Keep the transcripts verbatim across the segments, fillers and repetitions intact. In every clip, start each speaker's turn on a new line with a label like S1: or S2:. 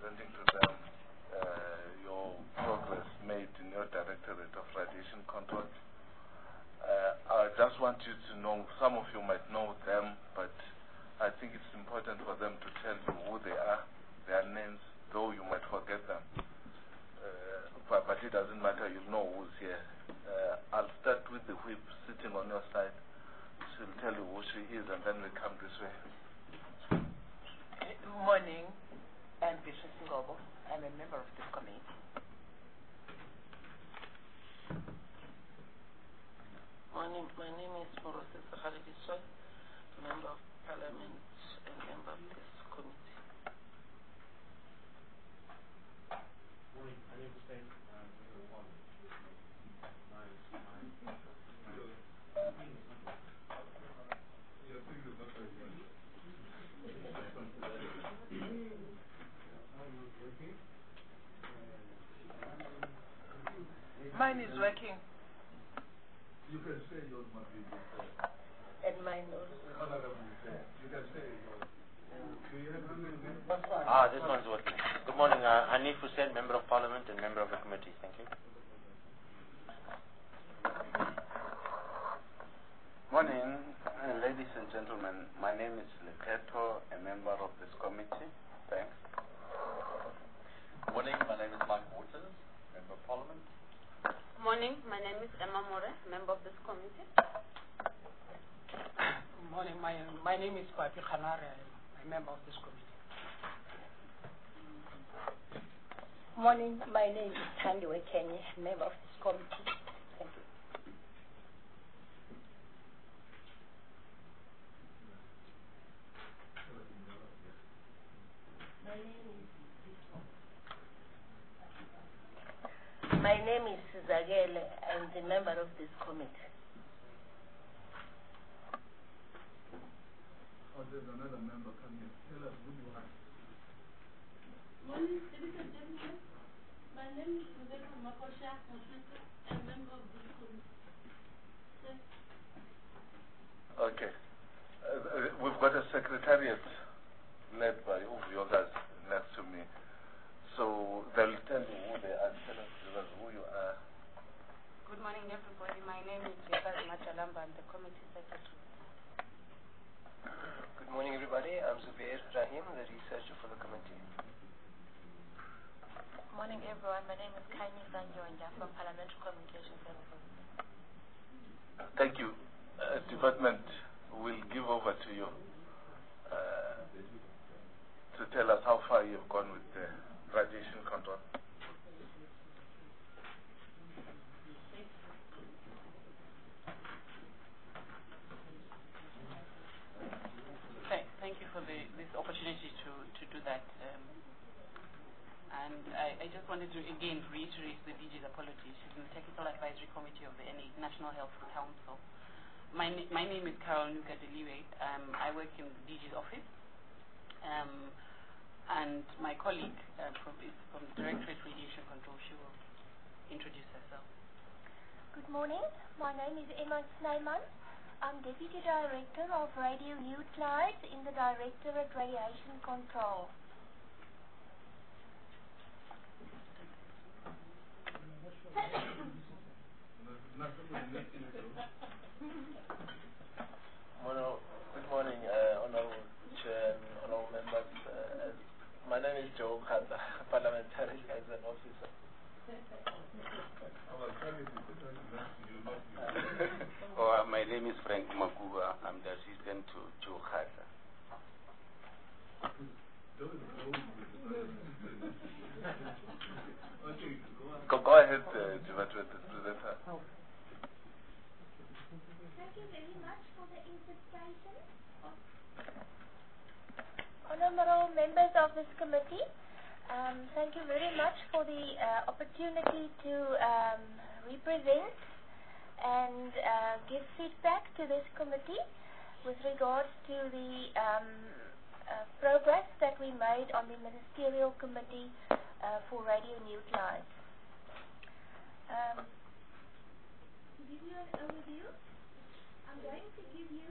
S1: presenting to them uh, your progress made in your Directorate of Radiation Control. Uh, I just want you to know, some of you might know them, but I think it's important for them to tell you who they are, their names, though you might forget them. Uh, but, but it doesn't matter, you'll know who's here. Uh, I'll start with the whip sitting on your side. She'll tell you who she is, and then we come this way.
S2: Good morning, I'm Bishop Ngobo. I'm a member of this committee.
S3: Morning, my name is Morose Sakhalidiswa, Member of Parliament and member of this committee.
S4: Morning, my name is Ben. I'm Member of Parliament. My, my,
S2: Mine is working.
S1: You can say yours must be before.
S2: And mine also.
S1: You can say yours. Do you have a
S5: Ah, this one's working. Good morning, uh, Hanif Hussain, Member of Parliament and Member of the Committee. Thank you.
S6: Morning, uh, ladies and gentlemen. My name is Leketo, a member of this committee. Thanks.
S7: Morning, my name is Mike Waters, Member of Parliament.
S8: Morning, my name is Emma More, member of this committee.
S9: Good morning, my, my name is Papi Khanare, I'm a member of this committee.
S10: Morning, my name is Thandiwe Kenye, member of this committee. Thank you.
S11: My name is
S10: My name is Zagele. I'm the member of this committee.
S1: Oh, there's another member coming. Tell us who you are.
S11: Morning, ladies and gentlemen. My name is Rebecca Makosha. I'm a member of this committee.
S1: Okay. Uh, uh, we've got a secretariat led by Uvyogas next to me. So they'll tell you who they are, tell us who you are.
S8: Good morning, everybody. My name is Yakazi Machalamba. I'm the committee secretary.
S12: Good morning, everybody. I'm Zubair Rahim, the researcher for the committee.
S13: Morning, everyone. My name is Kaini Sanjonja from Parliamentary Communication Services.
S1: Thank you. Uh, department will give over to you uh, to tell us how far you've gone with the radiation control.
S14: Thank, thank you for the, this opportunity to, to do that. Um, and I, I just wanted to again reiterate the D G's apology. She's in the Technical Advisory Committee of the N A National Health Council. My, my name is Carol Nuka Deliwe. Um, I work in the D G's office. Um, and my colleague uh, from, is from the Directorate Radiation Control. She will introduce herself.
S15: Good morning. My name is Emma Snyman. I'm Deputy Director of Radio Nuclides in the Directorate Radiation Control.
S12: Well, good morning, uh, Honorable Chair and Honorable Members. Uh, my name is Joe Khata, Parliamentary as an officer.
S6: Oh, uh, my name is Frank Makuba. I'm the assistant to Joe Khata.
S1: Go, go ahead, uh, Jivatwet, present her.
S15: Thank you very much for the invitation. Honorable members of this committee, um, thank you very much for the uh, opportunity to um, represent and uh, give feedback to this committee with regards to the um, uh, progress that we made on the Ministerial Committee uh, for Radionuclides. Um, to give you an overview, I'm going to give you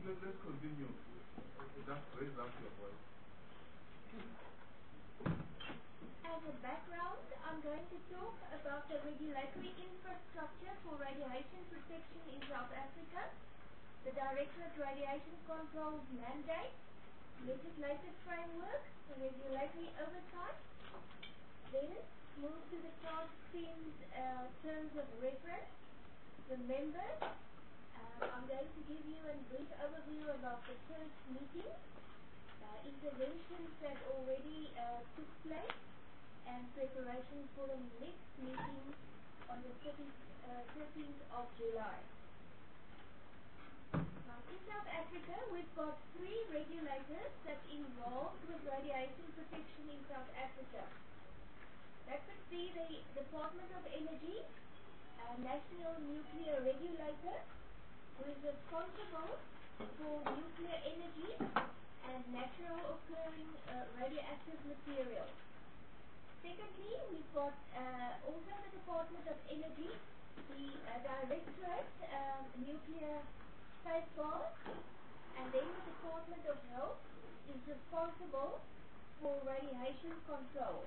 S1: let, let's continue. Just raise up your voice.
S15: As a background, I'm going to talk about the regulatory infrastructure for radiation protection in South Africa, the Directorate Radiation Control's mandate, legislative framework, the regulatory oversight. Then move to the class themes, uh, terms of reference, the members. Uh, I'm going to give you a brief overview about the first meeting, uh, interventions that already uh, took place, and preparation for the next meeting on the thirteenth of July. Now, in South Africa, we've got three regulators that's involved with radiation protection in South Africa. That would be the Department of Energy, uh, National Nuclear Regulator, who is responsible for nuclear energy and natural occurring uh, radioactive materials. Secondly, we've got uh, also the Department of Energy, the uh, Directorate um, Nuclear Safeguards, and then the Department of Health is responsible for radiation control.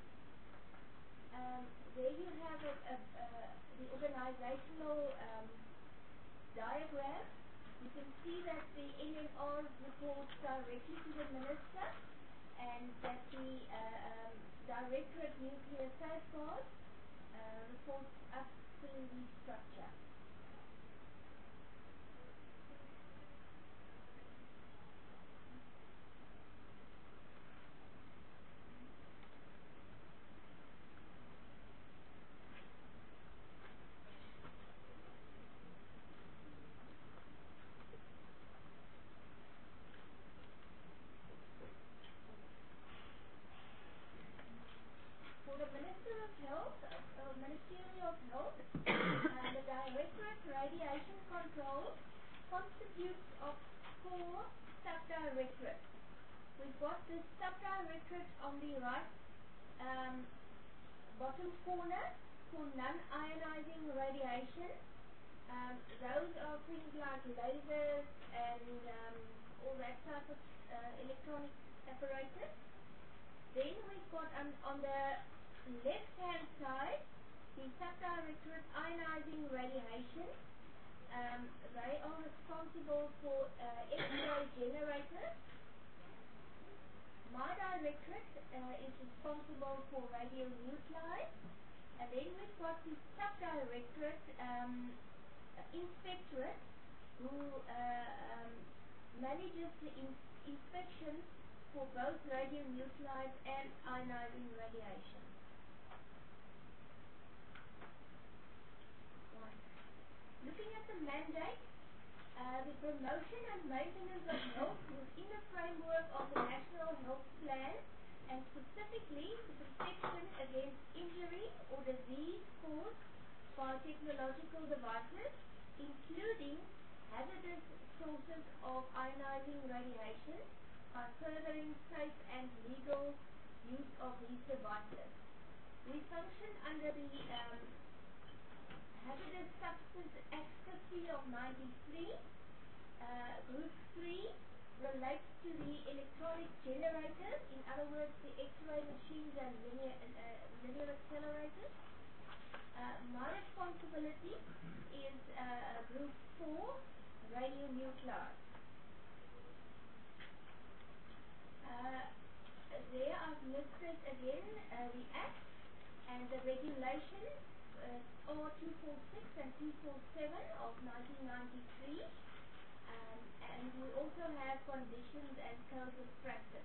S15: Um, there you have a, a, a, the organizational um, diagram. You can see that the N N R reports directly to the Minister, and that the uh, um, Directorate Nuclear Safeguards uh, reports up to the structure. Radiation control constitutes of four sub-directorates. We've got the sub-directorate on the right um, bottom corner for non-ionizing radiation. Um, those are things like lasers and um, all that type of uh, electronic apparatus. Then we've got um, on the left-hand side the sub-directorate ionizing radiation. Um, they are responsible for uh, X-ray generators. My directorate uh, is responsible for radionuclides. And then we've got the sub-directorate um, inspectorate who uh, um, manages the in inspection for both radionuclides and ionizing radiation. Looking at the mandate, uh, the promotion and maintenance of health within the framework of the National Health Plan, and specifically the protection against injury or disease caused by technological devices, including hazardous sources of ionizing radiation, by furthering safe and legal use of these devices. We function under the um, Hazardous Substance Act fifty of ninety-three. Uh, group three relates to the electronic generators, in other words, the X-ray machines and linear, uh, linear accelerators. Uh, my responsibility is uh, group four, radionuclides. Uh, there I've listed again uh, the Act and the regulations. Uh, R two forty-six and two forty-seven of nineteen ninety-three, um, and we also have conditions and codes of practice.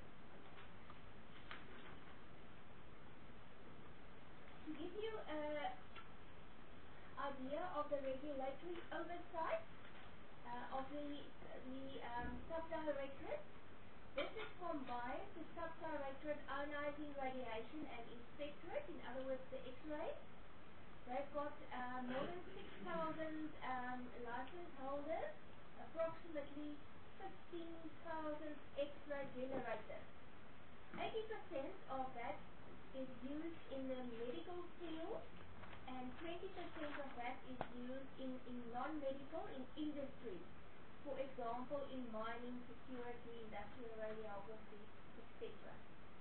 S15: To give you an idea of the regulatory oversight uh, of the, the um, sub-directorate, this is combined the sub-directorate ionizing radiation and inspectorate, in other words the X-ray. They've got uh, more than six thousand um, license holders, approximately fifteen thousand X-ray generators. eighty percent of that is used in the medical field, and twenty percent of that is used in, in non-medical, in industry. for example, in mining, security, industrial radiography, et cetera.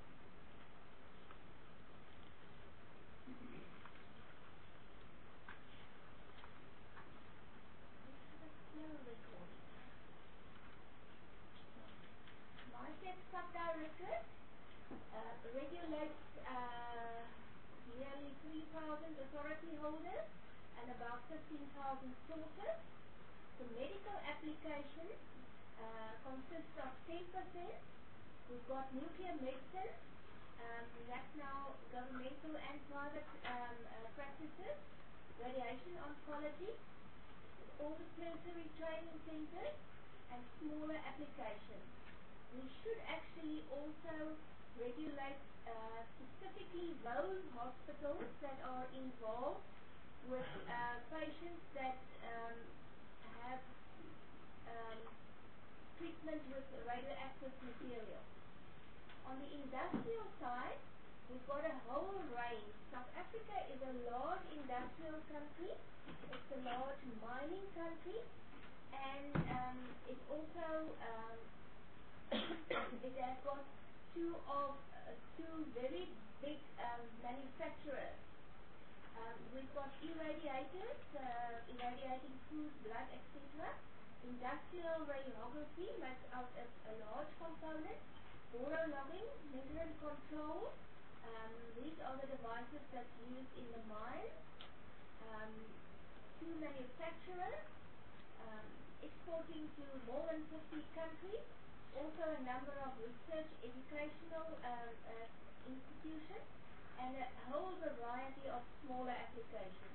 S15: MICEP Subdirectorate uh, regulates uh, nearly three thousand authority holders and about fifteen thousand sources. The medical application uh, consists of ten percent. We've got nuclear medicine, um, that's now governmental and private um, uh, practices, radiation oncology, all the tertiary training centers, and smaller applications. We should actually also regulate uh, specifically those hospitals that are involved with uh, patients that um, have um, treatment with radioactive material. On the industrial side, we've got a whole range. South Africa is a large industrial country. It's a large mining country, and um, it also um, it has got two of uh, two very big um, manufacturers. Um, we've got irradiators, uh, irradiating food, blood, et cetera. Industrial radiography makes out a, a large component. Boro logging, measure and control. Um, these are the devices that's used in the mine. Um, two manufacturers, um, exporting to more than fifty countries. Also a number of research educational um, uh, institutions and a whole variety of smaller applications.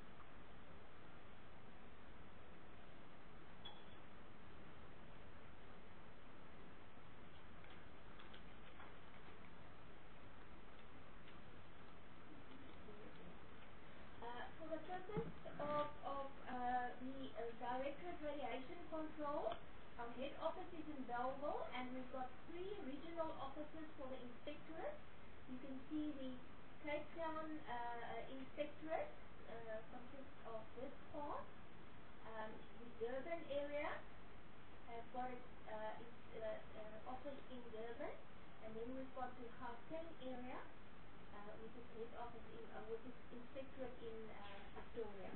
S15: Uh, for the purpose of, of uh, the uh, Directorate Radiation Control, our head office is in Bellville, and we've got three regional offices for the inspectorate. You can see the Cape Town uh, inspectorate uh, consists of this part. Um, the Durban area has got its, uh, its uh, uh, office in Durban, and then we've got the Gauteng area, uh, which is head office in, uh, which is inspectorate in uh, Victoria.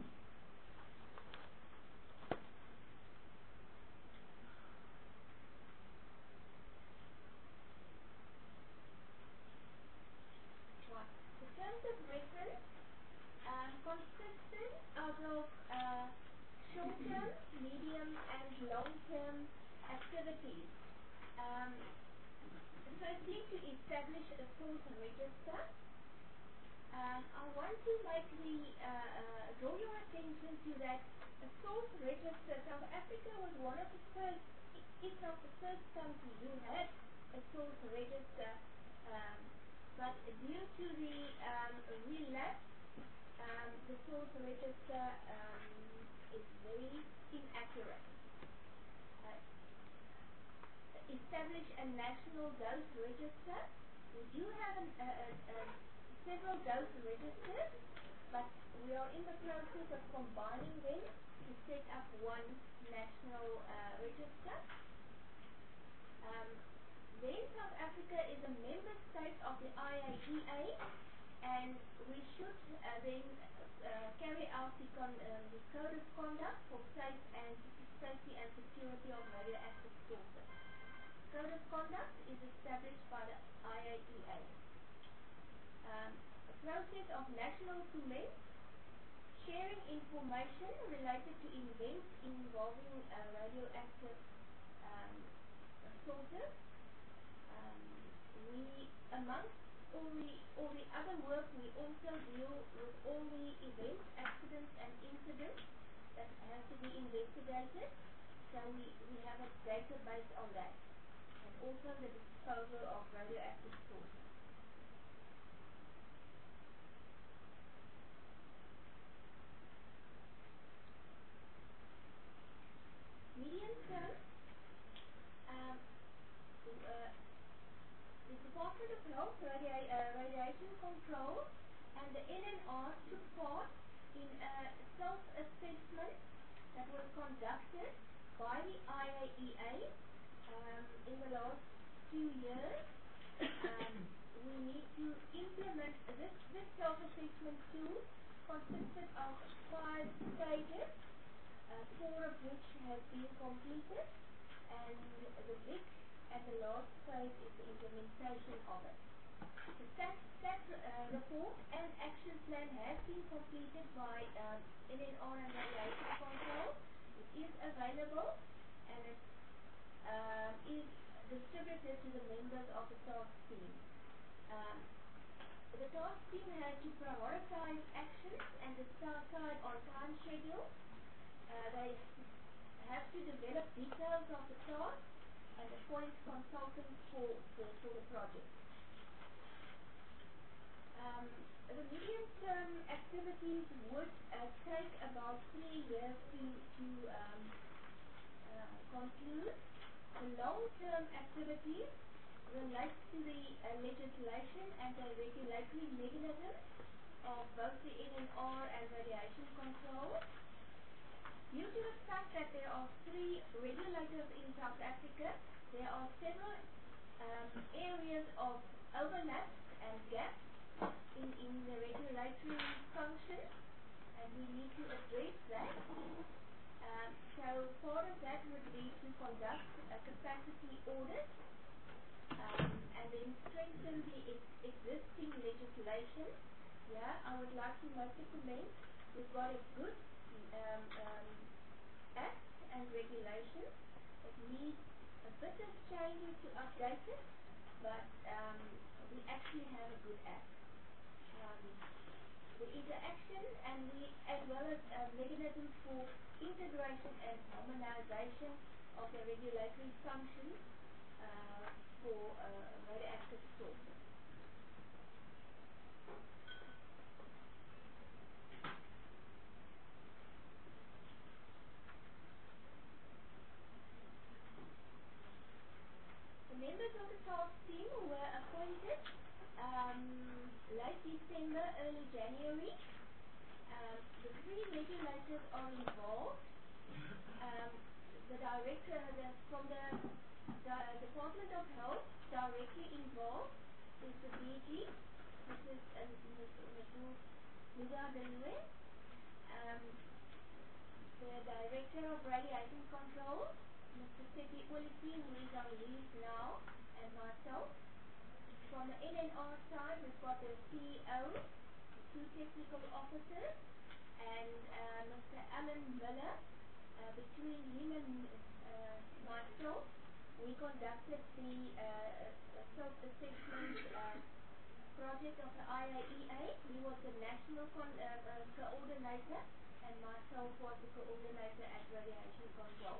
S15: The terms of reference uh, consisted out of uh, short-term, medium, and long-term activities. Um, firstly, to establish a source register. Um, I want to make the uh, uh, draw your attention to that a source register. South Africa was one of the first, if not the first country who had a source register. Um, But due to the um, relapse, um, the source register um, is very inaccurate. Uh, establish a national dose register. We do have an, uh, uh, uh, several dose registers, but we are in the process of combining them to set up one national uh, register. Um, Then South Africa is a member state of the I A E A, and we should uh, then uh, carry out the, con uh, the code of conduct for safe and safety and security of radioactive sources. Code of conduct is established by the I A E A. Um, a process of national commence, sharing information related to events involving uh, radioactive um, sources. Um, we, amongst all the, all the other work, we also deal with all the events, accidents, and incidents that have to be investigated. So we, we have a database on that, and also the disposal of radioactive sources. Medium term, um, uh, the Department of Health, Radia uh, Radiation Control, and the N N R took part in a self-assessment that was conducted by the I A E A um, in the last two years. Um, we need to implement this, this self-assessment tool consisted of five stages, uh, four of which have been completed, and the big and the last phase is the implementation of it. The stat, stat uh, report and action plan has been completed by um, N N R and Radiation Control. It is available and it um, is distributed to the members of the task team. Um, the task team has to prioritize actions and decide on time schedule. Uh, they have to develop details of the task and appoint consultants for, for, for the project. Um, the medium-term activities would uh, take about three years to, to um, uh, conclude. The long-term activities relate to the uh, legislation and the regulatory mechanisms of both the N N R and radiation control. Due to the fact that there are three regulators in South Africa, there are several um, areas of overlap and gaps in, in the regulatory function, and we need to address that. Um, so part of that would be to conduct a capacity audit um, and then strengthen the ex existing legislation. Yeah, I would like to make a comment. We've got a good um, um, act and regulation. It needs a bit of changes to update it, but um, we actually have a good act. Um, the interaction and we, as well as a mechanism for integration and harmonization of the regulatory functions uh, for uh, radioactive sources. The members of the task team were appointed um, late December, early January. Um, the three regulators are involved. Um, the director the, from the, the Department of Health directly involved is the D G, Missus Musa Benwe, um, the Director of Radiation Control, Mister Seti Ulisi, who is on leave now, and myself. From the N N R side, we've got the C E O, the two technical officers, and uh, Mister Alan Miller. Uh, between him and uh, myself, we conducted the uh, self-assessment uh, project of the I A E A. He was the national con uh, uh, coordinator, and myself was the coordinator at Radiation Control.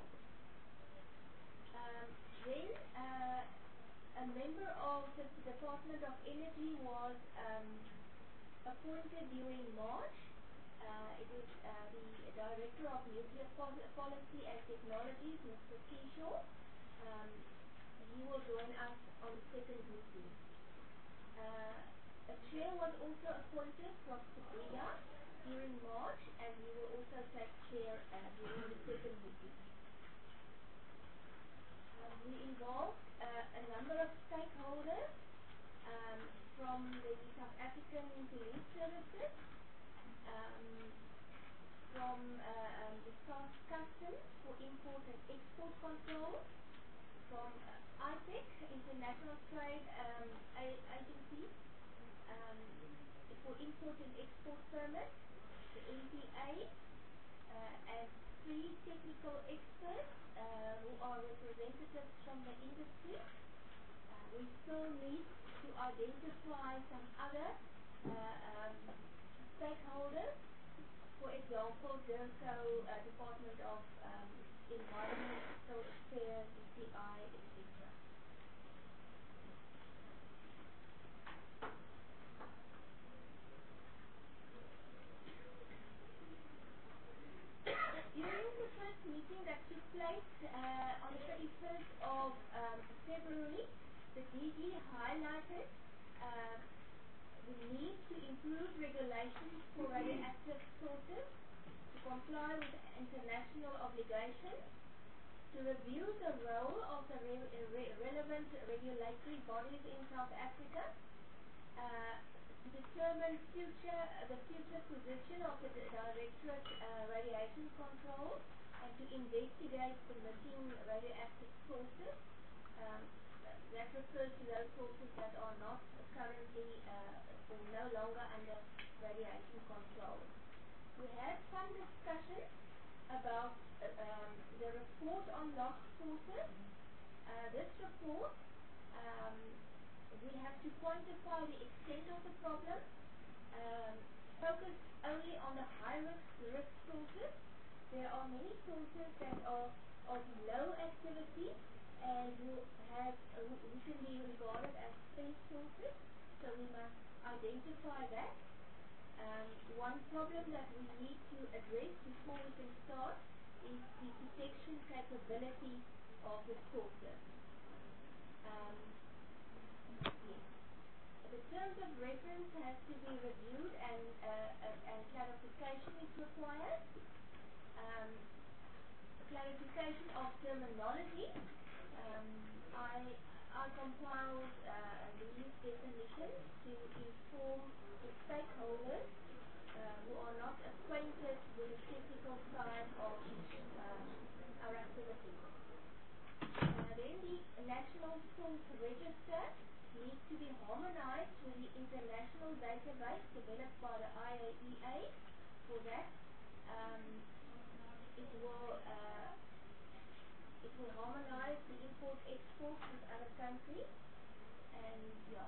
S15: Um, then uh, a member of the Department of Energy was um, appointed during March. Uh, it is uh, the Director of Nuclear Pol Policy and Technologies, Mister Keyshaw. Um, he will join us on the second meeting. Uh, a chair was also appointed from Sabrina during March, and he will also take chair uh, during the second meeting. Um, we involved uh, a number of stakeholders um, from the South African Police Services, um, from uh, um, the South Customs for import and export control, from uh, I P E C, International Trade um, Agency, um, for import and export permits, the N P A, uh, and three technical experts uh, who are representatives from the industry. Uh, we still need to identify some other uh, um, stakeholders, for example, DERCO, uh, Department of um, Environmental Affairs, D C I, et cetera. During the first meeting that took place uh, on the thirty-first of um, February, the D G highlighted uh, the need to improve regulations for radioactive sources to comply with international obligations, review the role of the re re relevant regulatory bodies in South Africa, uh, to determine future, uh, the future position of the Directorate uh, Radiation Control, and to investigate the missing radioactive sources. Um, that refers to those sources that are not currently uh, or no longer under radiation control. We had some discussion about uh, um, the report on lost sources. Uh, this report, um, we have to quantify the extent of the problem, um, focus only on the high-risk risk sources. There are many sources that are of low activity and who have uh, who who can be regarded as safe sources, so we must identify that. Um, one problem that we need to address before we can start is the detection capability of the sources. Um, yes. The terms of reference has to be reviewed, and uh, uh, and clarification is required. Um, clarification of terminology. Um, I, I compiled uh, these definitions to inform the stakeholders uh, who are not acquainted with the technical side of um, our activities. Uh, then the National Source Register needs to be harmonized with the international database developed by the I A E A. For that, um, it will uh, It will harmonize the import-export with other countries, and yeah.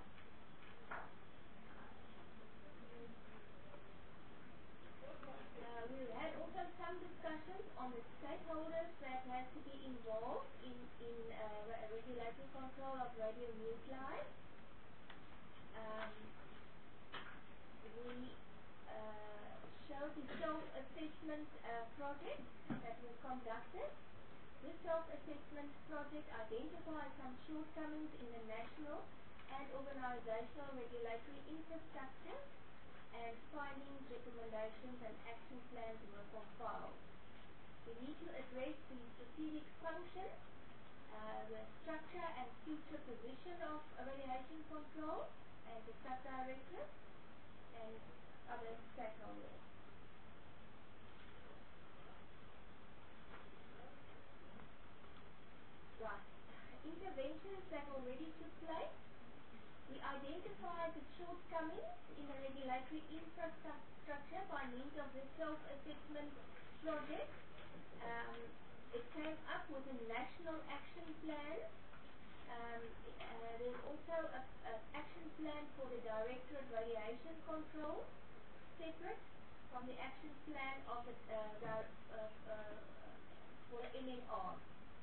S15: Uh, we had also some discussions on the stakeholders that have to be involved in, in uh, re regulatory control of radionuclides. Um, we uh, showed the self-assessment uh, project that was conducted. This self-assessment project identifies some shortcomings in the national and organizational regulatory infrastructure, and findings, recommendations, and action plans were compiled. We need to address the strategic function, uh, the structure and future position of radiation control, and the sub-director, and other stakeholders. Right. Interventions that already took place. We identified the shortcomings in the regulatory infrastructure by means of the self-assessment project. Um, it came up with a national action plan. Um, uh, there's also an action plan for the Directorate Radiation Control, separate from the action plan of the, uh, the uh, uh, for the N N R.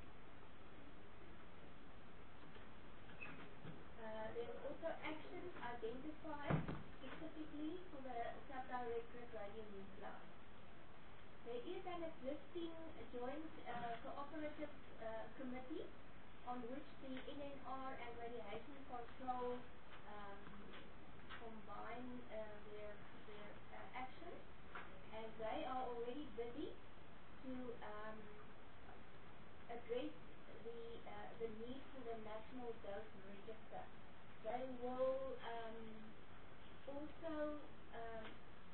S15: Uh, there's also actions identified specifically for the Sub-Directorate Radionuclides. There is an existing joint uh, cooperative uh, committee on which the N N R and radiation control um, combine uh, their, their uh, actions, and they are already busy to um, address the uh, the need for the national dose register. They will um, also um,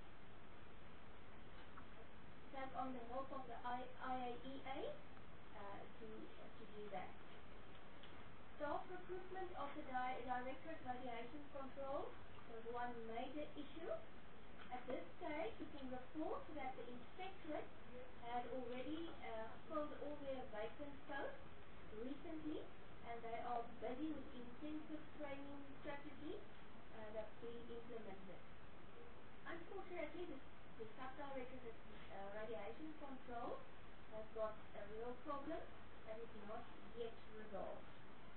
S15: take on the help of the I A E A uh, to uh, to do that. Staff recruitment of the di Directorate Radiation Control was one major issue. At this stage, we can report that the inspectorate had already uh, filled all their vacant posts recently, and they are busy with intensive training strategies uh, that's being implemented. Unfortunately, the, the Sub-Directorate uh, Radiation Control has got a real problem that is not yet resolved.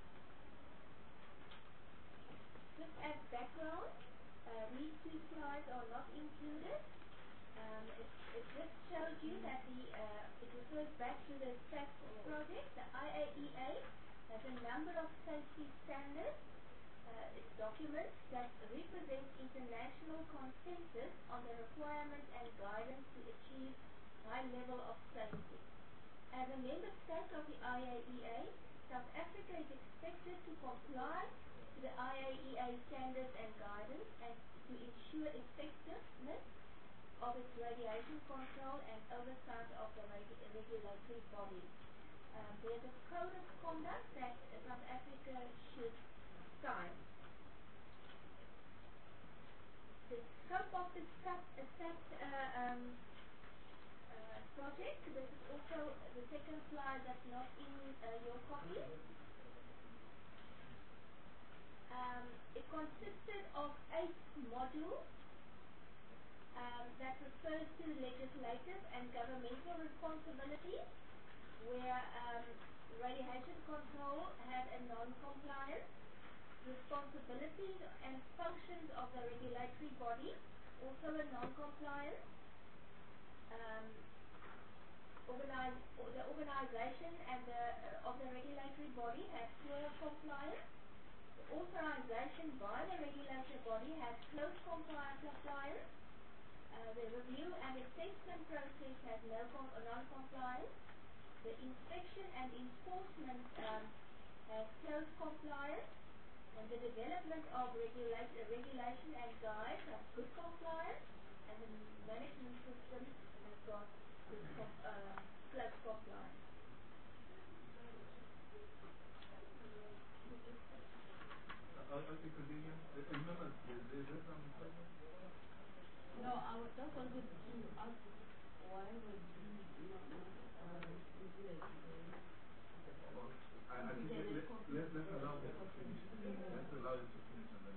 S15: Just as background, uh, these two slides are not included. Um, it, it just shows you that the, uh, it refers back to the S A F project. The I A E A has a number of safety standards, uh, its documents that represent international consensus on the requirements and guidance to achieve high level of safety. As a member state of the I A E A, South Africa is expected to comply to the I A E A standards and guidance and to ensure effectiveness of its radiation control and oversight of the regu regulatory body. Um, there's a code of conduct that South Africa should sign. The scope of the sub, uh, sub uh, um, uh, project, this is also the second slide that's not in uh, your copy. Um, it consisted of eight modules um, that refers to legislative and governmental responsibilities, where um, radiation control had a non-compliance, responsibilities and functions of the regulatory body, also a non-compliance, um, organize, the organization and the, uh, of the regulatory body had clear compliance. The authorization by the regulatory body had close compliance compliance. Uh, the review and assessment process had no com non-compliance. The inspection and enforcement um, has close compliance. And the development of regula regulation and guides have good compliance, and the management system has got good com uh, close compliance.
S11: No, I was just wanted to ask why was he not uh, included?
S4: I, I think let, let, let's allow him to finish. Let's allow him to finish and then.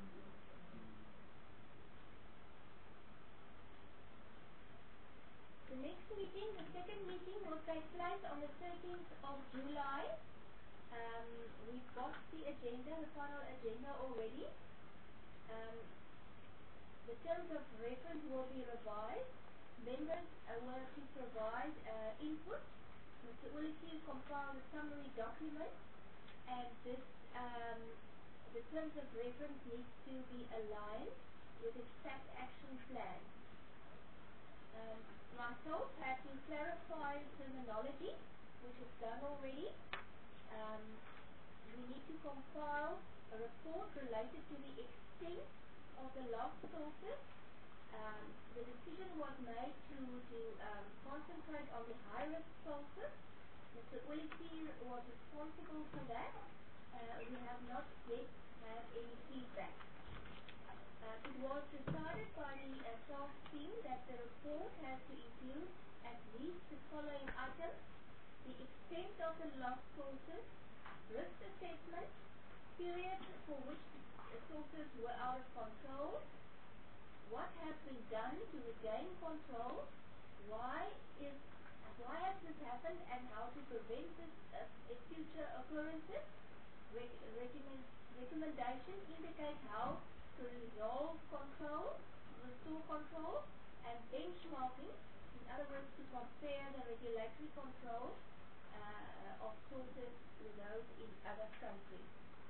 S15: The next meeting, the second meeting, will take place on the thirteenth of July. Um, we've got the agenda, the final agenda already. Um, the terms of reference will be revised. Members uh, were to provide uh, input. Mister Ulithi compiled a summary document, and this um, the terms of reference needs to be aligned with the S A P action plan. Um, myself had to clarify terminology, which is done already. Um, we need to compile a report related to the extent of the lost sources. Um, the decision was made to, to um, concentrate on the high-risk sources. Mister Ulithi was responsible for that. Uh, we have not yet had any feedback. Uh, it was decided by the uh, task team that the report has to include at least the following items: the extent of the lost sources, risk assessment, period for which the sources were out of control, what has been done to regain control, why is why has this happened, and how to prevent this uh, future occurrences. Re recommend recommendations indicate how to resolve control, restore control, and benchmarking. In other words, to compare the regulatory control uh, of sources to those in other countries.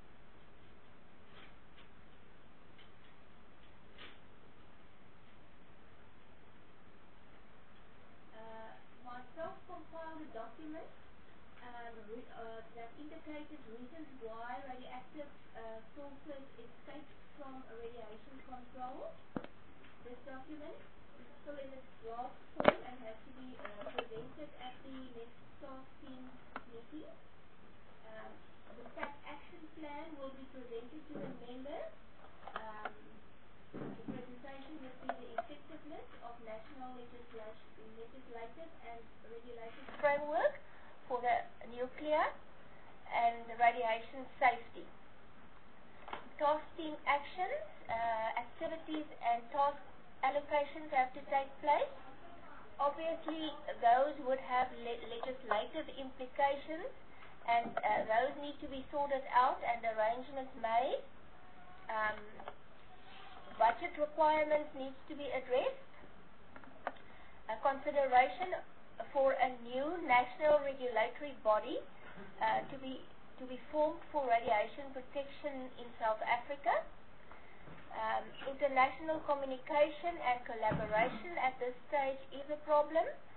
S15: Myself compiled a document um, re uh, that indicated reasons why radioactive uh, sources escaped from radiation control. This document is still in its draft form and has to be uh, presented at the next staff team meeting. Um, the S A P action plan will be presented to the members. Um, The presentation will be the effectiveness of national legislation, legislative and regulated framework for the nuclear and radiation safety. Task team actions, uh, activities and task allocations have to take place. Obviously, those would have le legislative implications, and uh, those need to be sorted out and arrangements made. Um, Budget requirements needs to be addressed. A consideration for a new national regulatory body uh, to be to be formed for radiation protection in South Africa. Um, international communication and collaboration at this stage is a problem.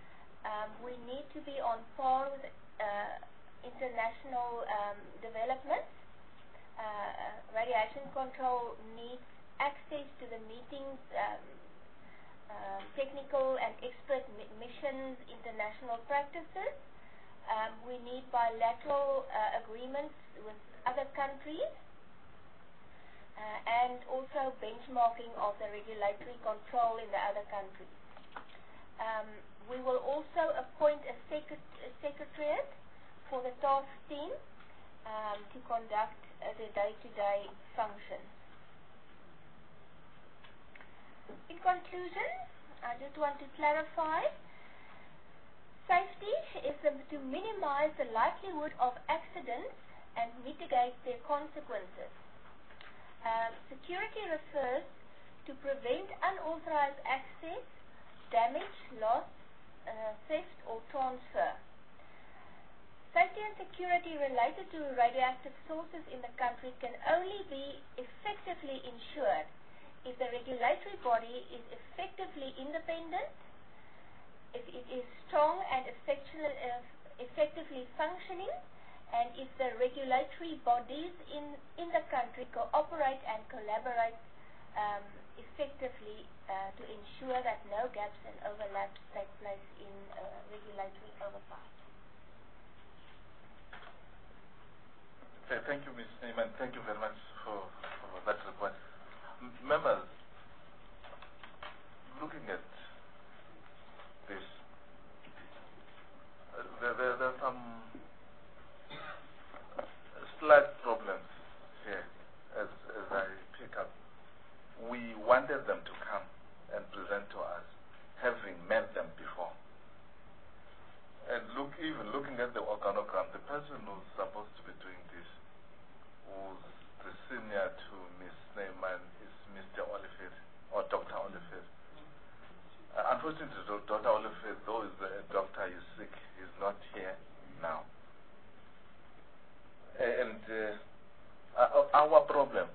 S15: Um, we need to be on par with uh, international um, developments. Uh, radiation control needs access to the meetings, um, uh, technical and expert mi missions, international practices. Um, we need bilateral uh, agreements with other countries, uh, and also benchmarking of the regulatory control in the other countries. Um, we will also appoint a, secret a secretariat for the task team um, to conduct uh, the day-to-day functions. In conclusion, I just want to clarify, safety is um, to minimize the likelihood of accidents and mitigate their consequences. Um, security refers to prevent unauthorized access, damage, loss, uh, theft or transfer. Safety and security related to radioactive sources in the country can only be effectively ensured if the regulatory body is effectively independent, if it is strong and uh, effectively functioning, and if the regulatory bodies in, in the country cooperate and collaborate um, effectively uh, to ensure that no gaps and overlaps take place in uh, regulatory oversight.
S1: Okay, thank you, Miz Neyman. Thank you very much for, for that report. M members, looking at this, uh, there, there, there are some slight problems here as, as I pick up. We wanted them to come and present to us, having met them before. And look, even looking at the organogram, the person who's supposed to be doing this, who's the senior to Miz Neyman, is Mister Oliphant, or Doctor Oliphant. Uh, unfortunately, Doctor Oliphant, though is a doctor, is sick, he's not here now. And uh, our problem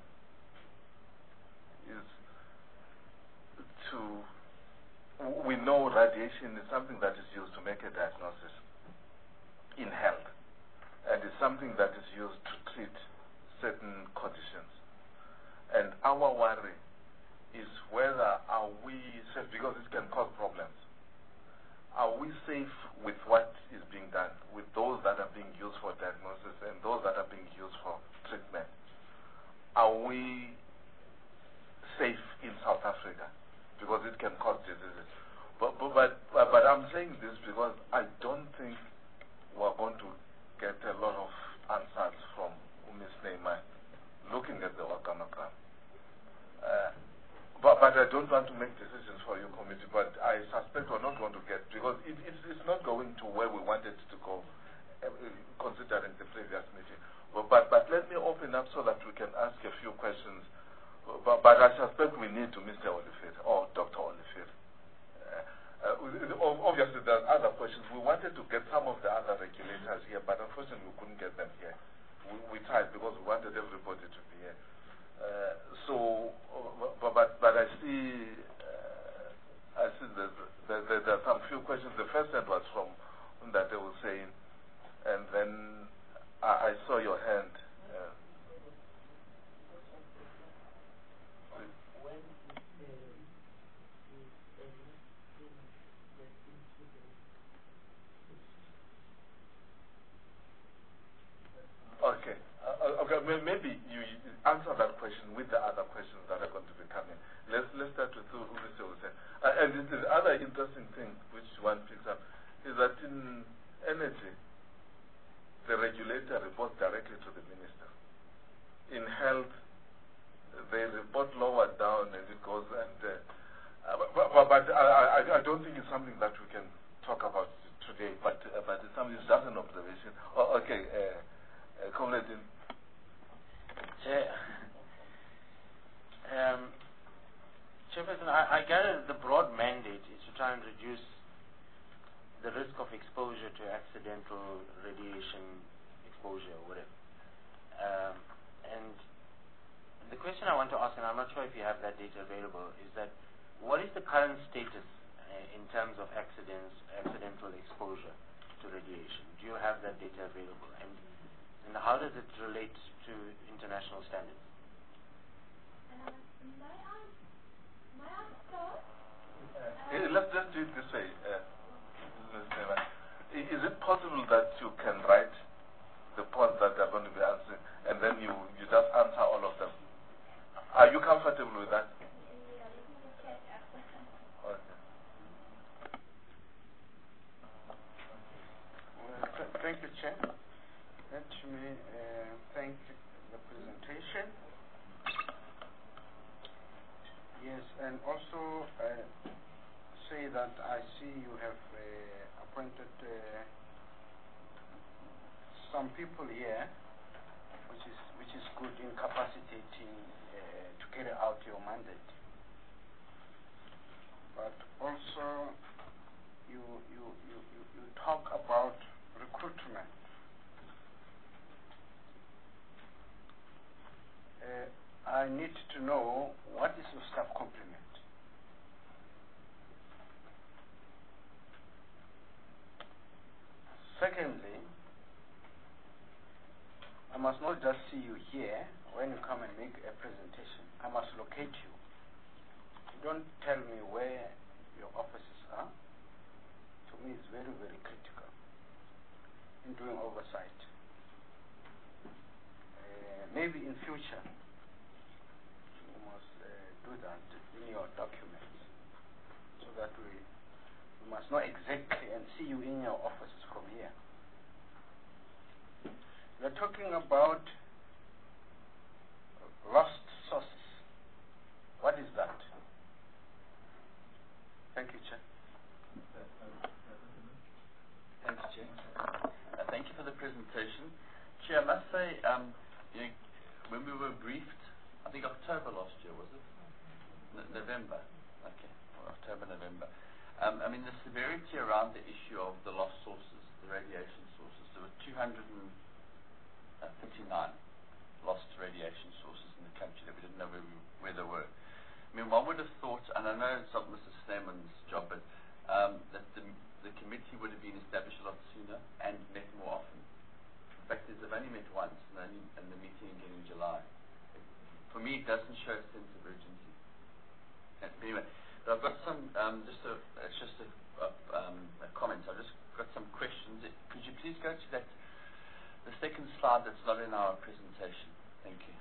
S1: is to, we know radiation is something that is used to make a diagnosis in health, and it's something that is used to treat certain conditions. And our worry is whether are we safe, because it can cause problems. Are we safe with what is being done, with those that are being used for diagnosis and those that are being used for treatment? Are we safe in South Africa? Because it can cause diseases. But, but, but, but I'm saying this because I don't think we're going to get a lot of answers from Miz Neyman looking at the organogram. Uh, But, but I don't want to make decisions for your committee, but I suspect we're not going to get, because it, it's, it's not going to where we wanted to go, uh, considering the previous meeting. But, but, but let me open up so that we can ask a few questions. But, but I suspect we need to Mister Oliphant or Doctor Oliphant. Uh, uh, obviously, there are other questions. We wanted to get some of the other regulators here, but unfortunately, we couldn't get them here. We, we tried because we wanted everybody to be here. Uh, so, uh, but, but but I see uh, I see there's, there, there, there are some few questions. The first one was from that they were saying, and then I, I saw your hand. Uh, okay, uh, okay. Maybe you answer that question with the other questions that are going to be coming. Let's let's start with who Mister Hussein. Uh, and the other interesting thing which one picks up is that in energy, the regulator reports directly to the minister. In health, they report lower down and it goes and. Uh, uh, but but, but I, I I don't think it's something that we can talk about today. But uh, but it's something, it's just an observation. Oh, okay, uh, uh, Comrade.
S5: Chair, um, Chairperson, I, I gather the broad mandate is to try and reduce the risk of exposure to accidental radiation exposure or whatever. Um, and the question I want to ask, and I'm not sure if you have that data available, is that what is the current status uh, in terms of accidents, accidental exposure to radiation? Do you have that data available? And, and how does it relate to international standards?
S11: Uh, may I, may I start?
S1: Uh, let's just do it this way. Uh, is it possible that you can write the points that they're going to be answering, and then you, you just answer all of them? Are you comfortable with that?
S11: Yeah, let me check after.
S1: Okay.
S6: Well, th- thank you, Chair. Let me uh, thank the presentation. Yes, and also uh, say that I see you have uh, appointed uh, some people here, which is which is good in capacitating uh, to carry out your mandate. But also, you you you you, you talk about recruitment. Uh, I need to know what is your staff complement. Secondly, I must not just see you here when you come and make a presentation. I must locate you. You don't tell me where your offices are. To me, it's very, very critical in doing oversight. Uh, maybe in future, you must uh, do that in your documents so that we, we must know exactly and see you in your offices from here. We're talking about lost sources. What is that? Thank you, Chair.
S7: Thanks, Chair. Uh, thank you for the presentation. Chair, I must say, um, you know, when we were briefed, I think October last year, was it? N- November. Okay, or October, November. Um, I mean, the severity around the issue of the lost sources, the radiation sources, there were two hundred thirty-nine lost radiation sources in the country that we didn't know where, we, where they were. I mean, one would have thought, and I know it's not Mister Snyman's job, but um, that the, the committee would have been established a lot sooner and met more often. In fact, they've only met once, and, only, and the meeting again in July. It, for me, it doesn't show a sense of urgency. But anyway, but I've got some, um, just a, it's just a, a, um, a comment. I've just got some questions. Could you please go to that, the second slide that's not in our presentation? Thank you.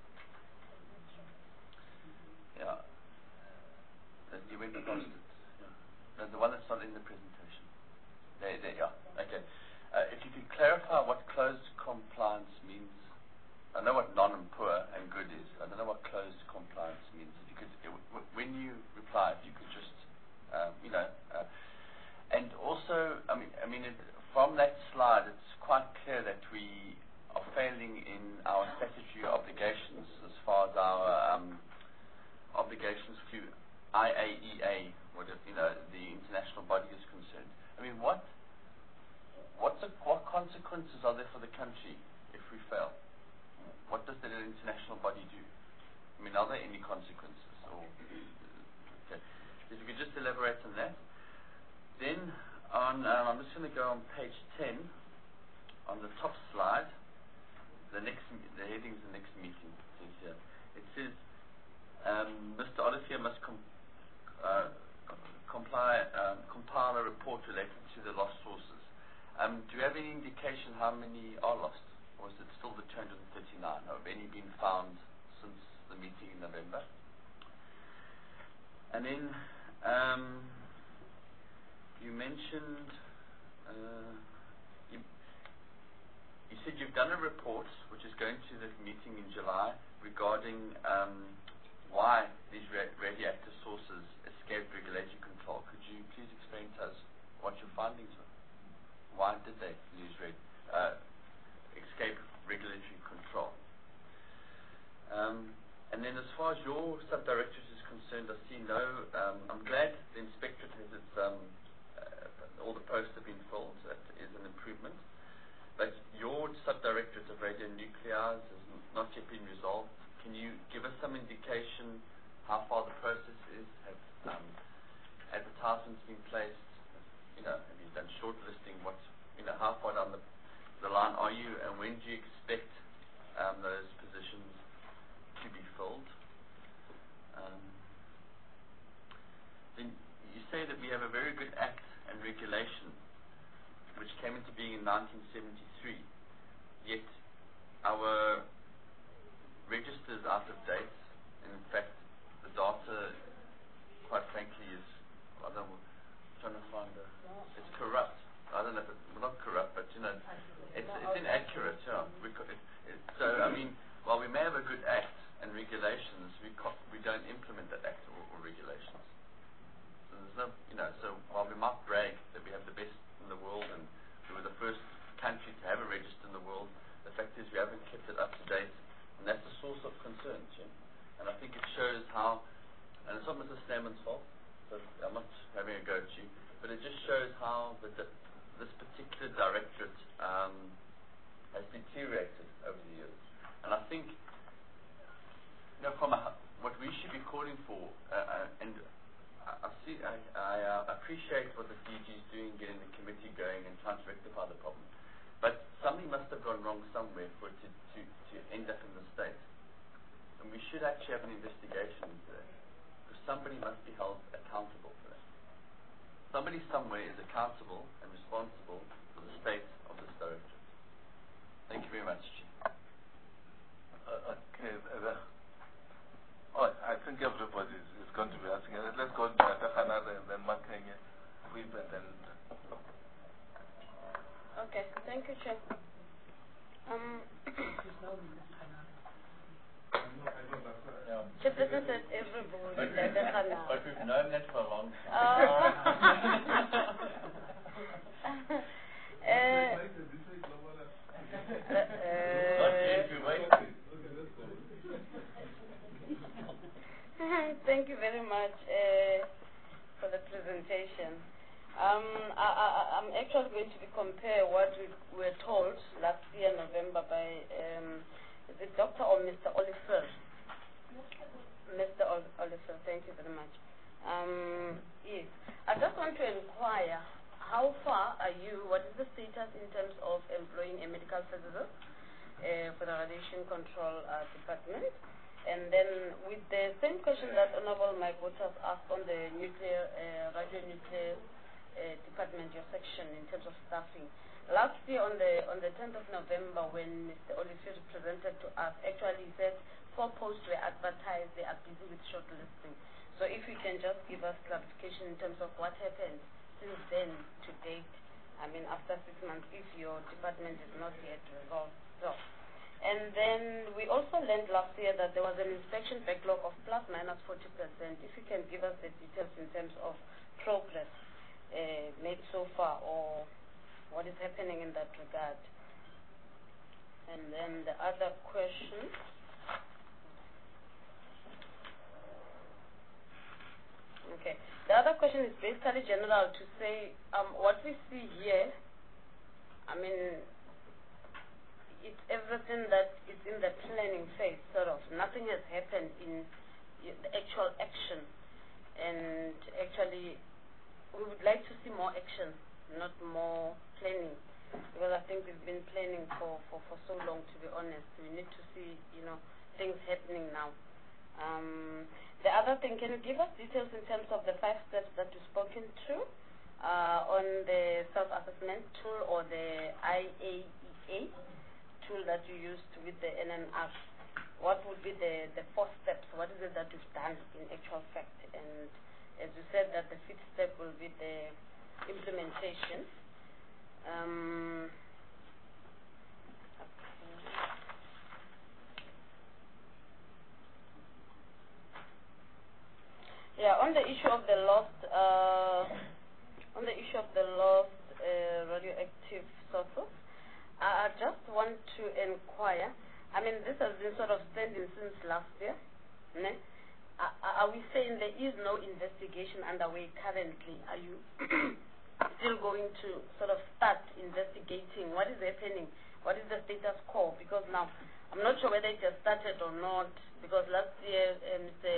S7: Yeah. Uh, you went across it. Yeah. No, the one that's not in the presentation. There, there, yeah. Okay. Uh, if you could clarify what closed compliance means. I know what non and poor and good is. I don't know what closed compliance means. If you could, it, w- when you reply, if you could just, um, you know, uh, and also, I mean, I mean, it, from that slide, it's quite clear that we are failing in our statutory obligations as far as our um, obligations to I A E A, what if, you know, the international body is concerned. I mean, what what's the, what consequences are there for the country if we fail? What does the international body do? I mean, are there any consequences? Or, okay. If you could just elaborate on that. Then, on, um, I'm just going to go on page ten, on the top slide, the next, the heading is the next meeting. It says, it says um, Mister Olivier must com- uh, comply, um, compile a report related to the lost sources. Um, do you have any indication how many are lost? Or is it still the two hundred thirty-nine? Have any been found since the meeting in November? And then um, you mentioned, uh, you, you said you've done a report which is going to the meeting in July regarding um, why these ra- radioactive sources escaped regulatory control. Could you please explain to us what your findings were? Why did they lose reg- uh, escape regulatory control? Um, and then as far as your sub-directorate is concerned, I see no, um, I'm glad the inspectorate has its, um, uh, all the posts have been filled. That is an improvement. But your sub-directorate of radionuclides has not yet been resolved. Can you give us some indication how far the process is? Have um, advertisements when do you expect um, those positions to be filled? Um, then you say that we have a very good act and regulation which came into being in nineteen seventy-three, yet our register is out of date, and in fact the data, quite frankly, is, I don't know, I'm trying to find a, it's corrupt. I don't know if it's, well, not corrupt, but you know, it's, it's inaccurate. Yeah. We co- it, it, so, I mean, while we may have a good act and regulations, we co- we don't implement that act or, or regulations. So there's no, you know, so while we might brag that we have the best in the world and we were the first country to have a register in the world, the fact is we haven't kept it up to date, and that's a source of concern. Yeah? And I think it shows how, and it's not Mister Stammen's fault, so I'm not having a go at you, but it just shows how the, the, this particular directorate um, has deteriorated over the years. And I think, you know, from a, what we should be calling for, uh, uh, and I, I see, I, I uh, appreciate what the D G is doing, getting the committee going and trying to rectify the problem. But something must have gone wrong somewhere for it to, to, to end up in this state. And we should actually have an investigation into that. Because somebody must be held accountable for that. Somebody somewhere is accountable and responsible for the state of this directorate. Thank you very much, Chief.
S1: Uh, okay. Uh, oh, I think everybody is, is going to be asking. Uh, let's go to Hanada and then Makenge, Whip, and then.
S8: Okay, thank you, Chair. Um, Chairperson said everybody.
S7: But we've, but we've known that for a long time.
S8: Oh. uh, uh, Thank you very much uh, for the presentation. Um, I, I, I'm actually going to be compare what we were told last year, November, by um, is it Doctor or Mister Oliver? Mister Ol- Oliver, thank you very much. Um, yes, I just want to inquire, how far are you, what is the status in terms of employing a medical physicist uh, for the radiation control uh, department? And then with the same question that Honorable Mike Waters asked on the nuclear, uh, radionuclear uh, department, your section in terms of staffing. Last year on the on the tenth of November, when Mister Olivier presented to us, actually he said four posts were advertised, they are busy with shortlisting. So if you can just give us clarification in terms of what happened since then to date, I mean after six months, if your department is not yet resolved. So. And then we also learned last year that there was an inspection backlog of plus minus forty percent. If you can give us the details in terms of progress uh, made so far, or what is happening in that regard. And then the other question. Okay. The other question is basically general to say um, what we see here, I mean, it's everything that is in the planning phase, sort of. Nothing has happened in the actual action. And actually, we would like to see more action, not more planning. Because I think we've been planning for, for, for so long, to be honest. We need to see, you know, things happening now. Um, the other thing, can you give us details in terms of the five steps that you've spoken to uh, on the self-assessment tool or the I A E A tool that you used with the N N R? What would be the, the four steps? What is it that you've done in actual fact? And as you said, that the fifth step will be the implementation. Um, okay. Yeah, on the issue of the lost, uh, on the issue of the lost uh, radioactive sources, I just want to inquire, I mean, this has been sort of standing since last year. Ne? Are, are we saying there is no investigation underway currently? Are you still going to sort of start investigating what is happening? What is the status quo? Because now, I'm not sure whether it has started or not, because last year, uh, Mister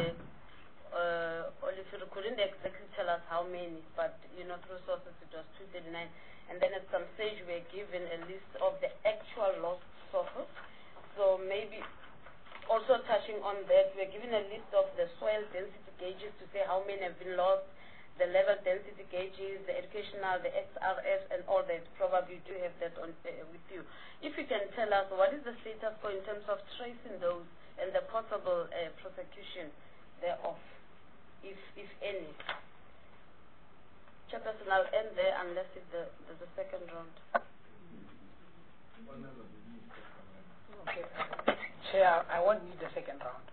S8: Uh, Oliver couldn't exactly tell us how many, but, you know, through sources it was two thirty-nine. and then at some stage we're given a list of the actual lost soil. So maybe also touching on that, we're given a list of the soil density gauges to say how many have been lost, the level density gauges, the educational, the X R S, and all that. Probably do have that on, uh, with you. If you can tell us what is the status for in terms of tracing those and the possible uh, prosecution thereof, if if any. Chairperson, I'll end there unless if the, there's a second round.
S9: Okay. Chair, I won't need the second round.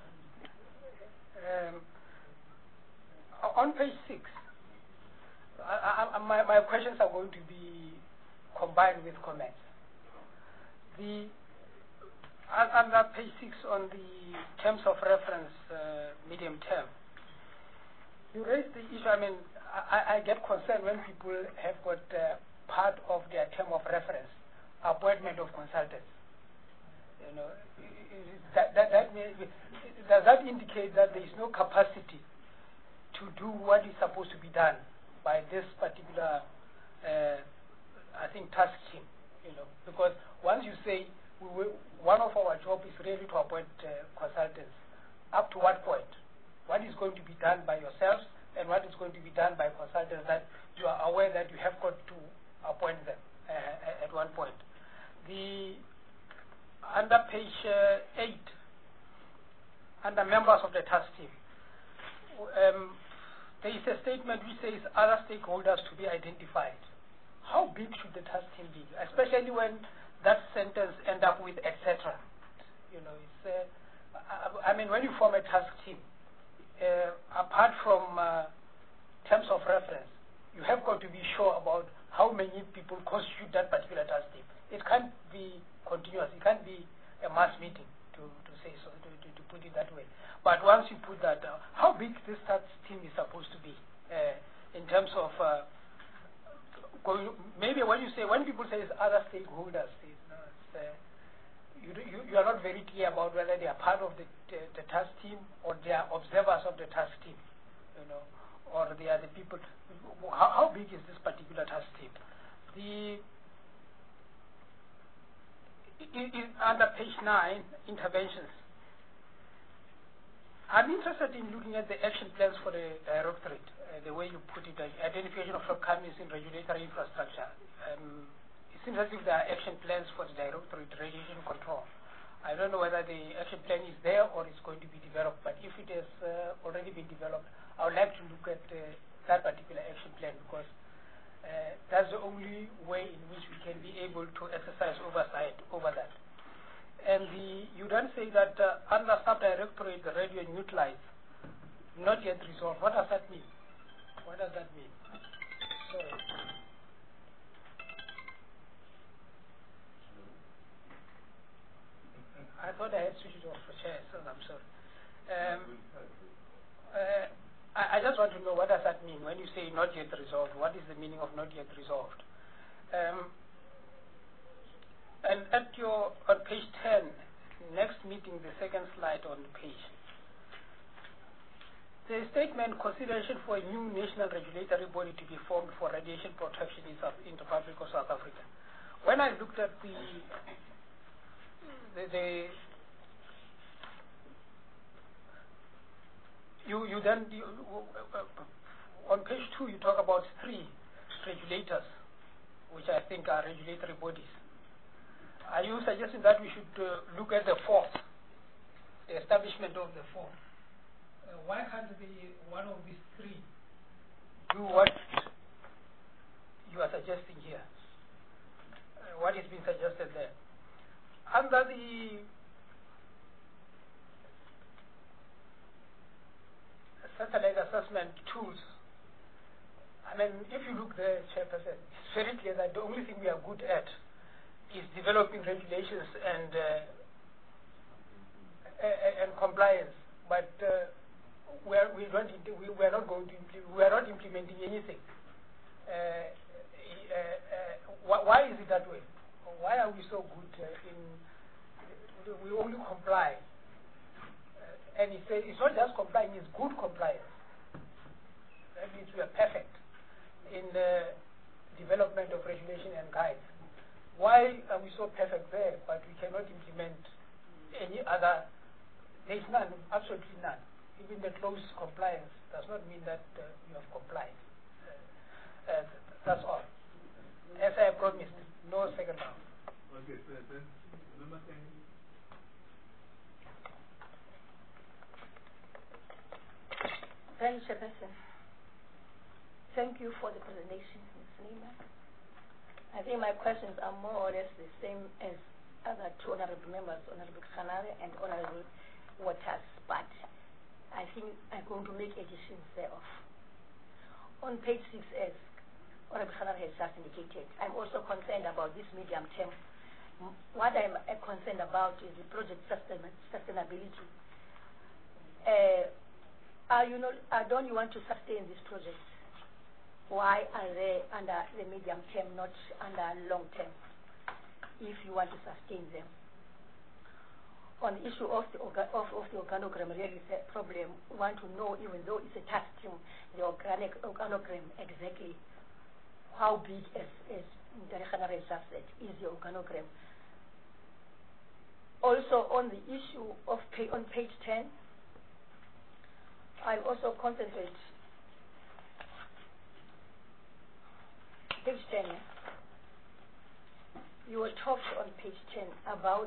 S9: Um, on page six, I, I, my, my questions are going to be combined with comments. The under page six on the terms of reference, uh, medium term, you raised the issue. I mean, I, I get concerned when people have got uh, part of their term of reference appointment of consultants. You know, that, that, that may, does that indicate that there is no capacity to do what is supposed to be done by this particular, uh, I think, task team? You know, because once you say we will, one of our job is really to appoint uh, consultants, up to what point? What is going to be done by yourselves, and what is going to be done by consultants that you are aware that you have got to appoint them uh, at one point? The under page uh, eight, under members of the task team, um, there is a statement which says other stakeholders to be identified. How big should the task team be, especially when that sentence end up with et cetera? You know, it's. Uh, I, I mean, when you form a task team, uh, apart from uh, terms of reference, you have got to be sure about how many people constitute that particular task team. It can't be continuous. It can't be a mass meeting, to, to say so, to, to, to put it that way. But once you put that, uh, how big this task team is supposed to be uh, in terms of uh, going, maybe when you say, when people say it's other stakeholders, it's, you know, it's, uh, you, you, you are not very clear about whether they are part of the, the, the task team or they are observers of the task team, you know, or they are the people. How, how big is this particular task team? The in, in, under page nine, interventions. I'm interested in looking at the action plans for the directorate, uh, the way you put it, uh, identification of shortcomings in regulatory infrastructure. Um, it seems as if there are action plans for the directorate radiation control. I don't know whether the action plan is there or it's going to be developed, but if it has uh, already been developed, I would like to look at uh, that particular action plan, because uh, that's the only way in which we can be able to exercise oversight over that. And the, you then say that uh, under sub-directorate, the radio and utilize, not yet resolved. What does that mean? What does that mean? Sorry. I thought I had switched off the chair, so I'm sorry. Um, uh, I, I just want to know, what does that mean when you say not yet resolved? What is the meaning of not yet resolved? Um, and at your, on page ten, next meeting, the second slide on the page, the statement, consideration for a new national regulatory body to be formed for radiation protection in, South, in the Republic of South Africa. When I looked at the The, the you you then you, uh, on page two you talk about three regulators, which I think are regulatory bodies. Are you suggesting that we should uh, look at the fourth, the establishment of the fourth? Uh, why can't the one of these three do what you are suggesting here? Uh, what is being suggested there? Under the satellite assessment tools, I mean, if you look there, Chairperson, it's very clear that the only thing we are good at is developing regulations and uh, and compliance, but uh, we are we don't we, we are not going to we are not implementing anything. Uh, uh, uh, wh why is it that way? Why are we so good uh, in, we only comply? Uh, and it's, it's not just complying, it's good compliance. That means we are perfect in the development of of regulation and guides. Why are we so perfect there, but we cannot implement any other? There is none, absolutely none. Even the close compliance does not mean that uh, you have complied. Uh, uh, that's all. As I promised, no second round.
S4: Okay, so then, number ten.
S10: Thank you, Chairperson. Thank you for the presentation, Miz Nima. I think my questions are more or less the same as other two honorable members, Honorable Khanare and Honorable Waters, but I think I'm going to make additions thereof. On page six, as Honorable Khanare has just indicated, I'm also concerned about this medium term. M- What I'm uh, concerned about is the project sustain- sustainability. Uh, are you not, uh, don't you want to sustain this project? Why are they under the medium term, not under long term, if you want to sustain them? On the issue of the, orga of, of the organogram, really is a problem. We want to know, even though it's a task team, the organic organogram exactly how big, as, as Director has just said, is the organogram. Also, on the issue of pay, on page ten, I'll also concentrate. Page ten, you were talked on page ten about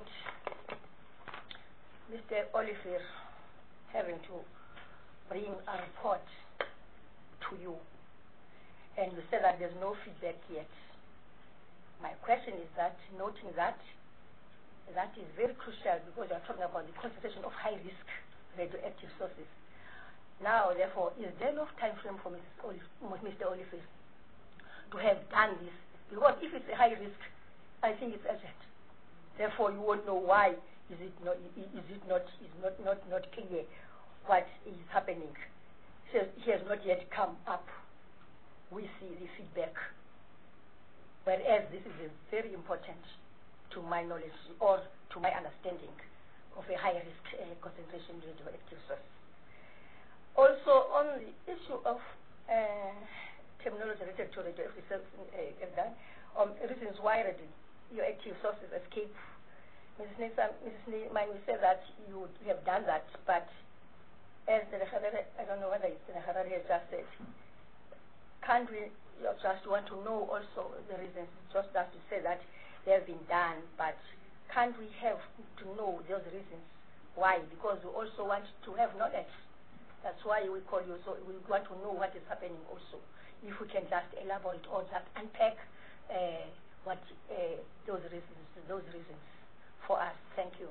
S10: Mister Oliver having to bring a report to you, and you said that there's no feedback yet. My question is that, noting that, that is very crucial because you're talking about the concentration of high-risk radioactive sources. Now, therefore, is there enough time frame for Missus Olive, Mister Oliver to have done this? Because if it's a high risk, I think it's urgent. Therefore, you won't know why is it not is it not is not not not clear what is happening. So he has not yet come up. We see the feedback. Whereas this is a very important, to my knowledge or to my understanding, of a high risk uh, concentration radioactive source. Also, on the issue of uh, terminology related to radioactive sources, uh, um, reasons why radioactive sources escape. Missus Nisa, Missus Neiman, we said that you would have done that, but as the Harare, I don't know whether it's the Harare has just said, can't we you just want to know also the reasons, just as to say that they have been done, but can't we have to know those reasons why? Because we also want to have knowledge. That's why we call you, so we want to know what is happening also. If we can just elaborate or just unpack uh, what uh, those reasons, those reasons for us. Thank you.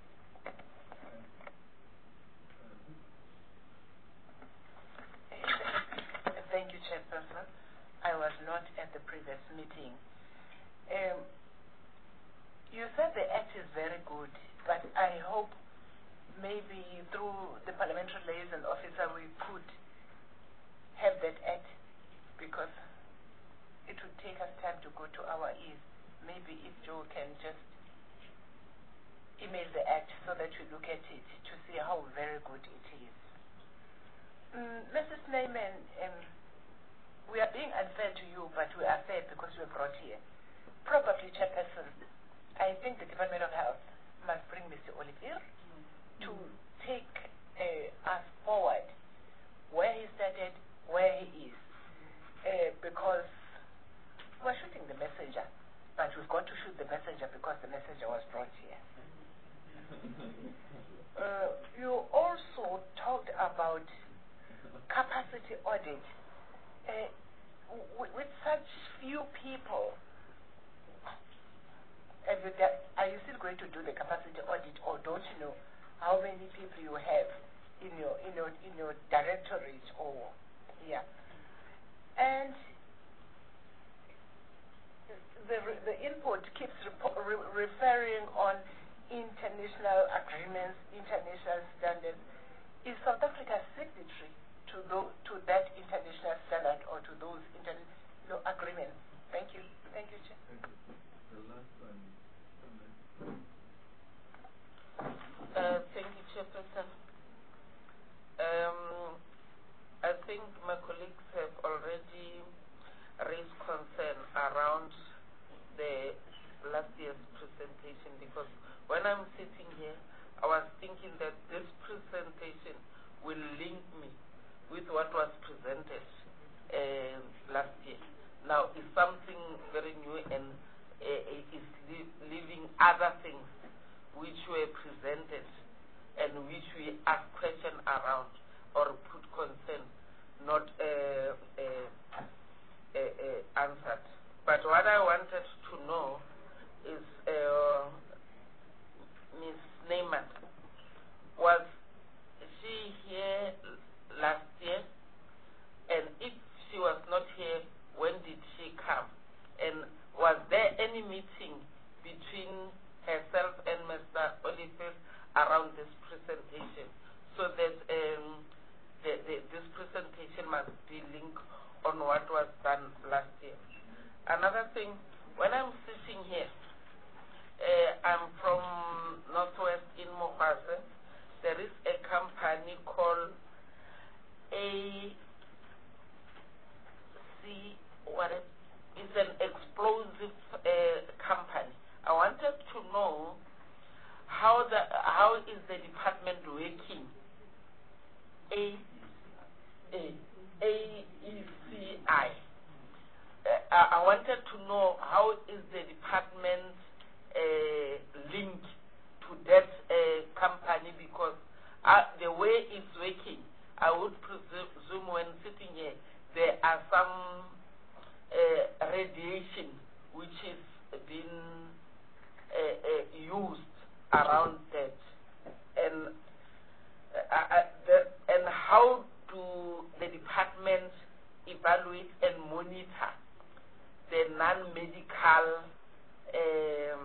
S2: Thank you, Chairperson. I was not at the previous meeting. Um, you said the Act is very good, but I hope maybe through the Parliamentary Liaison Officer we could have that Act, because it would take us time to go to our ears. Maybe if Joe can just email the Act so that we look at it to see how very good it is. Mm, Missus Neyman, um, we are being unfair to you, but we are fair because we are brought here. Probably, Chairperson, I think the Department of Health must bring Mister Olivier mm. to take uh, us forward where he started, where he is. Uh, because we're shooting the messenger, but we've got to shoot the messenger because the messenger was brought here. uh, you also talked about capacity audit. Uh, with such few people, have you got, are you still going to do the capacity audit, or don't you know how many people you have in your in your in your directorate or yeah? And the the input keeps re referring on international agreements, international standards. Is South Africa signatory to the, to that international standard or to those international agreements? Thank you. Thank you, Chair.
S4: Thank you. The last one.
S3: Uh, thank you, Chairperson. Um, I think my colleagues have already raised concern around
S2: when I'm sitting here, I was thinking that this presentation will link me with what was presented uh, last year. Now, it's something very new and uh, it is li leaving other things which were presented and which we ask questions around or put concern, not uh, uh, uh, uh, answered. But what I wanted to know is uh, Miz Neyman, was she here last year? And if she was not here, when did she come? And was there any meeting between herself and Mister Oliphant around this presentation? So that um, the, the, this presentation must be linked on what was done last year. Another thing, when I'm sitting here, uh, I'm from Northwest in Mokase. There is a company called A C, what it, it's an explosive uh, company. I wanted to know how the how is the department working? A A A E C I. Uh, I wanted to know how is the department uh, linked to that uh, company, because uh, the way it's working, I would presume when sitting here, there are some uh, radiation which is being uh, uh, used around that, and uh, uh, the, and how do the department evaluate and monitor the non-medical um,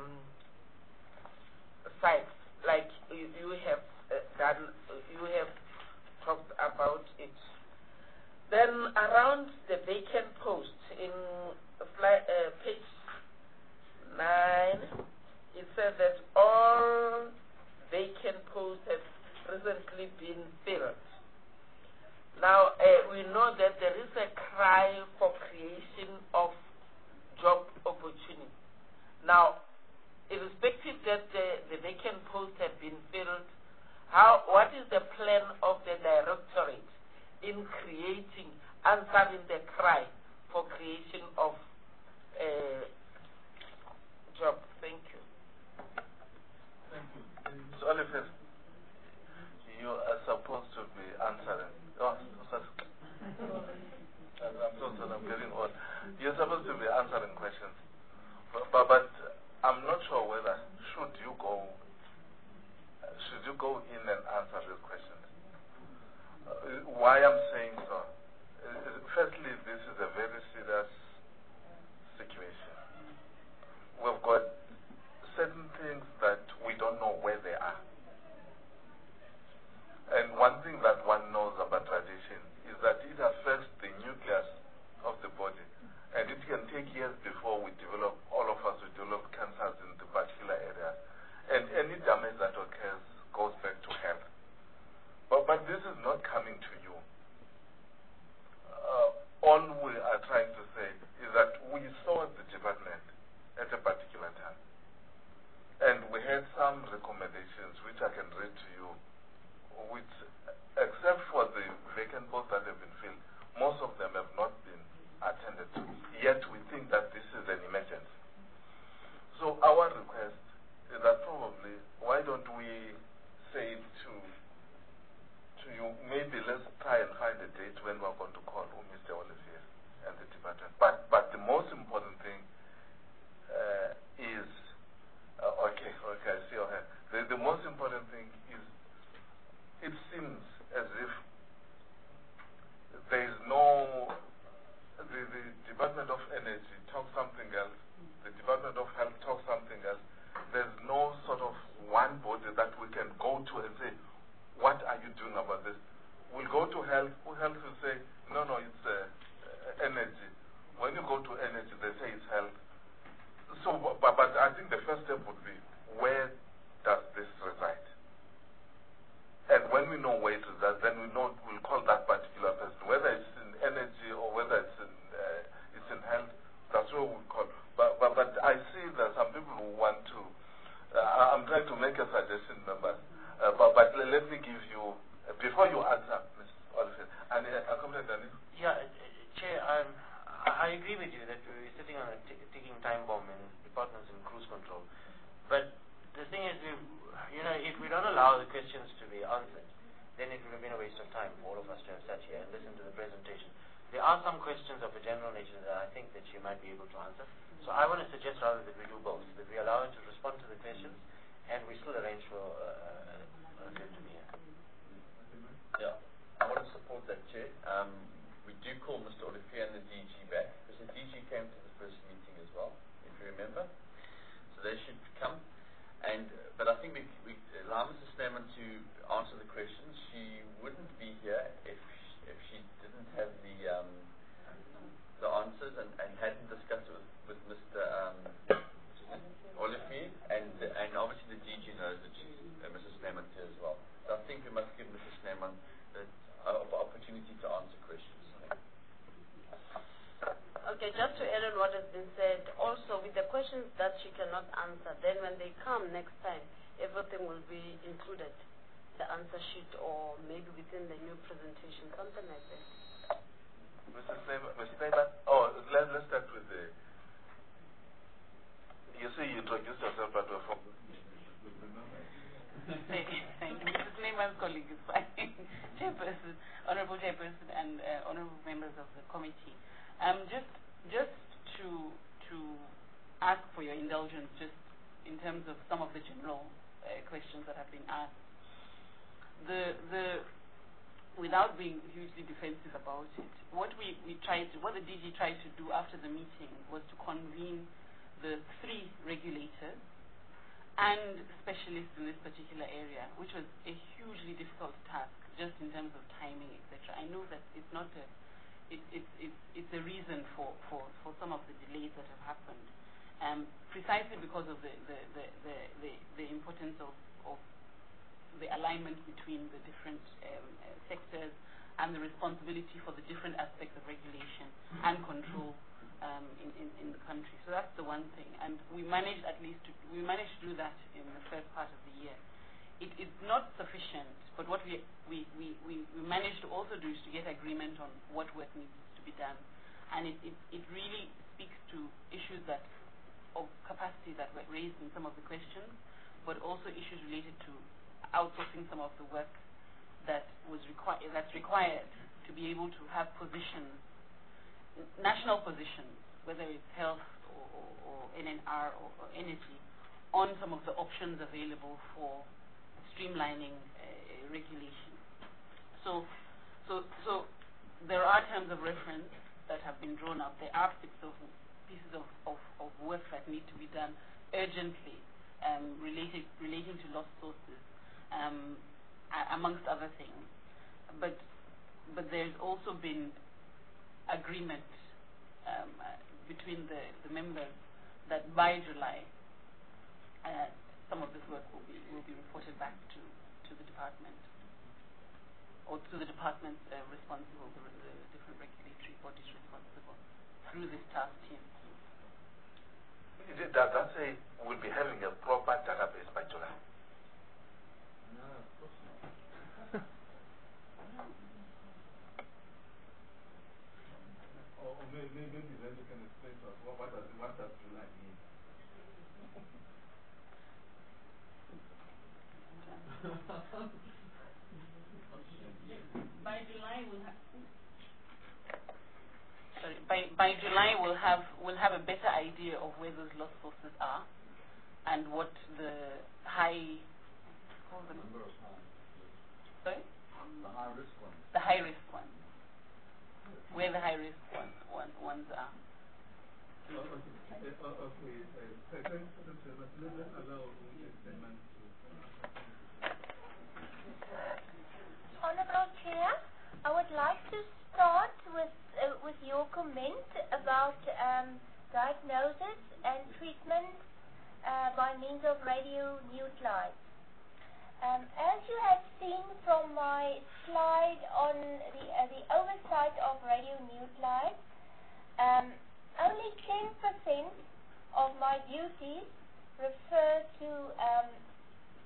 S2: sites, like you, you have uh, done, you have talked about it. Then around the vacant post in fly, uh, page nine, it says that all vacant posts have recently been filled. Now uh, we know that there is a cry for creation of job opportunity. Now, irrespective that the, the vacant posts have been filled, how, what is the plan of the directorate in creating, answering the cry for creation of uh, job? Thank you.
S1: Thank you. So, Oliver, you are supposed to be answering. Oh, sorry. I'm so sorry, I'm getting old. You're supposed to be answering questions. But, but, but I'm not sure whether should you go should you go in and answer these questions. Uh, why I'm saying so? Uh, firstly, this is a very serious situation. We've got certain things that we don't know where they are. And one thing that one knows about radiation is that it affects the nucleus of the body. And it can take years before we develop, all of us will develop cancers in the particular area. And any damage that occurs goes back to health. But, but this is not coming to you. Uh, all we are trying to say is that we saw the department at a particular time. And we had some recommendations which I can read to you, which, except for the vacant posts that have been filled, most of them have not been attended to. Yet we think that this is an emergency. So our request is that probably, why don't we say to to you, maybe let's try and find a date when we're going to call Mister Olivier and the department. But but the most important thing uh, is uh, okay, okay, I see your hand. The, the most important thing is, it seems as if there is make a suggestion, members. Uh, but but le- let me give you, uh, before you answer, Miz Oliver, and uh, accommodate Danny.
S5: Yeah, uh, Chair, um, I I agree with you that we're sitting on a t- ticking time bomb in departments in cruise control. But the thing is, we, you know, if we don't allow the questions to be answered, then it would have been a waste of time for all of us to have sat here and listened to the presentation. There are some questions of a general nature that I think that you might be able to answer. So I want to suggest rather that we do both, that we allow her to respond to the questions, and we still arrange for uh, uh, to be here.
S7: Yeah, I want to support that, Chair. Um, we do call Mister Olivier and the D G back, because the D G came to the first meeting as well, if you remember. So they should come. And uh, but I think we, we allow Missus Snyman to answer the questions. She wouldn't be here if she, if she didn't have the um, the answers and, and hadn't discussed it with, with Mister Um, Olivier, and and obviously the D G knows that she's uh, Missus Snyman here as well. So I think we must give Missus Snyman the uh, opportunity to answer questions.
S8: Okay, just to add on what has been said, also with the questions that she cannot answer, then when they come next time, everything will be included, the answer sheet or maybe within the new presentation, something like that.
S1: Mister Snyman, Mister Snyman, oh, let, let's start with the, you say you introduced yourself, but we're from...
S14: Thank you. Missus Snyman's colleague is fine. Chairperson, Honorable Chairperson, and uh, Honorable members of the committee. Um, just, just to to ask for your indulgence, just in terms of some of the general uh, questions that have been asked. The the without being hugely defensive about it, what we we tried to, what the D G tried to do after the meeting was to convene the three regulators and specialists in this particular area, which was a hugely difficult task, just in terms of timing, et cetera. I know that it's not a It, it, it, it's a reason for, for, for some of the delays that have happened, um, precisely because of the, the, the, the, the, the importance of, of the alignment between the different um, uh, sectors and the responsibility for the different aspects of regulation and control um, in, in, in the country. So that's the one thing. And we managed at least to, we managed to do that in the first part of the year. It is not sufficient, but what we, we, we, we, we managed to also do is to get agreement on what work needs to be done. And it, it, it really speaks to issues that of capacity that were raised in some of the questions, but also issues related to outsourcing some of the work that was requi- that's required to be able to have positions, national positions, whether it's health or, or, or N N R or, or energy, on some of the options available for streamlining uh, regulation. So, so, so there are terms of reference that have been drawn up. There are pieces of, pieces of, of, of work that need to be done urgently, um, related, relating to lost sources, um, a- amongst other things. But, but there's also been agreement um, uh, between the, the members that by July, uh, some of this work will be will be reported back to, to the department, or to the departments uh, responsible, the, the different regulatory bodies responsible, through this task team.
S1: Does that say we'll be having a proper database by July?
S4: No, of course not. or, or maybe, maybe then you can explain to us what, what, does, what does July mean?
S14: By July we'll have sorry, by by July we'll have we'll have a better idea of where those lost sources are and what the high call them
S4: Number of times.
S14: sorry?
S4: The high risk ones.
S14: The high risk ones. Where the high risk ones one, ones are.
S4: Oh, okay. Uh, okay. Uh, thanks for the service. Let's allow the statement to.
S15: Honorable Chair, I would like to start with uh, with your comment about um, diagnosis and treatment uh, by means of radionuclides. Um, as you have seen from my slide on the uh, the oversight of radionuclides, um, only ten percent of my duties refer to um,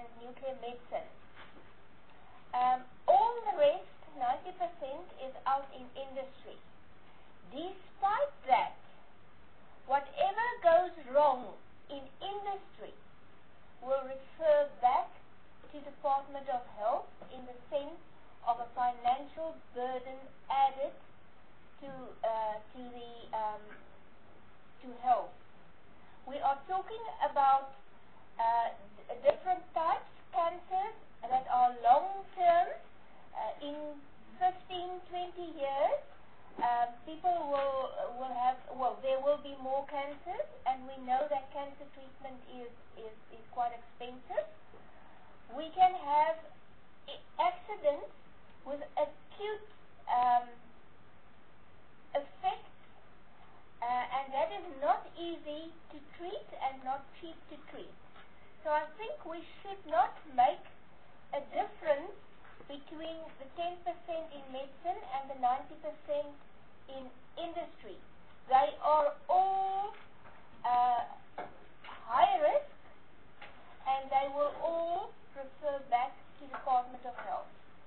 S15: and nuclear medicine. Um, all the rest, ninety percent, is out in industry. Despite that, whatever goes wrong in industry will refer back to Department of Health in the sense of a financial burden added to uh, to the um, to health. We are talking about uh, d- different types of cancers that are long term. Uh, in fifteen, twenty years, uh, people will will have well, there will be more cancers, and we know that cancer treatment is is, is quite expensive. We can have I- accidents with acute um, effects, uh, and that is not easy to treat and not cheap to treat. So I think we should not make a difference between the ten percent in medicine and the ninety percent in industry. They are all uh, high risk, and they will all refer back to Department of Health.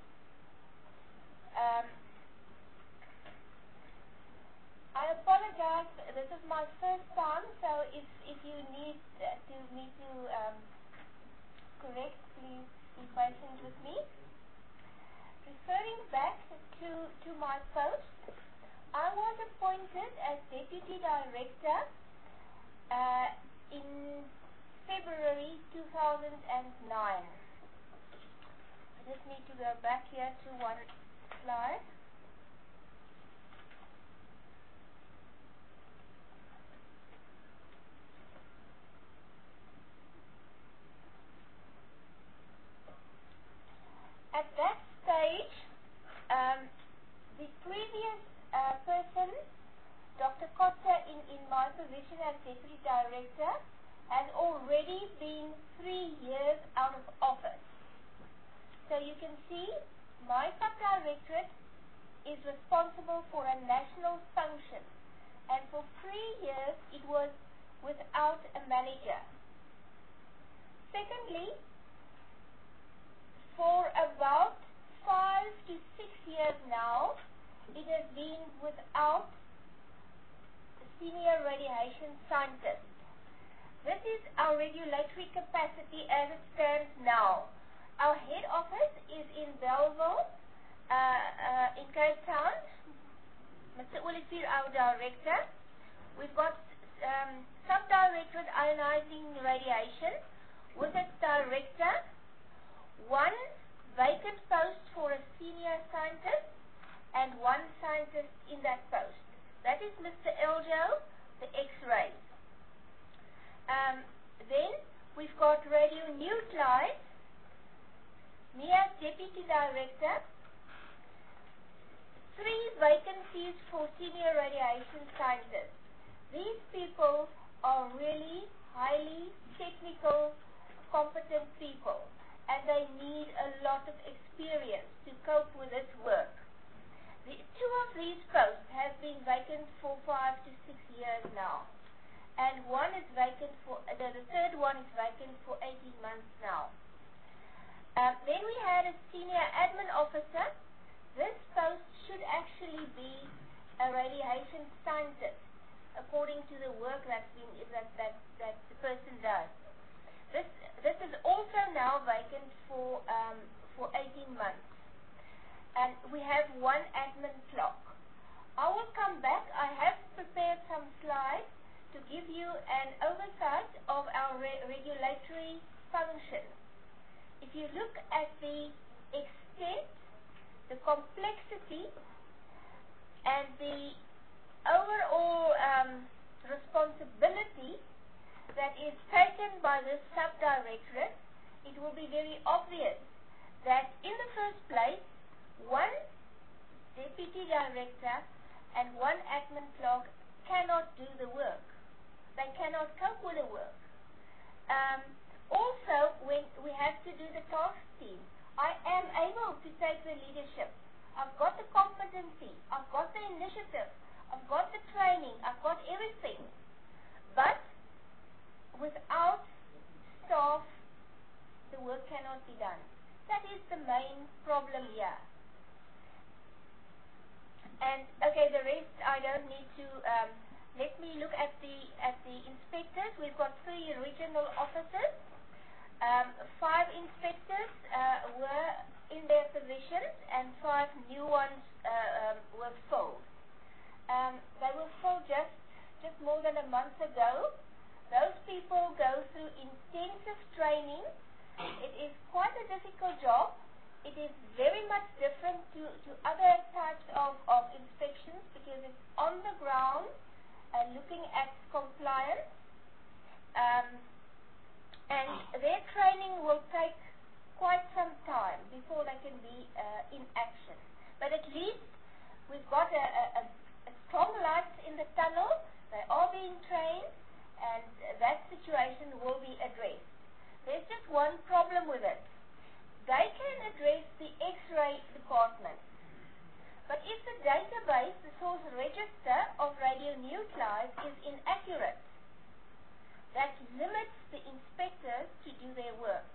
S15: Um, I apologize, this is my first time, so if, if you need uh, to me to um, correct, please be patient with me. Referring back to, to my post, I was appointed as Deputy Director uh, in February two thousand nine. I just need to go back here to one slide. At that stage, um, the previous uh, person, Doctor Costa, in, in my position as Deputy Director, has already been three years out of office. So you can see my sub-directorate is responsible for a national function, and for three years it was without a manager. Secondly, for about five to six years now, it has been without a senior radiation scientist. This is our regulatory capacity as it stands now. Our head office is in Belleville, uh, uh, in Cape Town. Mister Olivier, our director. We've got um, sub-directorate ionizing radiation with its director, one vacant post for a senior scientist, and one scientist in that post. That is Mister Eljo, the X-rays. Um, then we've got radionuclides, me as Deputy Director, three vacancies for senior radiation scientists. These people are really highly technical, competent people, and they need a lot of experience to cope with this work. The, two of these posts have been vacant for five to six years now, and one is vacant for, uh, the, the third one is vacant for eighteen months now. Um, then we had a senior admin officer. This post should actually be a radiation scientist, according to the work that's been, that, that, that the person does. This, this is also now vacant for, um, for eighteen months. And we have one admin clock. I will come back. I have prepared some slides to give you an oversight of our re regulatory function. If you look at the extent, the complexity, and the overall um, responsibility that is taken by this sub-directorate, it will be very obvious that in the first place, one deputy director and one admin clerk cannot do the work. They cannot cope with the work. Um, also, when we have to do the task team, I am able to take the leadership. I've got the competency. I've got the initiative. I've got the training. I've got everything. But without staff, the work is the main problem here? And okay, the rest I don't need to. Um, let me look at the at the inspectors. We've got three regional officers. Um, five inspectors uh, were in their positions, and five new ones uh, um, were filled. Um, they were filled just just more than a month ago. Those people go through intensive training. It is quite a difficult job. It is very much different to, to other types of, of inspections because it's on the ground uh, looking at compliance. Um, and their training will take quite some time before they can be uh, in action. But at least we've got a, a, a strong light in the tunnel. They are being trained, and that situation will be addressed. There's just one problem with it. They can address the X-ray department. But if the database, the source register of radionuclides is inaccurate, that limits the inspectors to do their work.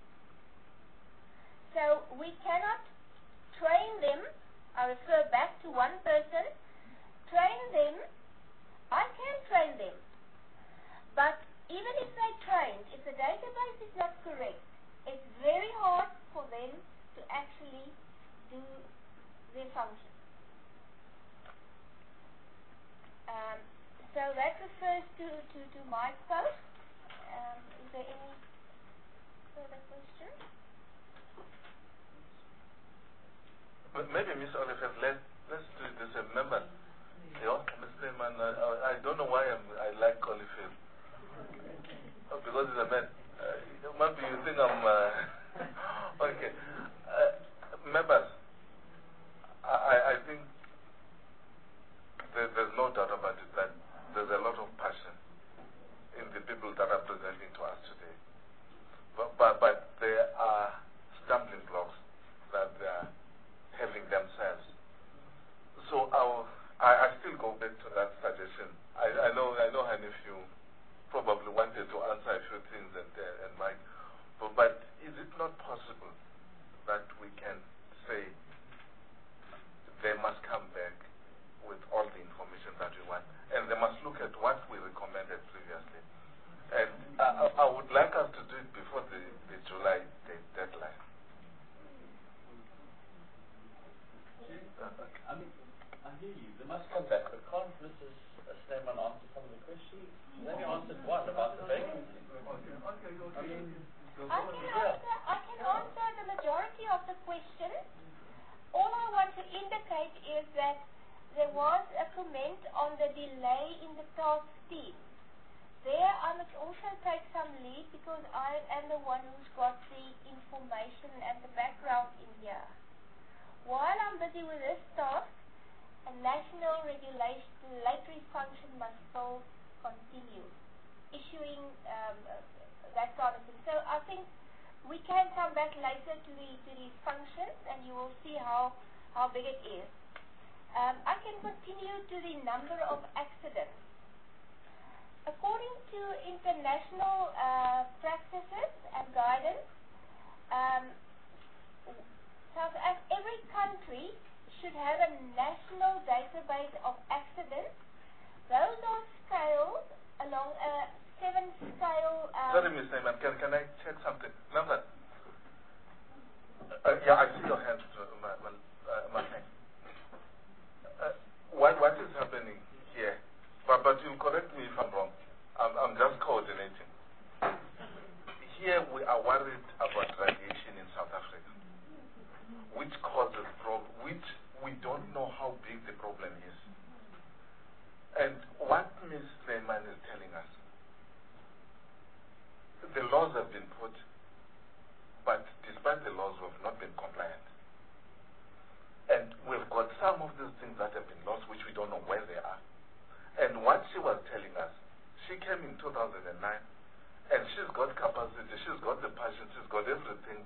S15: So we cannot train them. I refer back to one person. Train them. I can train them. But even if they're trained, if the database is not correct, it's very hard for them to actually do their function. Um, so that refers to, to, to my post. Um, is there any further questions?
S1: But maybe Miz Oliphant, let, let's do this. Remember, you know, Mister Man, I, I don't know why I'm, I like Oliphant. Oh, because he's a man. Uh, maybe you think I'm... Uh, okay. Uh, members, I, I think there, there's no doubt about it that there's a lot of passion in the people that are presenting to us today. But, but, but there are stumbling blocks that they are having themselves. So I'll, I, I still go back to that suggestion. I, I know I know how if you probably wanted to answer a few things and, uh, and Mike, but, but is it not possible that we can say they must come back with all the information that we want, and they must look at what we recommended previously? And I, I would like us to do it before the, the July the deadline.
S7: I mean, I hear you. They must come back, but can't Missus Snyman answer some of the questions? She only answered one about the vacancy.
S4: Okay, okay, okay.
S7: I mean,
S15: I can, answer, I can answer the majority of the questions. All I want to indicate is that there was a comment on the delay in the task team. There I must also take some lead because I am the one who's got the information and the background in here. While I'm busy with this task, a national regulatory function must still continue, issuing um, uh, that sort of thing. So I think we can come back later to the to these functions, and you will see how how big it is. Um, I can continue to the number of accidents. According to international uh, practices and guidance, um, South Af- every country should have a national database of accidents. Those are scaled along a seven-scale... Um,
S1: Sorry, Miz Neyman, can, can I check something? Remember, uh, yeah, I see your hand, uh, my, my, uh, my hand. Uh, what, what is happening here? But, but you'll correct me if I'm wrong. I'm, I'm just coordinating. Here we are worried about radiation in South Africa, which causes problem, which we don't know how big the problem is. And what Miz Neyman is telling us, the laws have been put, but despite the laws, we have not been compliant. And we've got some of these things that have been lost, which we don't know where they are. And what she was telling us, she came in two thousand nine, and she's got capacity, she's got the passion, she's got everything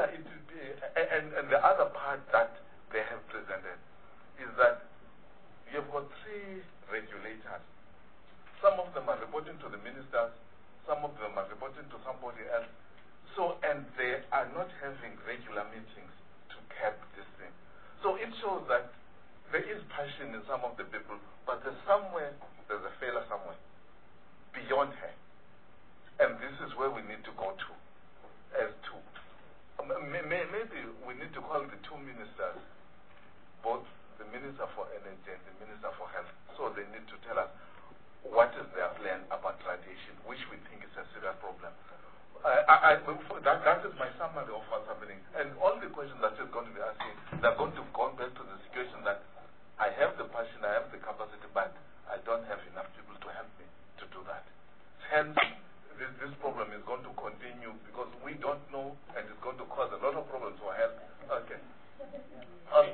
S1: yeah, it will be, and, and the other part that they have presented is that you've got three regulators. Some of them are reporting to the ministers, some of them are reporting to somebody else. So, and they are not having regular meetings to cap this thing. So it shows that there is passion in some of the people, but there's somewhere, there's a failure somewhere beyond her. And this is where we need to go to, as to, may, may, maybe we need to call the two ministers, both the Minister for Energy and the Minister for Health, so they need to tell us what is their plan about radiation, which we think is a serious problem. Uh, I, I, that, that is my summary of what's happening. And all the questions that you're going to be asking, they're going to go back to the situation that I have the passion, I have the capacity, but I don't have enough people to help me to do that. Hence, this, this problem is going to continue because we don't know, and it's going to cause a lot of problems for health. Okay. Okay.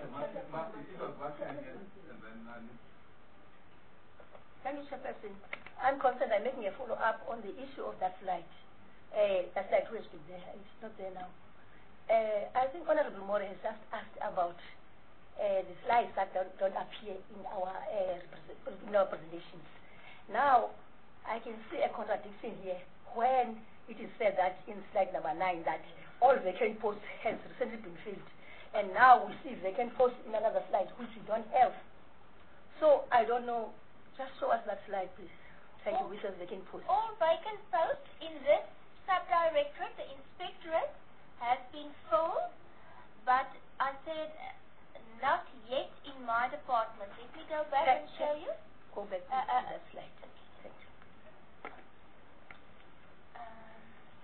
S10: Thank you, Chairperson. I'm concerned I'm making a follow-up on the issue of that slide. Uh, that slide was there. It's not there now. Uh, I think Honorable More has just asked about uh, the slides that don't, don't appear in our, uh, in our presentations. Now, I can see a contradiction here when it is said that in slide number nine that all vacant posts has recently been filled. And now we see vacant posts in another slide which we don't have. So I don't know. Just show us that slide, please. Thank you. We have vacant posts.
S15: All vacant posts in this subdirectorate, the inspectorate, has been filled, but I said uh, not yet in my department. Let me go back and show you.
S10: Go back to
S15: uh, uh,
S10: that slide. Thank you.
S15: Um,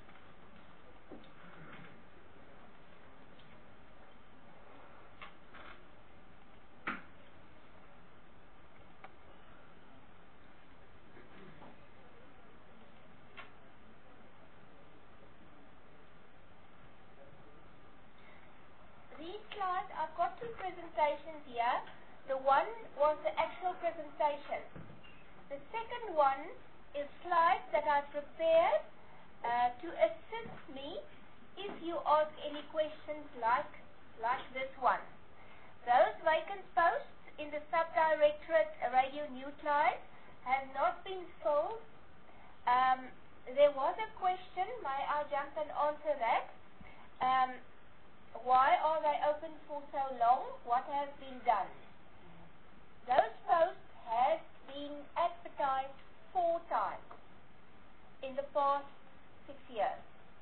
S15: These slides, I've got two presentations here. The one was the actual presentation. The second one is slides that I've prepared uh, to assist me if you ask any questions like, like this one. Those vacant posts in the subdirectorate radio nuclide have not been filled. Um, there was a question, may I jump and answer that? Um, Why are they open for so long? What has been done? Those posts have been advertised four times in the past six years.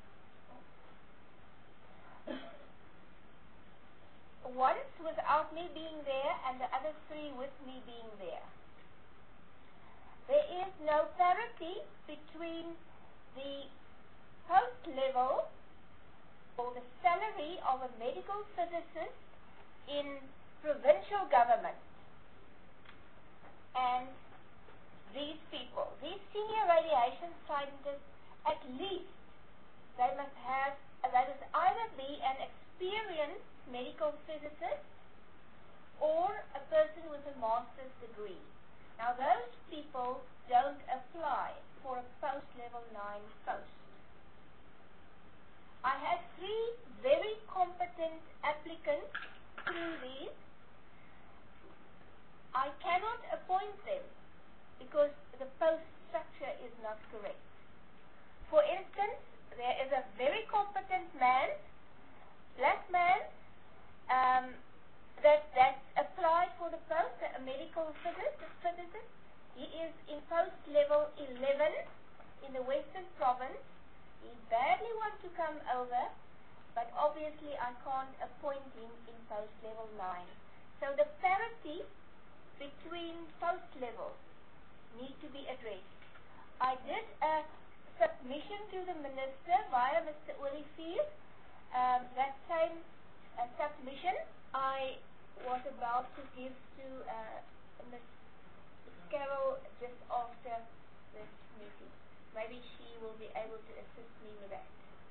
S15: Once without me being there and the other three with me being there. There is no parity between the post level or the salary of a medical physicist in provincial government and these people. These senior radiation scientists, at least they must have, they must either be an experienced medical physicist or a person with a master's degree. Now those people don't apply for a post-level nine post. I had three very competent applicants through these. I cannot appoint them because the post structure is not correct. For instance, there is a very competent man, black man, um, that, that applied for the post, a medical physicist. physicist. He is in post level eleven in the Western Province. He badly wants to come over, but obviously I can't appoint him in post level nine. So the parity between post levels need to be addressed. I did a submission to the minister via Mister Olivier. Um, that same uh, submission I was about to give to uh, Miz Carroll just after this meeting. Maybe she will be able to assist me with that.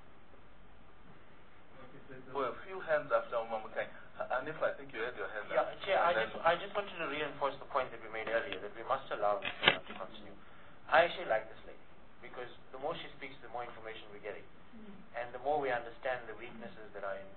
S1: Well, a few hands after Mama Kang. And if I think you had your hand
S5: Yeah,
S1: up.
S5: Chair, I just, I just wanted to reinforce the point that we made earlier, that we must allow this to continue. I actually like this lady, because the more she speaks, the more information we're getting. Mm. And the more we understand the weaknesses that are in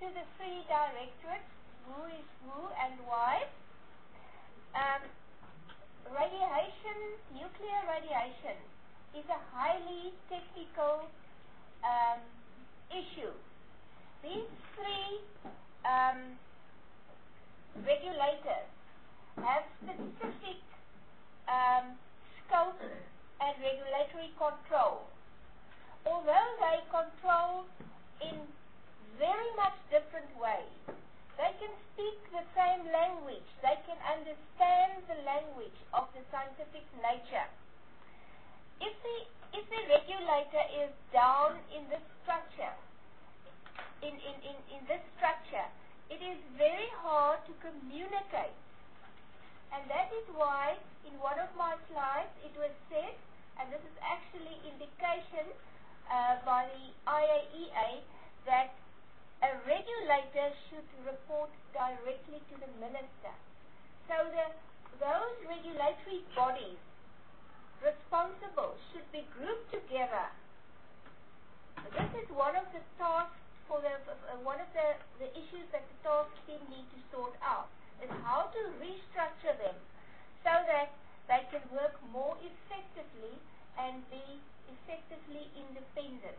S15: into the three directorates, who is who and why. Um, radiation, nuclear radiation, is a highly technical um, issue. These three um, regulators have specific um, scope and regulatory control. Although they control in very much different ways, they can speak the same language, they can understand the language of the scientific nature. If the, if the regulator is down in this structure, in, in, in, in this structure, it is very hard to communicate. And that is why in one of my slides it was said, and this is actually indication uh, by the I A E A, that a regulator should report directly to the minister. So the, those regulatory bodies responsible should be grouped together. This is one of the tasks for the, uh, one of the, the issues that the task team need to sort out, is how to restructure them so that they can work more effectively and be effectively independent.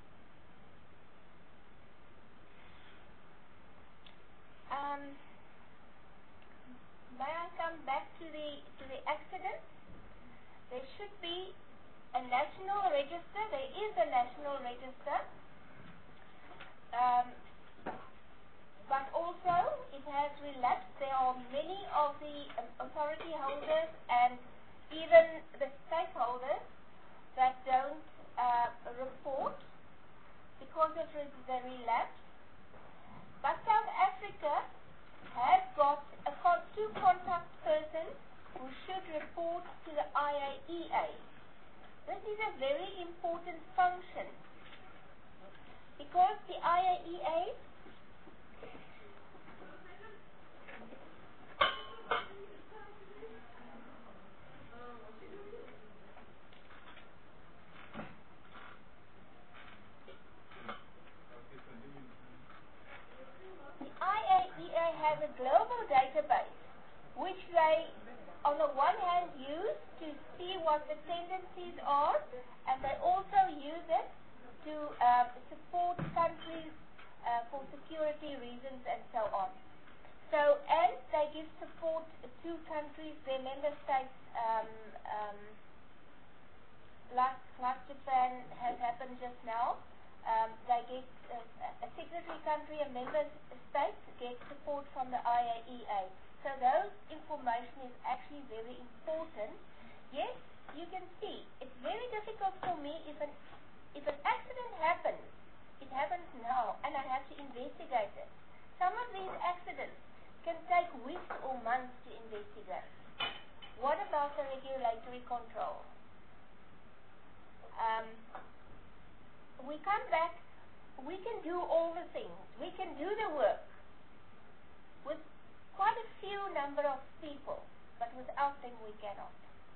S15: Um, may I come back to the to the accident? There should be a national register. There is a national register, um, but also it has relapsed. There are many of the um, authority holders and even the stakeholders that don't uh, report because of the relapse. But South Africa has got a con two contact persons who should report to the I A E A. This is a very important function because the I A E A I A E A has a global database which they on the one hand use to see what the tendencies are, and they also use it to uh, support countries uh, for security reasons and so on. So, and they give support to countries, their member states, um, um, like, like Japan has happened just now. Um, they get uh, a signatory country, a member state, get support from the I A E A. So those information is actually very important. Yes, you can see it's very difficult for me if an if an accident happens, it happens now, and I have to investigate it. Some of these accidents can take weeks or months to investigate. What about the regulatory control? Um, we come back, we can do all the things, we can do the work with quite a few number of people, but without them we cannot.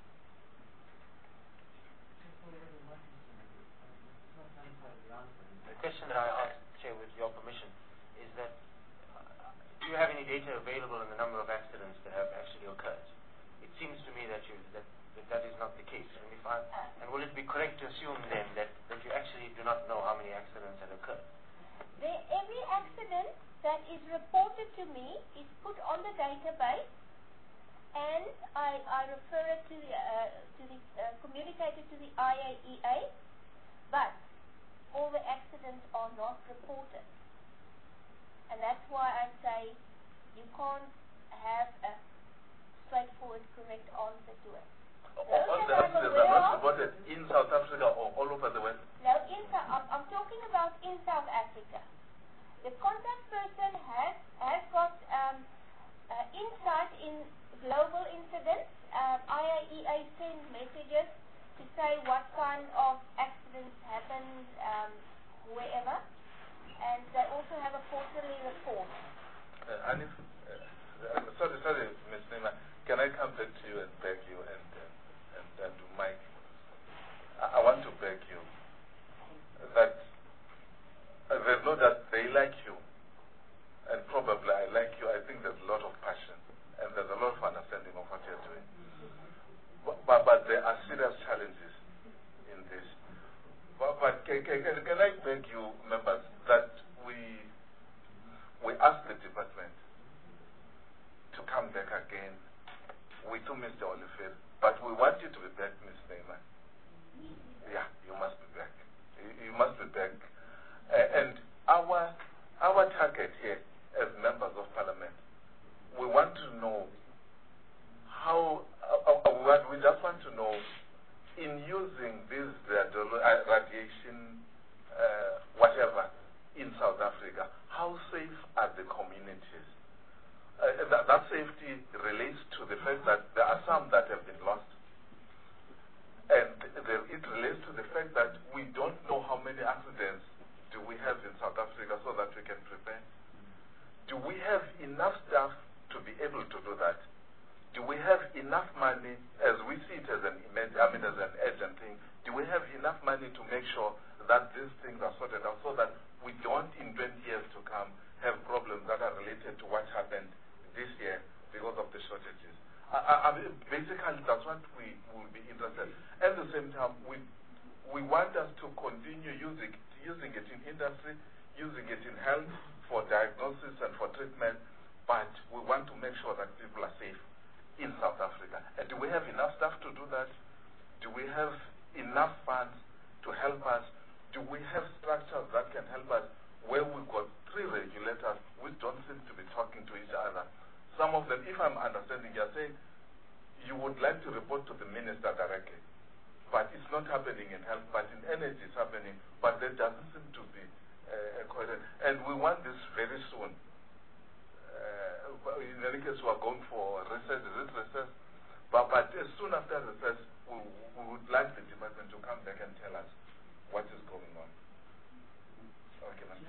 S5: The question that I asked, Chair, with your permission, is that uh, do you have any data available on the number of accidents that have actually occurred? It seems to me that you that that, that is not the case. And if I uh, and will it be correct to assume then that, that you actually do not know how many accidents have occurred?
S15: There, every accident that is reported to me is put on the database, and I, I refer it to the, uh, to the uh, communicated to the I A E A, but all the accidents are not reported. And that's why I say you can't have a straightforward, correct answer to it.
S1: All the accidents are not reported in South Africa or all over the world?
S15: No, in, I'm, I'm talking about in South Africa. The contact person has, has got um, uh, insight in global incidents. Um, I A E A sends messages to say what kind of accidents happened um, wherever. And they also have a quarterly report.
S1: Uh, Anif, uh, sorry, sorry, Miz Nima, can I come back to you and beg you and, uh, and, and to Mike? I, I want to beg you. can, can, can, can I beg you, members, that we we ask the department to come back again with Mister Oliver, but we want you to be back, Miz Neyman. Yeah, you must be back. You, you must be back. Uh, and our our target here, as members of parliament, we want to know how. Uh, uh, we, want, we just want to know, in using this uh, radiation, uh, whatever, in South Africa, how safe are the communities? Uh, that, that safety relates to the fact that there are some that have been lost. And the, it relates to the fact that we don't know how many accidents do we have in South Africa so that we can prepare. Do we have enough staff to be able to do that? Do we have enough money, as we see it as an, I mean, as an urgent thing, do we have enough money to make sure that these things are sorted out so that we don't, in twenty years to come, have problems that are related to what happened this year because of the shortages? I, I, I mean, basically, that's what we will be interested in. At the same time, we, we want us to continue using, using it in industry, using it in health for diagnosis and for treatment, but we want to make sure that people are safe in South Africa. And do we have enough staff to do that? Do we have enough funds to help us? Do we have structures that can help us where we've got three regulators which don't seem to be talking to each other? Some of them, if I'm understanding, you're saying you would like to report to the minister directly, but it's not happening in health, but in energy it's happening, but there doesn't seem to be uh, coherent. And we want this very soon. Uh, in any case, we are going for research, research, but, but as soon after research, we, we would like the department to come back and tell us what is going on. Okay, ma'am.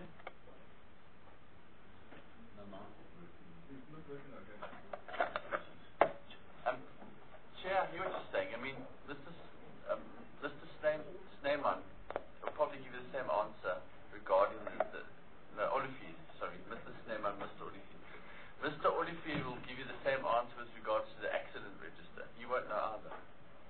S7: Um, Chair, I hear what you're saying. I mean, Mister Um, Mister Snyman will probably give you the same answer regarding the, the, the Olivier, sorry, Mister Snyman, Mister Olivier. Mister Olivier will give you the same answer with regards to the accident register. You won't know either.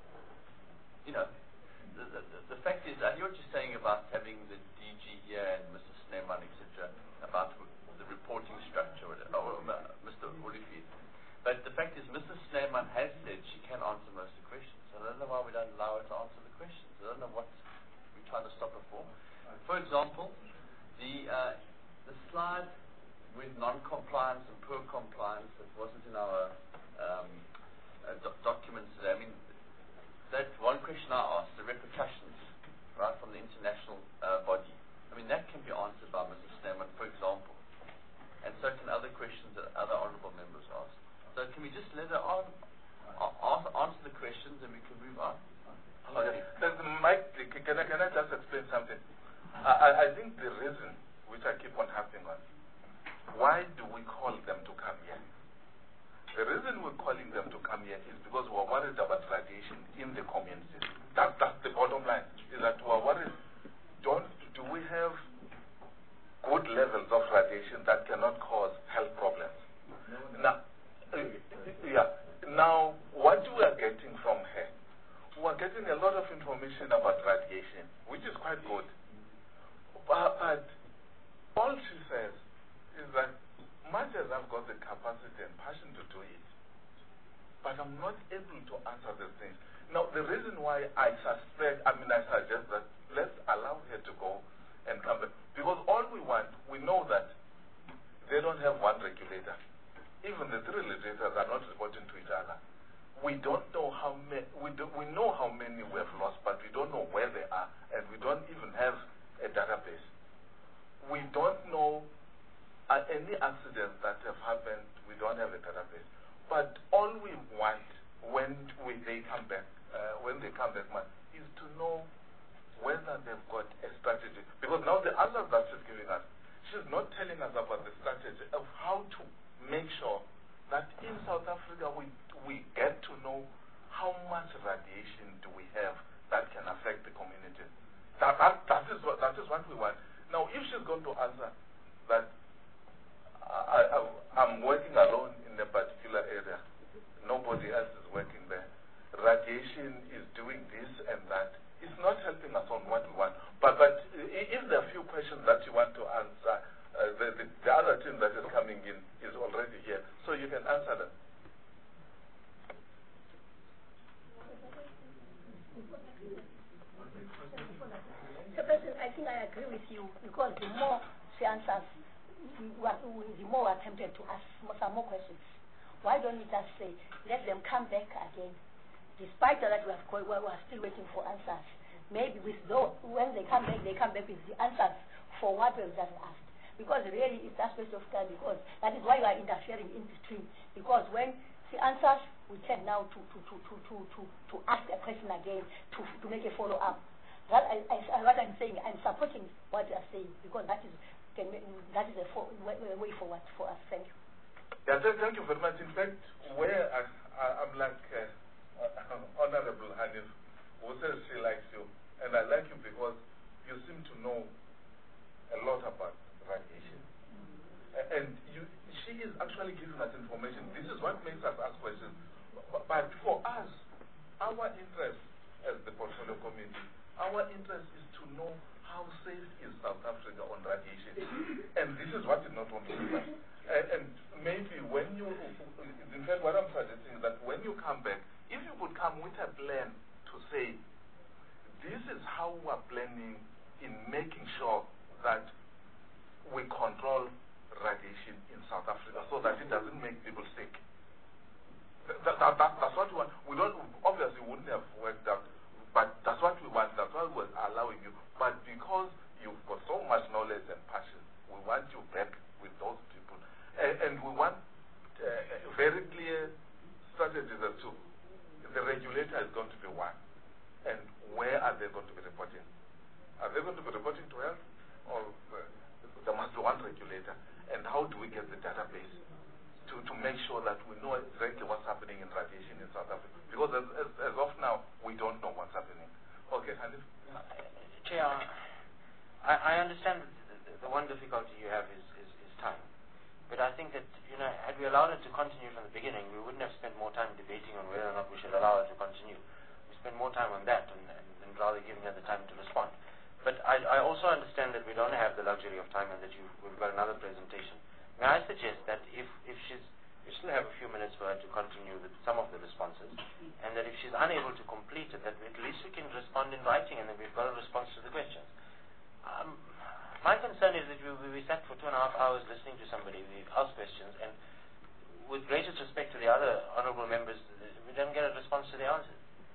S7: You know, the, the, the, the fact is, I hear what you're saying about having the D G here and Mister Snyman, et cetera, about the reporting structure, or uh, Mister Olivier. But the fact is, Mister Snyman has said she can answer most of the questions. I don't know why we don't allow her to answer the questions. I don't know what we're trying to stop her for. For example, the uh, the slide with non-compliance and poor compliance that wasn't in our um, uh, doc documents today. I mean, that one question I asked, the repercussions, right, from the international uh, body. I mean, that can be answered by Mister Snyman, for example. And so can other questions that other honourable members asked. So can we just let her on, uh, answer the questions and we can move on?
S1: Okay. Mike, can I, can I just explain something? I, I think the reason, which I keep on harping on, why do we call them to come here? The reason we're calling them to come here is because we're worried about radiation in the community. That, that's the bottom line, is that we're worried, don't, do we have good levels of radiation that cannot cause health problems? Now, uh, yeah, now what we are getting from her, we're getting a lot of information about radiation, which is quite good. But, but all she says is that much as I've got the capacity and passion to do it, but I'm not able to answer the things. Now, the reason why I suspect, I mean, I suggest that let's allow her to go and come back. Because all we want, we know that they don't have one regulator. Even the three regulators are not reporting to each other. We don't know how many, we, do, we know how many we have lost, but we don't know where they are, and we don't even have a database. We don't know Uh, any accidents that have happened, we don't have a database. But all we want when we, they come back, uh, when they come back, man, is to know whether they've got a strategy. Because now the answers that she's giving us, she's not telling us about the strategy of how to make sure that in South Africa we we get to know how much radiation do we have that can affect the community. That that, that is what that is what we want. Now, if she's going to answer that. I, I, I'm working alone in a particular area. Nobody else is working there. Radiation is doing this and that. It's not helping us on what we want. But, but
S10: I agree with you because the more she answers, we, we, are- we, the more we are tempted to ask mo- some more questions. Why don't we just say, let them come back again? Despite that we, have, co- we are still waiting for answers. Maybe with those, when they come back, they come back with the answers for what we have just asked. Because really it's just waste of time because that is why we are interfering in between. Because when she answers, we tend now to, to, to, to, to, to, to ask a question again to, to make a follow-up. That I, I, what I'm saying, I'm supporting what you are saying because that is can, make- that is a for, way, way forward for us. Thank you.
S1: Yeah, th- thank you very much. In fact, where I, I, I'm like uh, Honorable Hanif, who says she likes you, and I like you because you seem to know a lot about radiation. A- And you, she is actually giving us information. This is what makes us ask questions. But, but for us, our interest as the portfolio committee, our interest is to know how safe is South Africa on radiation. And this is what is not on paper. And, and maybe when you, in fact, what I'm suggesting is that when you come back, if you could come with a plan to say, this is how we're planning in making sure that we control radiation in South Africa so that it doesn't make people sick. That, that, that, that's what we want. We don't, obviously wouldn't have worked out, but that's what we want. That's why we're allowing you. But because you've got so much knowledge and passion, we want you back with those people. And, and we want uh, very clear strategies as to the regulator is going to be one. And where are they going to be reporting? Are they going to be reporting to health? Or uh, there must be one regulator? And how do we get the database to, to make sure that we know exactly what's happening in radiation in South Africa? Because as, as, as of now, we don't know what's happening. Okay, Hanif?
S5: Chair, I, I understand that the, the one difficulty you have is, is, is time. But I think that, you know, had we allowed it to continue from the beginning, we wouldn't have spent more time debating on whether or not we should allow it to continue. We spent more time on that and, and, and rather giving her the time to respond. But I, I also understand that we don't have the luxury of time and that you've, we've got another presentation. May I suggest that if, if she's, we still have a few minutes for her to continue with some of the responses, and that if she's unable to complete it, that at least we can respond in writing and then we've got a response to the questions. Um, my concern is that we, we sat for two and a half hours listening to somebody, we asked questions, and with greatest respect to the other honourable members, we don't get a response to the answers.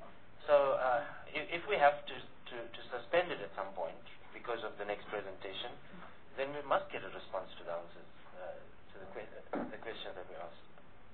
S5: So uh, if, if we have to, to, to suspend it at some point because of the next presentation, then we must get a response to the answers, uh, to the, que the questions that we asked.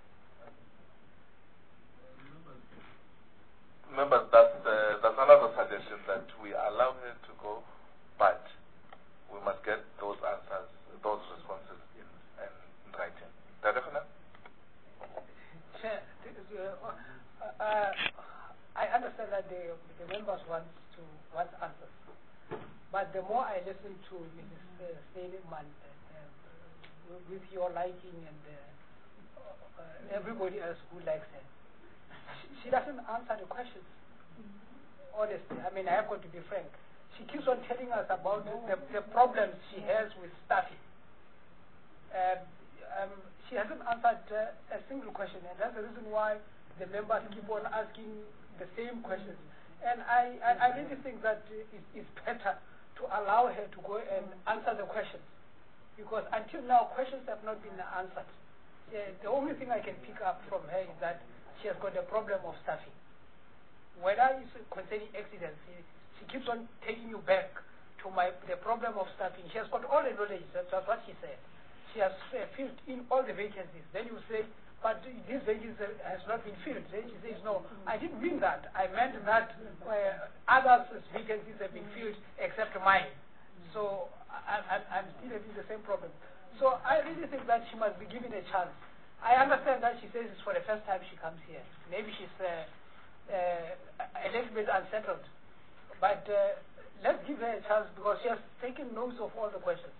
S1: Members, that's, uh, that's another suggestion that we allow her to go, but we must get those answers, those responses in, in writing. Director?
S9: Chair, uh, uh, I understand that the, the members want to want answers, but the more I listen to Missus Uh, Steyneman, uh, uh, with your liking and uh, uh, everybody else who likes her, she, she doesn't answer the questions. Honestly, I mean, I have got to be frank. She keeps on telling us about the, the, the problems she has with staffing. Um, um, she hasn't answered uh, a single question, and that's the reason why the members keep on asking the same questions. And I, I, I really think that uh, it, it's better to allow her to go and answer the questions, because until now questions have not been answered. Uh, the only thing I can pick up from her is that she has got a problem of staffing. Whether it's concerning accidents, she, she keeps on taking you back to my the problem of staffing. She has got all the knowledge, that's, that's what she said. She has uh, filled in all the vacancies. Then you say, but this vacancy has not been filled. Then she says, no, I didn't mean that. I meant that uh, others' vacancies have been filled except mine. So I, I, I'm still having the same problem. So I really think that she must be given a chance. I understand that she says it's for the first time she comes here. Maybe she's uh, uh, a little bit unsettled. But uh, let's give her a chance because she has taken notes of all the questions.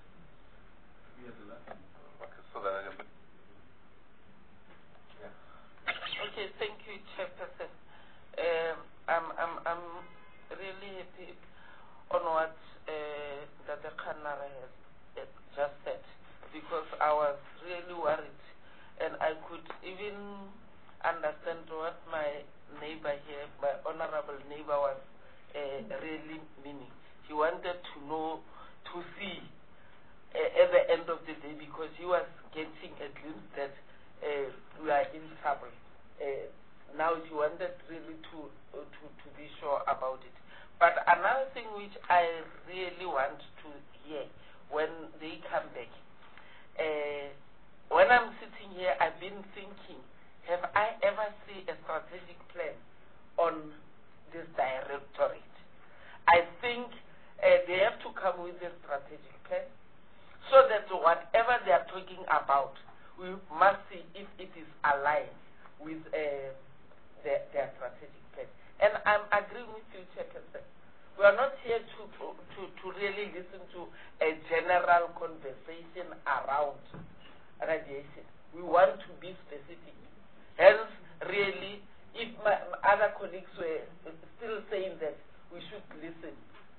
S1: Okay, so that I can...
S3: Okay, thank you, Chairperson. Um, I'm, I'm, I'm really happy on what uh, Dada Khanara has uh, just said, because I was really worried, and I could even understand what my neighbor here, my honorable neighbor, was uh, really meaning. He wanted to know to see uh, at the end of the day, because he was getting a glimpse that uh, we are in trouble. Uh, now he wanted really to, uh, to, to be sure about it. But another thing which I really want to hear when they come back, uh, when I'm sitting here, I've been thinking, have I ever seen a strategic plan on this directorate? I think uh, they have to come with a strategic plan so that whatever they are talking about, we must see if it is aligned with uh, their, their strategic plan. And I'm agreeing with you, Chairperson. We are not here to, to, to really listen to a general conversation around radiation. We want to be specific. Hence, really, if my, my other colleagues were still saying that we should listen,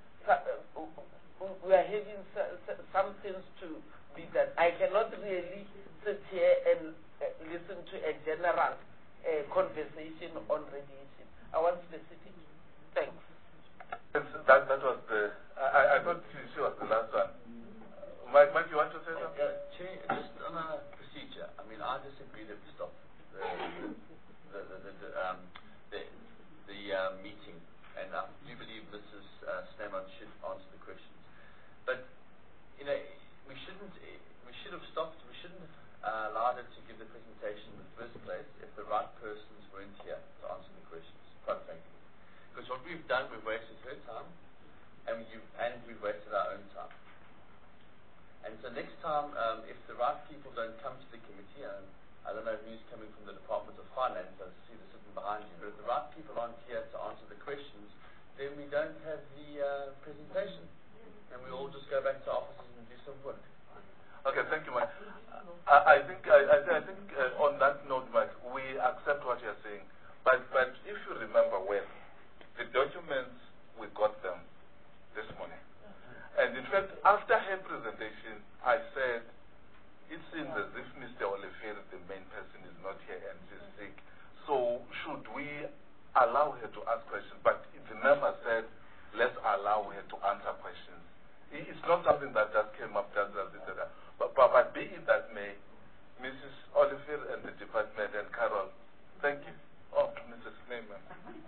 S3: we are having some things to be done. I cannot really sit here and uh, listen to a general uh, conversation on radiation. I want specific. Thanks.
S1: That, that was the, I, I thought she was the last one. Mike, Mike, you want to say something?
S7: Uh, Chair, just on a procedure, I mean, I disagree that we stop the, the, the, the, the, um, the, the uh, meeting, and I do believe Missus Uh, Snyman should answer the questions. But, you know, we shouldn't, we should have stopped, we shouldn't have uh, allowed her to give the presentation in the first place if the right persons weren't here to answer the questions, quite frankly. Because what we've done, we've wasted her time, and, you've, and we've wasted our own time. And so next time, um, if the right people don't come to the committee, and I don't know who's coming from the Department of Finance, I see they're sitting behind you, but if the right people aren't here to answer the questions, then we don't have the uh, presentation. And we all just go back to offices and do some work.
S1: Okay, thank you, Mike. I, I think, I, I, I think uh, on that note, Mike, we accept what you're saying. But, but if you remember well, the documents, we got them this morning. And in fact, after her presentation, I said, it seems as if Mister Olivier, the main person, is not here and she's sick. So should we allow her to ask questions? But the member said, let's allow her to answer questions. It's not something that just came up just as it did. But, but, but be it that may, Missus Olivier and the department and Carol, thank you. Oh, Missus Snyman.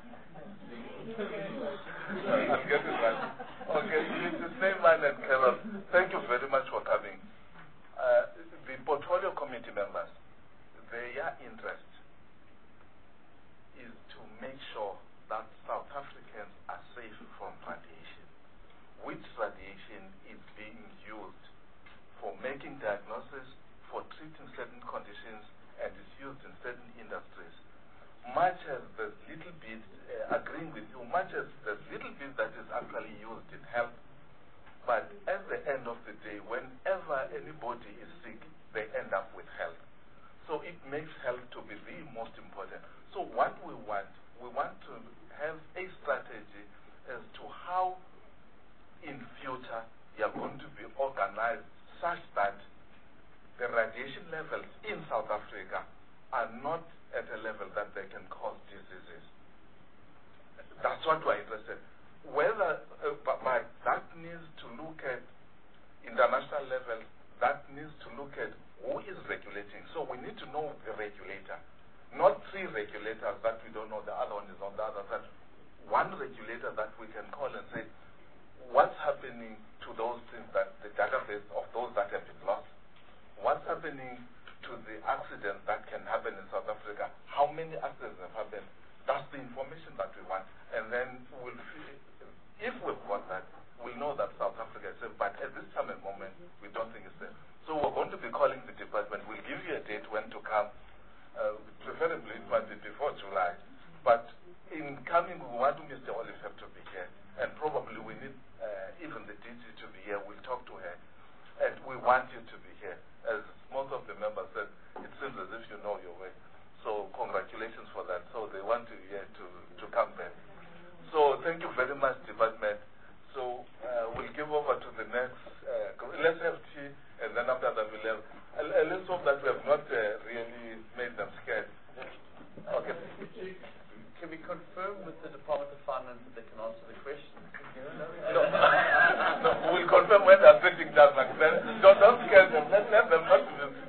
S1: I'm getting right. Okay, Missus Snyman and Carol, thank you very much for coming. Uh, the portfolio committee members, their interest is to make sure that South Africans are safe from radiation. Which radiation is being used for making diagnosis, for treating certain conditions, and is used in certain industries. Much as there's little bit, uh, agreeing with you, much as there's little bit that is actually used in health, but at the end of the day, whenever anybody is sick, they end up with health. So it makes health to be the most important. So what we want, we want to have a strategy as to how in future you are going to be organized such that the radiation levels in South Africa are not at a level that they can cause diseases. That's what we're interested in. Whether, uh, but, but that needs to look at international level, that needs to look at who is regulating. So we need to know the regulator, not three regulators that we don't know, the other one is on the other side. One regulator that we can call and say, what's happening to those things, that the database of those that have been lost? What's happening to the accidents that can happen in South Africa? How many accidents have happened? That's the information that we want. And then we'll see, if we've got that, we'll know that South Africa is safe. But at this time and moment, we don't think it's safe. So we're going to be calling the department. We'll give you a date when to come. Uh, preferably it might be before July. But in coming, we want Mister Olivier to be here. And probably we need uh, even the D G to be here. We'll talk to her. And we want you to be here. As most of the members said, it seems as if you know your way. So congratulations for that. So they want you here to, to come back. So thank you very much, department. So uh, we'll give over to the next. Uh, let's have tea, and then after that we'll have. Uh, let's hope that we have not uh, really made them scared. Okay.
S7: Can we confirm with the Department of Finance that they can answer the question?
S1: No, no, we'll confirm. them when they're sitting down, like then don't, don't scare them. Let, let them not be scared.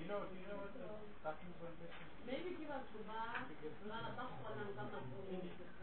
S11: Maybe give us the bar,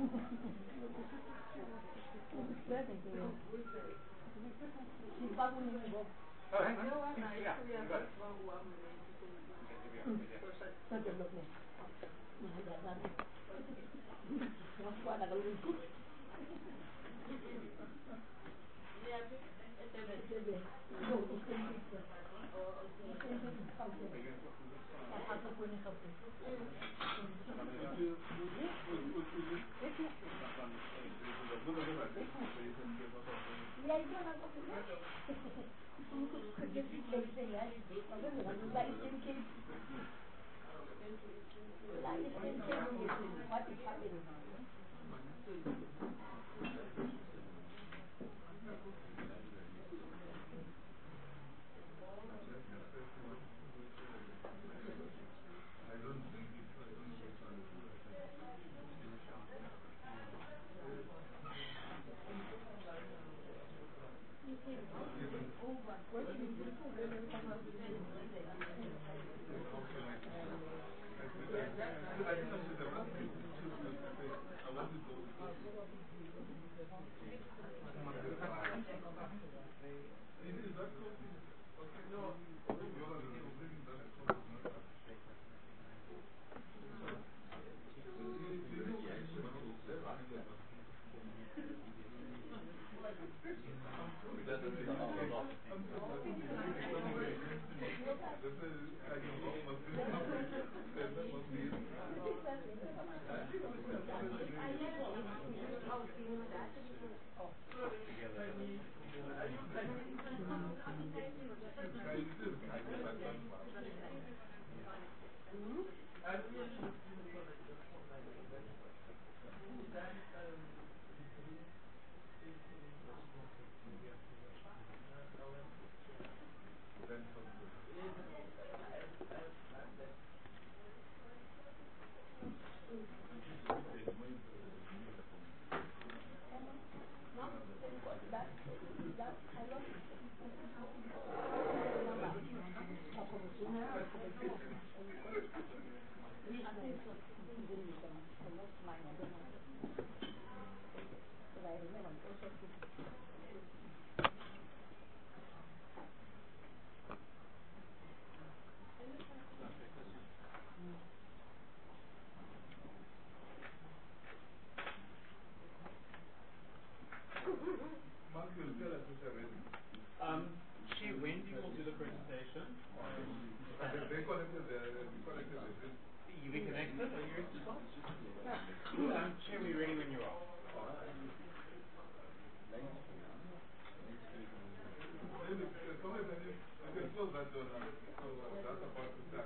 S4: Um, Chi, when you will do the presentation? Um, they connected the, they connected the, you reconnected? Are you ready to start? Yeah. Um, Chi, we're ready when you are. Maybe, somebody can you, you can close that door now. So uh, that's about to start.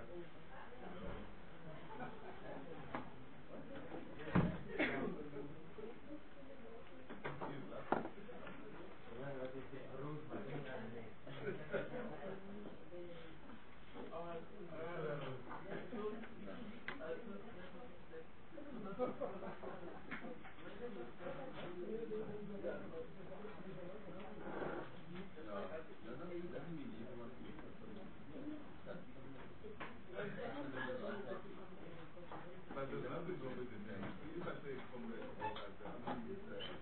S4: But there's nothing wrong with the name. If I say comrade, that means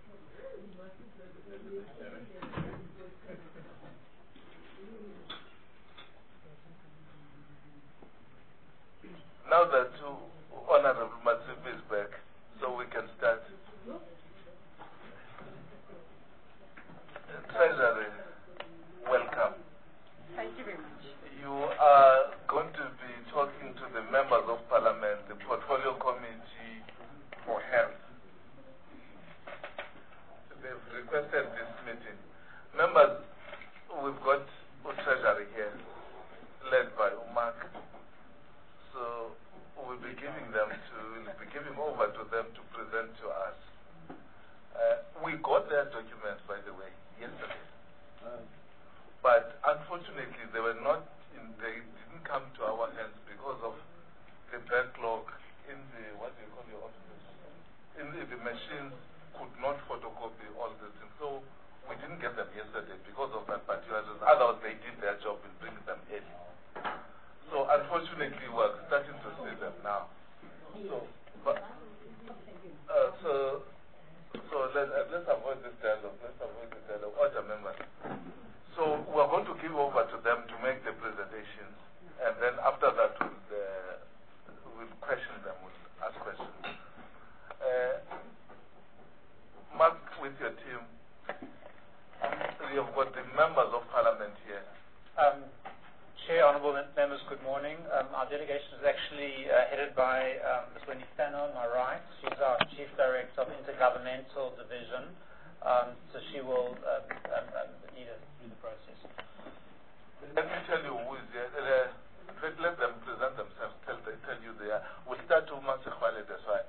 S1: now that Honorable Masipi is back, so we can start. Treasury, welcome.
S9: Thank you very much.
S1: You are going to be talking to the members of Parliament, the Portfolio Committee for Health. They've requested this meeting. Members, we've got Treasury here, led by Umak. So we'll be giving them to, we'll be giving over to them to present to us. Uh, we got their documents, by the way, yesterday. But unfortunately, they were not in, they didn't come to our hands because of the backlog in the, what do you call your offices? In the, the machines could not photocopy all the things. So we didn't get them yesterday because of that particular reason. Otherwise, they did their job in bringing them early. So unfortunately, we're starting to see them now. So, but, uh, so your team. Um, you've got the members of parliament here.
S16: Um, Chair, honourable members, good morning. Um, our delegation is actually uh, headed by um, Miz Wendy Fano on my right. She's our Chief Director of Intergovernmental Division, um, so she will uh, um, um, lead us through the process.
S1: Let me tell you who is here. Uh, let, let them present themselves, tell, tell you they are. We'll start with Masekhwale, that's why.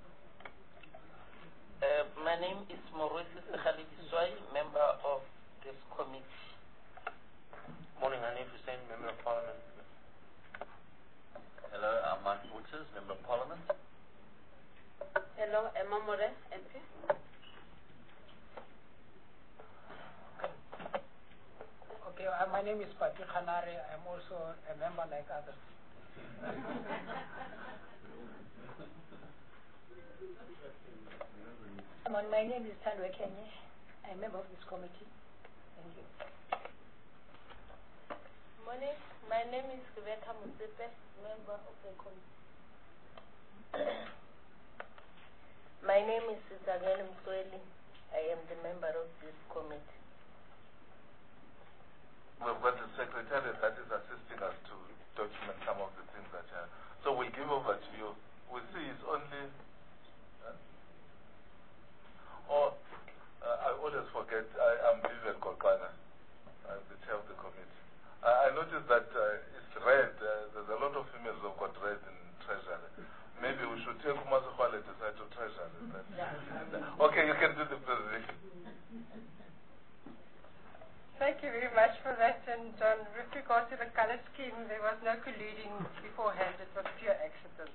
S3: Uh, my name is Maurice Sekhalidiswai, member of this committee.
S5: Morning, Hanif Hussain, Member of Parliament.
S7: Hello, I'm Mike Waters, Member of Parliament.
S8: Hello, Emma More, M P.
S9: Okay, uh, my name is Pati Khanare. I'm also a member like others.
S10: My name is Tandwe Kenye. I'm a member of this committee. Thank you.
S15: Morning. My name is Rebecca Musepe, member of the committee.
S2: My name is Zagani Msweli. I am the member of this committee.
S1: We've got the secretariat that is assisting us to document some of the things that are. So we'll give over to you. We see it's only. Uh, oh, uh, I always forget. I am Vivian Kolpana, uh, the chair of the committee. I noticed that uh, it's red. Uh, there's a lot of females who've got red in treasury. Maybe we should take Masekhwale to side to treasury. Okay, you can do the presentation.
S17: Thank you very much for that. And um, with regard to the color scheme, there was no colluding beforehand. It was pure accident.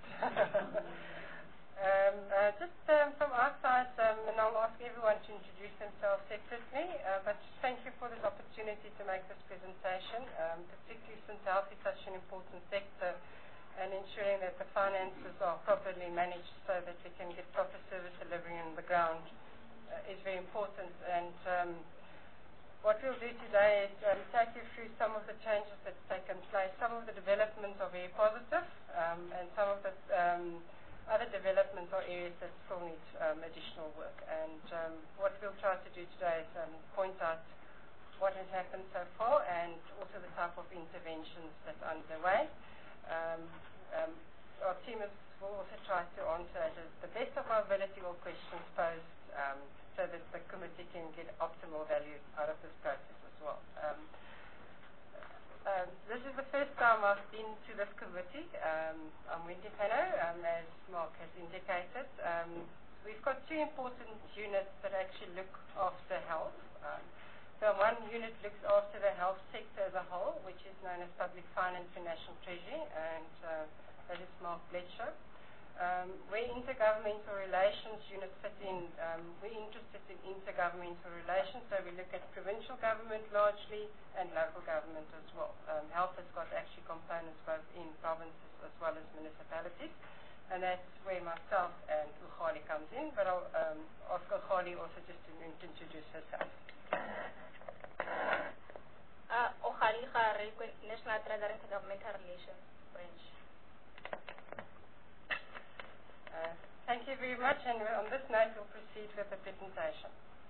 S17: um, uh, just um, from our side, um, and I'll ask everyone to introduce themselves separately, uh, but thank you for this opportunity to make this presentation, um, particularly since health is such an important sector, and ensuring that the finances are properly managed so that we can get proper service delivery on the ground uh, is very important. And um, what we'll do today is um, take you through some of the changes that's taken place. Some of the developments are very positive, um, and some of the um, other developments are areas that still need um, additional work. And um, what we'll try to do today is um, point out what has happened so far and also the type of interventions that are underway. Um, um, our team is, will also try to answer to the best of our ability all questions posed um, so that the committee can get optimal value out of this process as well. Um, Uh, this is the first time I've been to this committee. Um, I'm Wendy Fano, um, as Mark has indicated. Um, we've got two important units that actually look after health. Um, so one unit looks after the health sector as a whole, which is known as Public Finance and National Treasury, and uh, that is Mark Bletcher. Um, where intergovernmental relations unit fit in, um, we're interested in intergovernmental relations, so we look at provincial government largely and local government as well. Um, health has got actually components both in provinces as well as municipalities, and that's where myself and Ukhali comes in, but I'll um, ask Ukhali also just to introduce herself.
S15: Uh, Ukhali Khare, National Treasury Intergovernmental Relations Branch.
S17: Uh, thank you very much, and on this note we'll proceed with the presentation.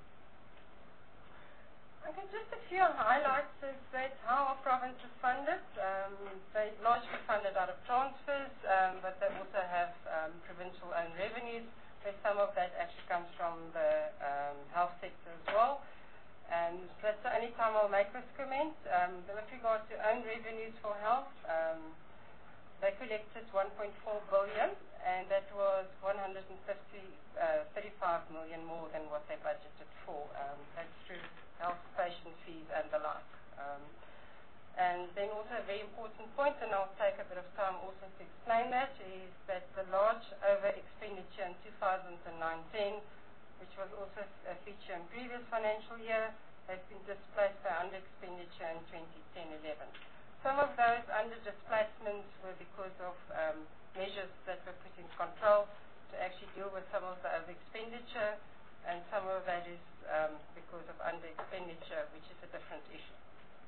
S17: Okay, just a few highlights is that how our province is funded. Um, they're largely funded out of transfers, um, but they also have um, provincial owned revenues, where some of that actually comes from the um, health sector as well. And that's the only time I'll make this comment. Um, with regard to owned revenues for health, um, they collected one point four billion, and that was one hundred thirty-five million more than what they budgeted for. Um, that's through health patient fees and the like. Um, and then also a very important point, and I'll take a bit of time also to explain that, is that the large over expenditure in two thousand nineteen, which was also a feature in previous financial year, has been displaced by under expenditure in twenty ten eleven. Some of those under displacements were because of um, measures that were put in control to actually deal with some of the over expenditure, and some of that is um, because of under expenditure, which is a different issue.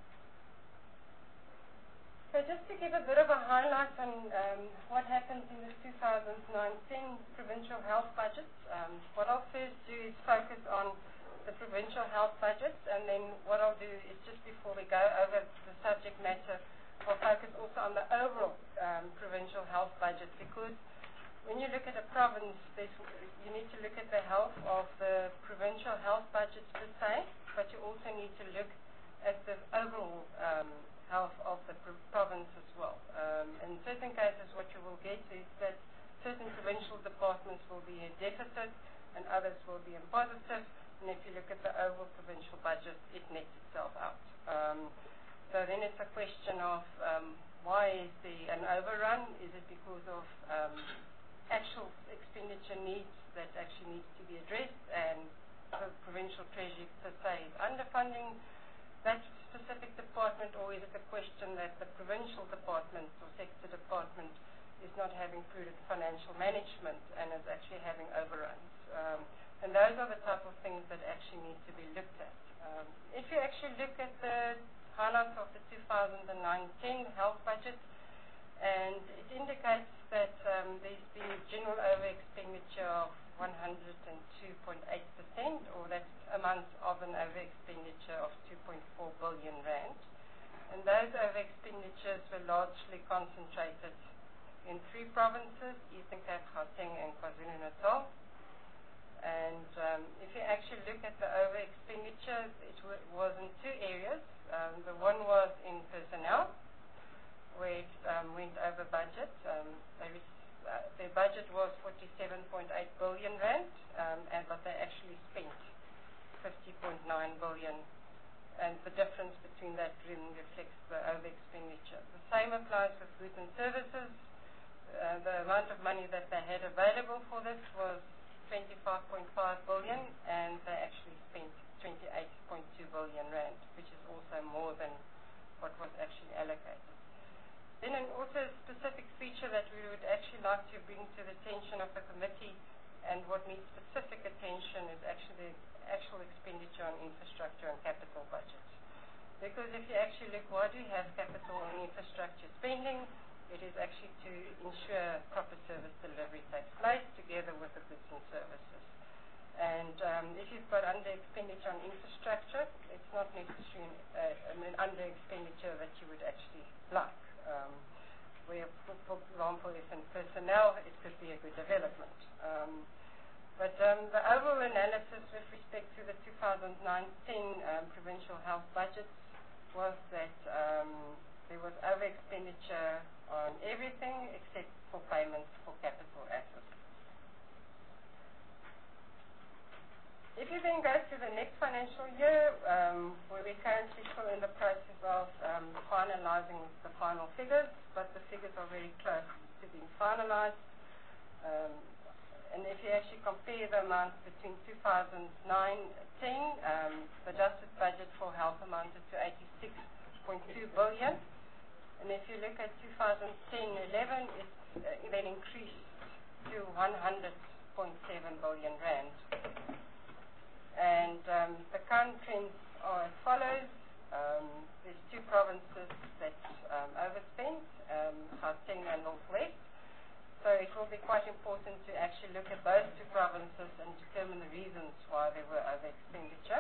S17: So just to give a bit of a highlight on um, what happened in the two thousand nineteen provincial health budget, um, what I'll first do is focus on the provincial health budgets, and then what I'll do is just before we go over the subject matter, I'll focus also on the overall um, provincial health budget, because when you look at a province, there's, you need to look at the health of the provincial health budgets per se, but you also need to look at the overall um, health of the pr province as well. Um, in certain cases, what you will get is that certain provincial departments will be in deficit and others will be in positive, and if you look at the overall provincial budget, it nets itself out. Um, so then it's a question of um, why is there an overrun? Is it because of um, actual expenditure needs that actually needs to be addressed, and the provincial treasury per se is underfunding that specific department, or is it a question that the provincial department or sector department is not having prudent financial management and is actually having overruns? Um, and those are the type of things that actually need to be looked at. Um, if you actually look at the highlights of the two thousand nine ten health budget, and it indicates that um, there's been general over expenditure of one hundred two point eight percent, or that amounts of an over expenditure of two point four billion rand. And those over expenditures were largely concentrated in three provinces, Eastern Cape, Gauteng and KwaZulu-Natal. And um, if you actually look at the over expenditure, it w was in two areas. Um, the one was in personnel, where it um, went over budget. Um, they uh, their budget was forty-seven point eight billion rand, um, and but they actually spent fifty point nine billion, and the difference between that really reflects the over expenditure. The same applies with goods and services. Uh, the amount of money that they had available for this was twenty-five point five billion, and they actually spent twenty-eight point two billion rand, which is also more than what was actually allocated. Then an also specific feature that we would actually like to bring to the attention of the committee, and what needs specific attention, is actually the actual expenditure on infrastructure and capital budgets. Because if you actually look, why do you have capital and infrastructure spending? It is actually to ensure proper service delivery takes place together with the goods and services. And um, if you've got under expenditure on infrastructure, it's not necessarily uh, an under expenditure that you would actually like. Um, where, for, for example, if in personnel, it could be a good development. Um, but um, the overall analysis with respect to the two thousand nineteen um, provincial health budgets was that um, there was over expenditure on everything except for payments for capital assets. If you then go to the next financial year, um, where we're currently still in the process of um, finalizing the final figures, but the figures are very close to being finalized. Um, and if you actually compare the amounts between two thousand nine ten, um, the adjusted budget for health amounted to eighty-six point two billion. And if you look at two thousand ten eleven, it uh, then increased to one hundred point seven billion rand. And um, the current trends are as follows. Um, there's two provinces that um, overspent, um, Gauteng and North West. So it will be quite important to actually look at those two provinces and determine the reasons why they were over expenditure.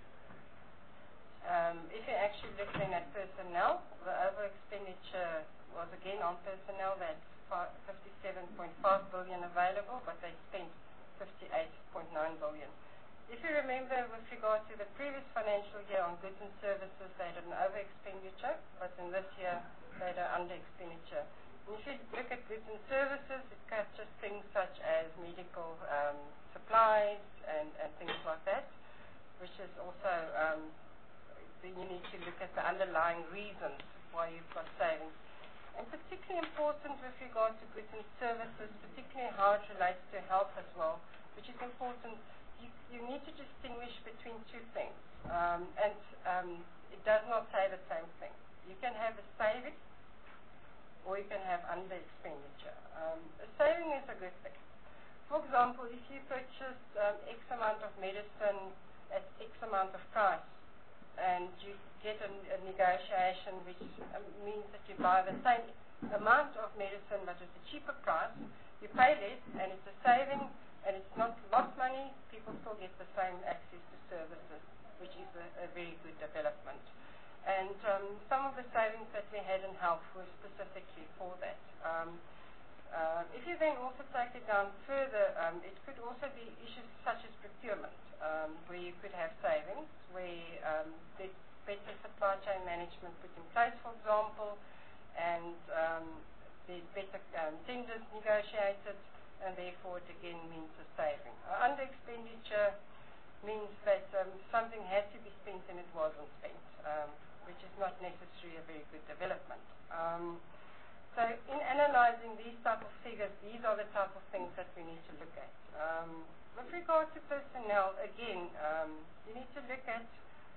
S17: Um, if you're actually looking at personnel, the over expenditure was again on personnel. They had fifty-seven point five billion available, but they spent fifty-eight point nine billion. If you remember, with regard to the previous financial year on goods and services, they had an over expenditure, but in this year they had an under expenditure. And if you look at goods and services, it captures things such as medical um, supplies and, and things like that, which is also, um, then you need to look at the underlying reasons why you've got savings. And particularly important with regard to goods and services, particularly how it relates to health as well, which is important. You, you need to distinguish between two things, um, and um, it does not say the same thing. You can have a saving, or you can have under expenditure. Um, a saving is a good thing. For example, if you purchase um, X amount of medicine at X amount of price, and you get a, a negotiation which um, means that you buy the same amount of medicine but at a cheaper price, you pay less and it's a saving, and it's not lost money, people still get the same access to services, which is a, a very good development. And um, some of the savings that we had in health were specifically for that. Um, uh, if you then also take it down further, um, it could also be issues such as procurement, um, where you could have savings, where um, there's better supply chain management put in place, for example, and um, there's better um, tenders negotiated, and therefore it again means a saving. Uh, under expenditure means that um, something had to be spent and it wasn't spent, um, which is not necessarily a very good development. Um, so in analyzing these type of figures, these are the type of things that we need to look at. Um, with regard to personnel, again, um, you need to look at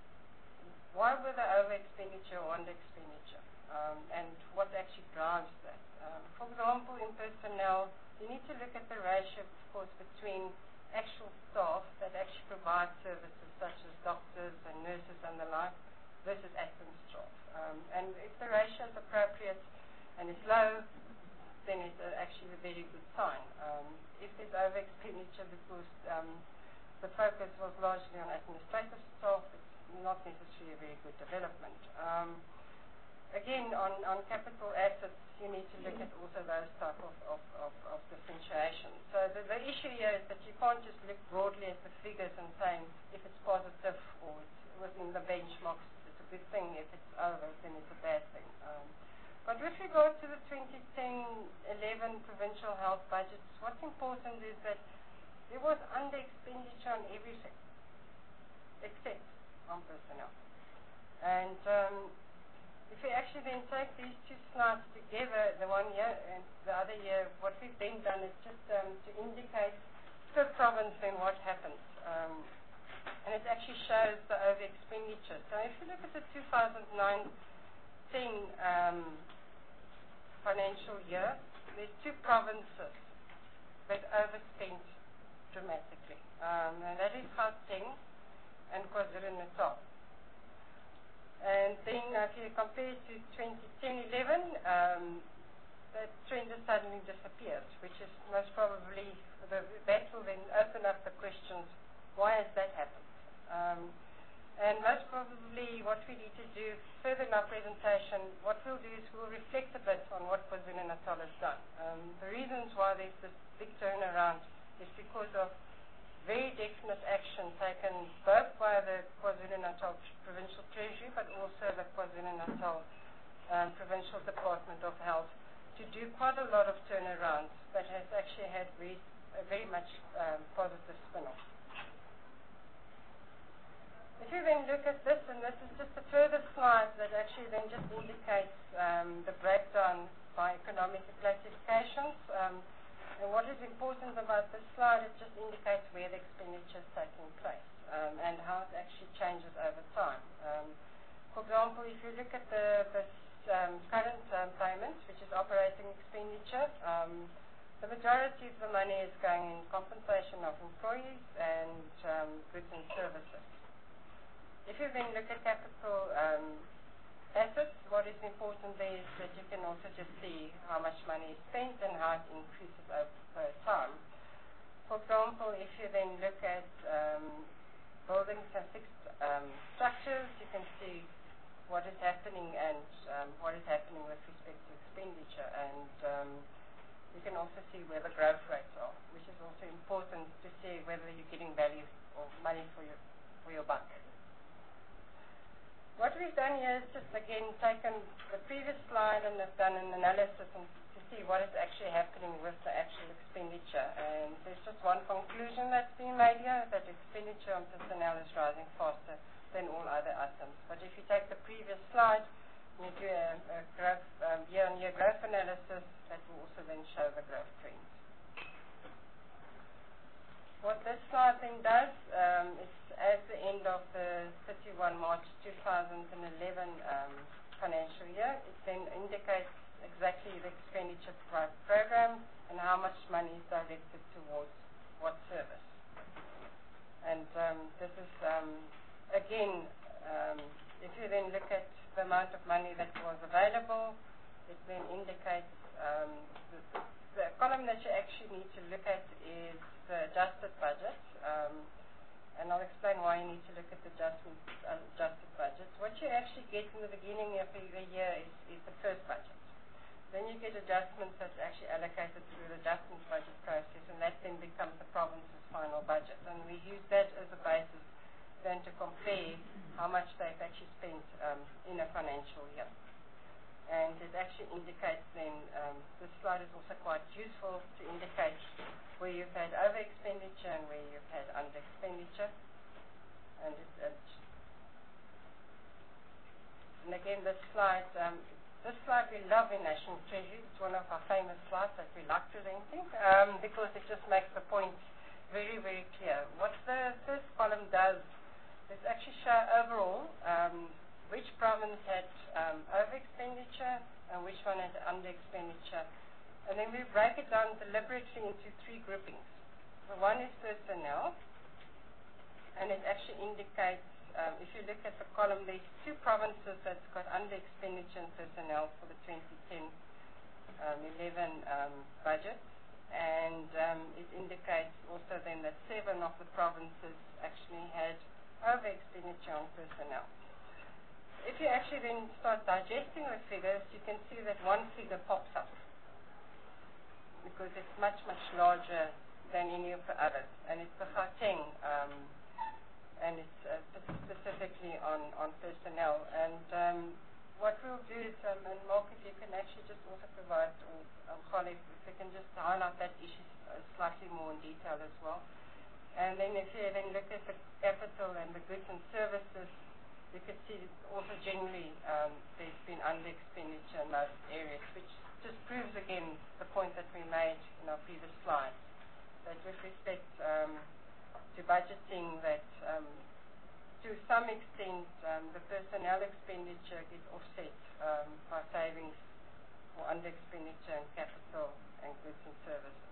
S17: why were they over expenditure or under expenditure, um, and what actually drives that. Um, for example, in personnel, you need to look at the ratio, of course, between actual staff that actually provide services such as doctors and nurses and the like versus admin staff. Um, and if the ratio is appropriate and is low, then it's uh, actually a very good sign. Um, if there's over expenditure because um, the focus was largely on administrative staff, it's not necessarily a very good development. Um, again, on, on capital assets, you need to look at also those type of, of, of, of differentiation. So the, the issue here is that you can't just look broadly at the figures and saying if it's positive or it's within the benchmarks, it's a good thing. If it's over, then it's a bad thing. Um, but with regard to the twenty ten eleven provincial health budgets, what's important is that there was under expenditure on everything except on personnel. And um, if we actually then take these two slides together, the one year and the other year, what we've then done is just um, to indicate per province then what happens. Um, and it actually shows the over expenditure. So if you look at the two thousand nine ten um, financial year, there's two provinces that overspent dramatically. Um, and that is Gauteng and KwaZulu-Natal. And then uh, if you compare to twenty ten eleven, um, that trend has suddenly disappeared, which is most probably, the, that will then open up the questions, why has that happened? Um, and most probably what we need to do further in our presentation, what we'll do is we'll reflect a bit on what KwaZulu-Natal has done. Um, the reasons why there's this big turnaround is because of very definite action taken both by the KwaZulu-Natal Provincial Treasury but also the KwaZulu-Natal um, Provincial Department of Health to do quite a lot of turnarounds that has actually had very, a very much um, positive spin-off. If you then look at this, and this is just a further slide that actually then just indicates um, the breakdown by economic classifications. Um, And what is important about this slide, it just indicates where the expenditure is taking place um, and how it actually changes over time. Um, for example, if you look at the, the um, current um, payments, which is operating expenditure, um, the majority of the money is going in compensation of employees and um, goods and services. If you then look at capital um, assets, what is important there is that you can also just see how much money is spent and how it increases over time. For example, if you then look at um, buildings and fixed um, structures, you can see what is happening and um, what is happening with respect to expenditure, and um, you can also see where the growth rates are, which is also important to see whether you're getting value or money for your, for your buck. What we've done here is just again taken the previous slide and have done an analysis and to see what is actually happening with the actual expenditure. And there's just one conclusion that's been made here, that expenditure on personnel is rising faster than all other items. But if you take the previous slide and you do a, a growth, um, year-on-year growth analysis, that will also then show the growth trends. What this slide then does um, is at the end of the thirty-first March two thousand eleven um, financial year, it then indicates exactly the expenditure per program and how much money is directed towards what service. And um, this is, um, again, um, if you then look at the amount of money that was available, it then indicates um, the, the the column that you actually need to look at is the adjusted budget. Um, and I'll explain why you need to look at the adjustment, uh, adjusted budget. What you actually get in the beginning of the year is, is the first budget. Then you get adjustments that's actually allocated through the adjustment budget process, and that then becomes the province's final budget. And we use that as a basis then to compare how much they've actually spent um, in a financial year. And it actually indicates then, um, this slide is also quite useful to indicate where you've had over expenditure and where you've had under expenditure. And, it, it, and again, this slide, um, this slide we love in National Treasury. It's one of our famous slides that we like presenting um, because it just makes the point very, very clear. What the first column does is actually show overall um, which province had um, over expenditure and which one had under expenditure. And then we break it down deliberately into three groupings. The one is personnel, and it actually indicates, um, if you look at the column, there's two provinces that's got under expenditure and personnel for the twenty ten eleven um, budget. And um, it indicates also then that seven of the provinces actually had over expenditure on personnel. If you actually then start digesting the figures, you can see that one figure pops up because it's much, much larger than any of the others. And it's the Gauteng, um, and it's uh, specifically on, on personnel. And um, what we'll do is, um, and Mark, if you can actually just also provide, or um, Khalif, if you can just highlight that issue uh, slightly more in detail as well. And then if you then look at the capital and the goods and services, you can see also generally um, there's been under expenditure in most areas, which just proves again the point that we made in our previous slide, that with respect um, to budgeting, that um, to some extent um, the personnel expenditure gets offset um, by savings or under expenditure in capital and goods and services.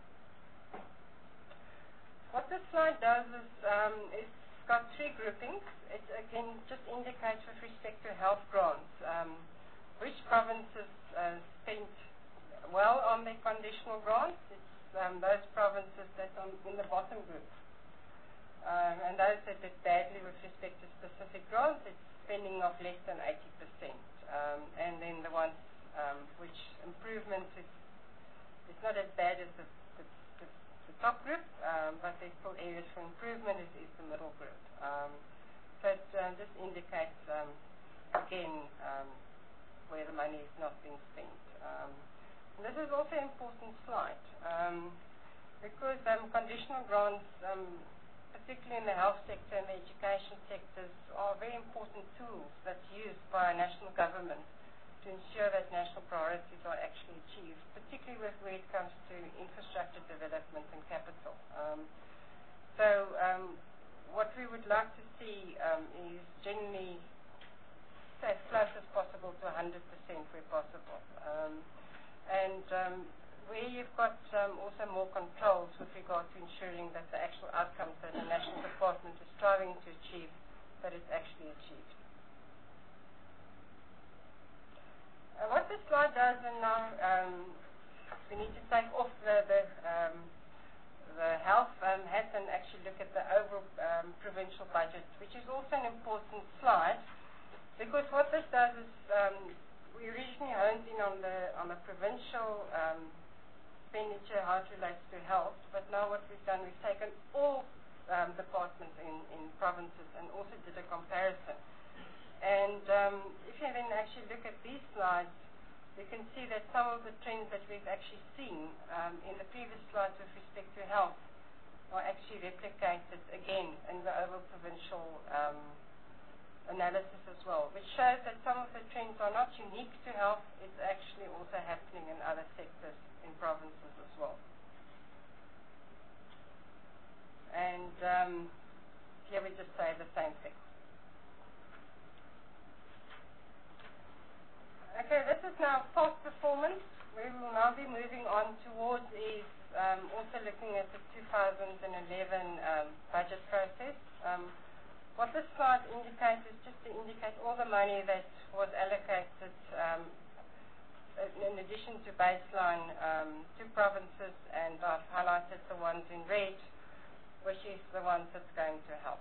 S17: What this slide does is um, it's got three groupings. It again just indicates with respect to health grants um, which provinces uh, spent well on their conditional grants. It's um, those provinces that are in the bottom group. Um, and those that did badly with respect to specific grants, it's spending of less than eighty percent. Um, and then the ones um, which improvement is, it's not as bad as the, the, the, the top group, um, but there's still areas for improvement is, is the middle group. Um, so it uh, just indicates, um, again, um, where the money is not being spent. Um, and this is also an important slide um, because um, conditional grants, um, particularly in the health sector and the education sectors, are very important tools that's used by national government to ensure that national priorities are actually achieved, particularly with where it comes to infrastructure development and capital. Um, so um, what we would like to see um, is generally as close as possible to one hundred percent where possible. Um, and um, where you've got um, also more controls with regard to ensuring that the actual outcomes that the national department is striving to achieve, that it's actually achieved. Uh, what this slide does, and now um, we need to take off the, the, um, the health um, hat and actually look at the overall um, provincial budget, which is also an important slide, because what this does is um, we originally honed in on the on the provincial um, expenditure, how it relates to health, but now what we've done, we've taken all um, departments in, in provinces and also did a comparison. And um, if you then actually look at these slides, you can see that some of the trends that we've actually seen um, in the previous slides with respect to health are actually replicated again in the overall provincial um, analysis as well, which shows that some of the trends are not unique to health, it's actually also happening in other sectors in provinces as well. And um, here we just say the same thing. Okay, this is now past performance. We will now be moving on towards is um, also looking at the two thousand eleven um, budget process. Um, what this slide indicates is just to indicate all the money that was allocated um, in addition to baseline, um, two provinces, and I've highlighted the ones in red, which is the ones that's going to help.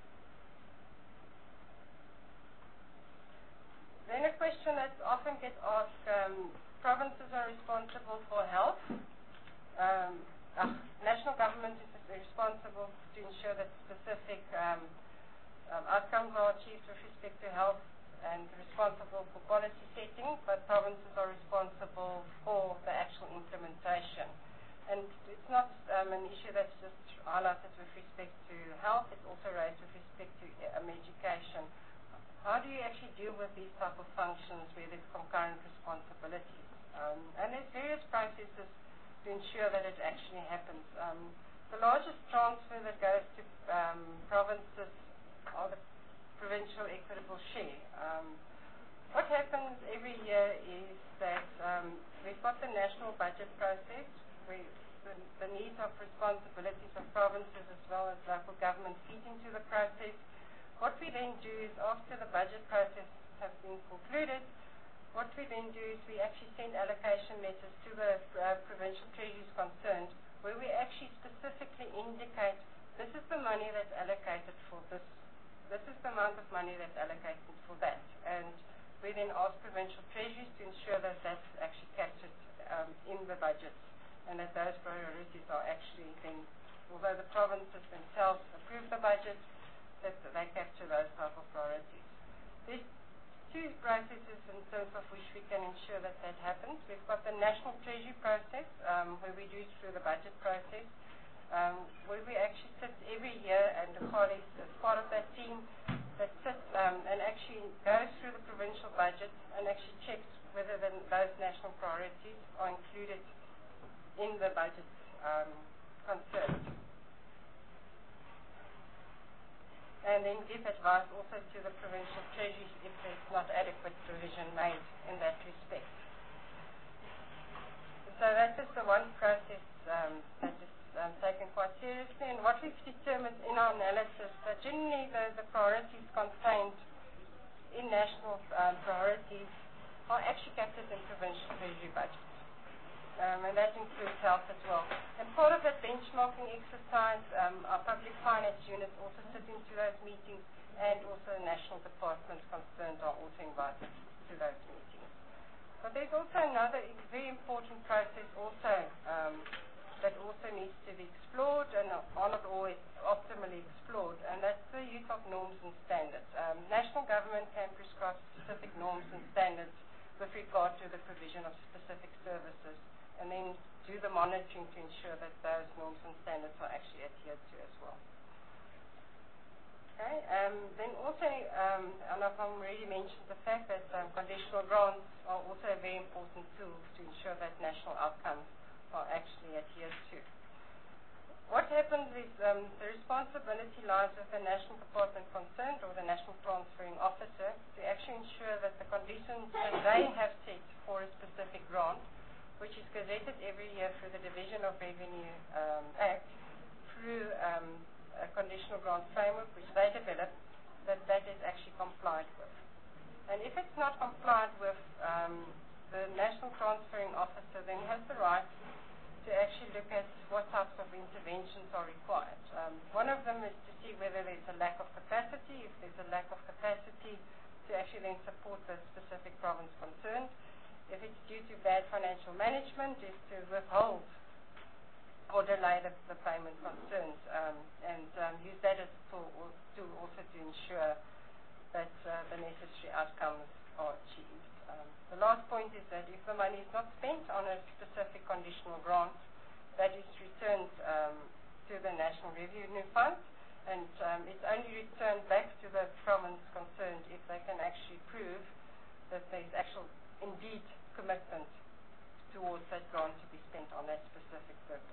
S17: Then a question that often gets asked, um, provinces are responsible for health. Um, uh, national government is responsible to ensure that specific um, um, outcomes are achieved with respect to health and responsible for policy setting, but provinces are responsible for the actual implementation. And it's not um, an issue that's just highlighted with respect to health, it's also raised with respect to um, education. How do you actually deal with these type of functions where there's concurrent responsibilities? Um, and there's various processes to ensure that it actually happens. Um, the largest transfer that goes to um, provinces are the provincial equitable share. Um, what happens every year is that um, we've got the national budget process, where the, the needs of responsibilities of provinces as well as local government feed into the process. What we then do is, after the budget process has been concluded, what we then do is we actually send allocation letters to the uh, provincial treasuries concerned, where we actually specifically indicate this is the money that's allocated for this, this is the amount of money that's allocated for that. And we then ask provincial treasuries to ensure that that's actually captured um, in the budgets, and that those priorities are actually then, although the provinces themselves approve the budget, that they capture those type of priorities. There's two processes in terms of which we can ensure that that happens. We've got the national treasury process, um, where we do through the budget process, um, where we actually sit every year, and the colleagues as part of that team that sits um, and actually goes through the provincial budget and actually checks whether the, those national priorities are included in the budget um, concerned. And then give advice also to the provincial treasuries if there's not adequate provision made in that respect. So that is the one process um, that is um, taken quite seriously, and what we've determined in our analysis that generally the, the priorities contained in national um, priorities are actually captured in provincial treasury budgets. Um, and that includes health as well. And part of that benchmarking exercise, um, our public finance units also sit into those meetings, and also national departments concerned are also invited to those meetings. But there's also another very important process also um, that also needs to be explored and are not always optimally explored, and that's the use of norms and standards. Um, national government can prescribe specific norms and standards with regard to the provision of specific services, and then do the monitoring to ensure that those norms and standards are actually adhered to as well. Okay, um, then also, um, and I've already mentioned the fact that um, conditional grants are also a very important tool to ensure that national outcomes are actually adhered to. What happens is um, the responsibility lies with the national department concerned, or the national transferring officer, to actually ensure that the conditions that they have set for a specific grant, which is gazetted every year through the Division of Revenue um, Act, through um, a conditional grant framework which they develop, that that is actually complied with. And if it's not complied with, um, the national transferring officer then has the right to actually look at what types of interventions are required. Um, one of them is to see whether there's a lack of capacity. If there's a lack of capacity, to actually then support the specific province concerned. If it's due to bad financial management, is to withhold or delay the, the payment concerns, um, and um, use that as a tool, tool also to ensure that uh, the necessary outcomes are achieved. Um, the last point is that if the money is not spent on a specific conditional grant, that is returned um, to the National Revenue Fund, and um, it's only returned back to the province concerned if they can actually prove that there's actual, indeed, commitment towards that grant to be spent on that specific purpose.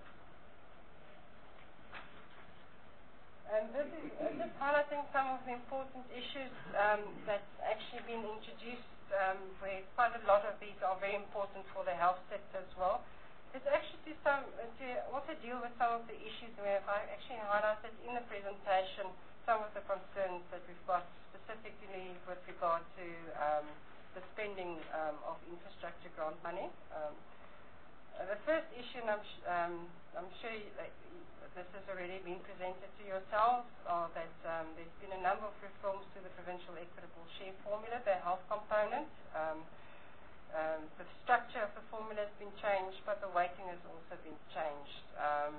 S17: And this is uh, just highlighting some of the important issues um, that's actually been introduced, um, where quite a lot of these are very important for the health sector as well. It's actually to, some, uh, to also deal with some of the issues where I actually highlighted in the presentation some of the concerns that we've got specifically with regard to um, the spending um, of infrastructure grant money. that this has already been presented to yourselves, or that um, there's been a number of reforms to the provincial equitable share formula, the health component. Um, um, the structure of the formula has been changed, but the weighting has also been changed um,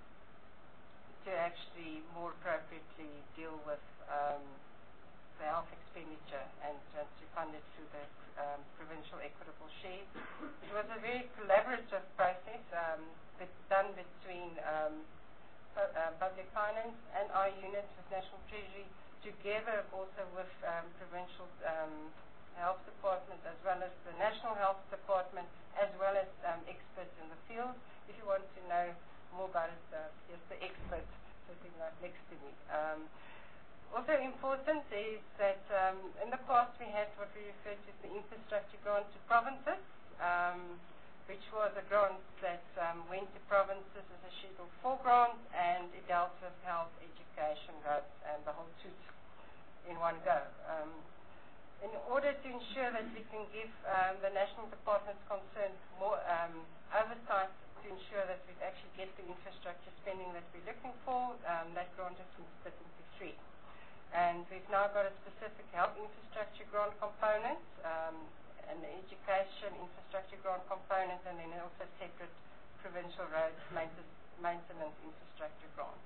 S17: to actually more appropriately deal with um, the health expenditure and uh, to fund it through the um, provincial equitable share. It was a very collaborative process um, but done between um, pu uh, public finance and our unit with National Treasury, together also with um, provincial um, health department, as well as the National Health Department, as well as um, experts in the field. If you want to know more about it, uh, here's the expert sitting right next to me. Um, Also important is that um, in the past we had what we refer to as the infrastructure grant to provinces, um, which was a grant that um, went to provinces as a Schedule four grant, and it dealt with health, education, roads, and the whole suite in one go. Um, in order to ensure that we can give um, the national departments concerned more um, oversight to ensure that we actually get the infrastructure spending that we're looking for, um, that grant has been split into three. And we've now got a specific health infrastructure grant component, um, an education infrastructure grant component, and then also separate provincial roads maintenance, maintenance infrastructure grants.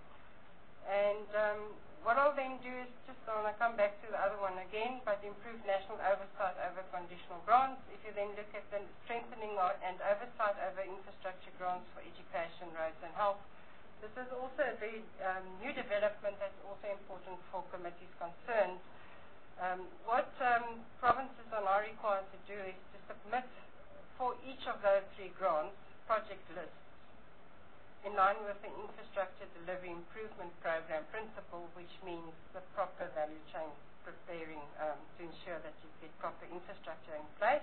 S17: And um, what I'll then do is just, I want to come back to the other one again, but improve national oversight over conditional grants. If you then look at the strengthening and oversight over infrastructure grants for education, roads, and health, this is also a very um, new development that's also important for committees concerned. Um, what um, provinces are now required to do is to submit for each of those three grants project lists in line with the Infrastructure Delivery Improvement Program principle, which means the proper value chain preparing um, to ensure that you get proper infrastructure in place.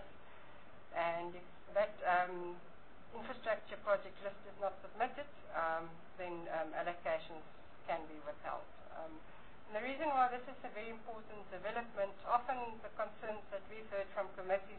S17: And if that um, infrastructure project list is not submitted, um, then um, allocations can be withheld. Um, and the reason why this is a very important development, often the concerns that we've heard from committees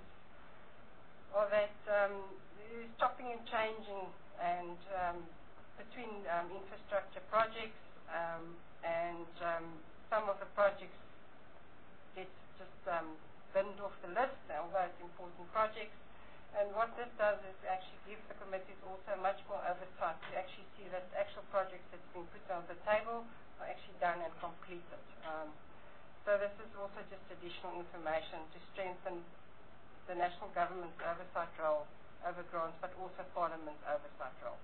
S17: are that um, there's chopping and changing and um, between um, infrastructure projects um, and um, some of the projects get just um, binned off the list, although it's important projects. And what this does is actually give the committees also much more oversight to actually see that actual projects that's been put on the table are actually done and completed. Um, so this is also just additional information to strengthen the national government's oversight role over grants, but also Parliament's oversight role.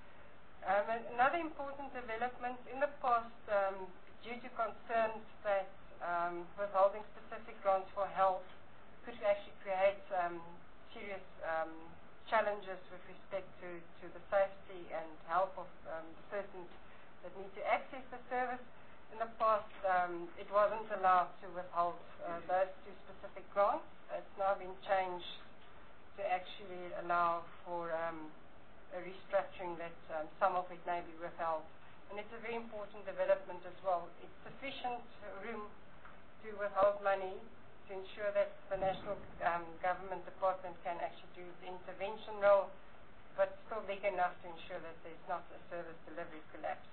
S17: Um, and another important development in the past, um, due to concerns that um, withholding specific grants for health could actually create um, serious um, challenges with respect to, to the safety and health of um, the persons that need to access the service. In the past, um, it wasn't allowed to withhold uh, those two specific grants. It's now been changed to actually allow for um, a restructuring that um, some of it may be withheld. And it's a very important development as well. It's sufficient room to withhold money to ensure that the national um, government department can actually do the intervention role, but still big enough to ensure that there's not a service delivery collapse.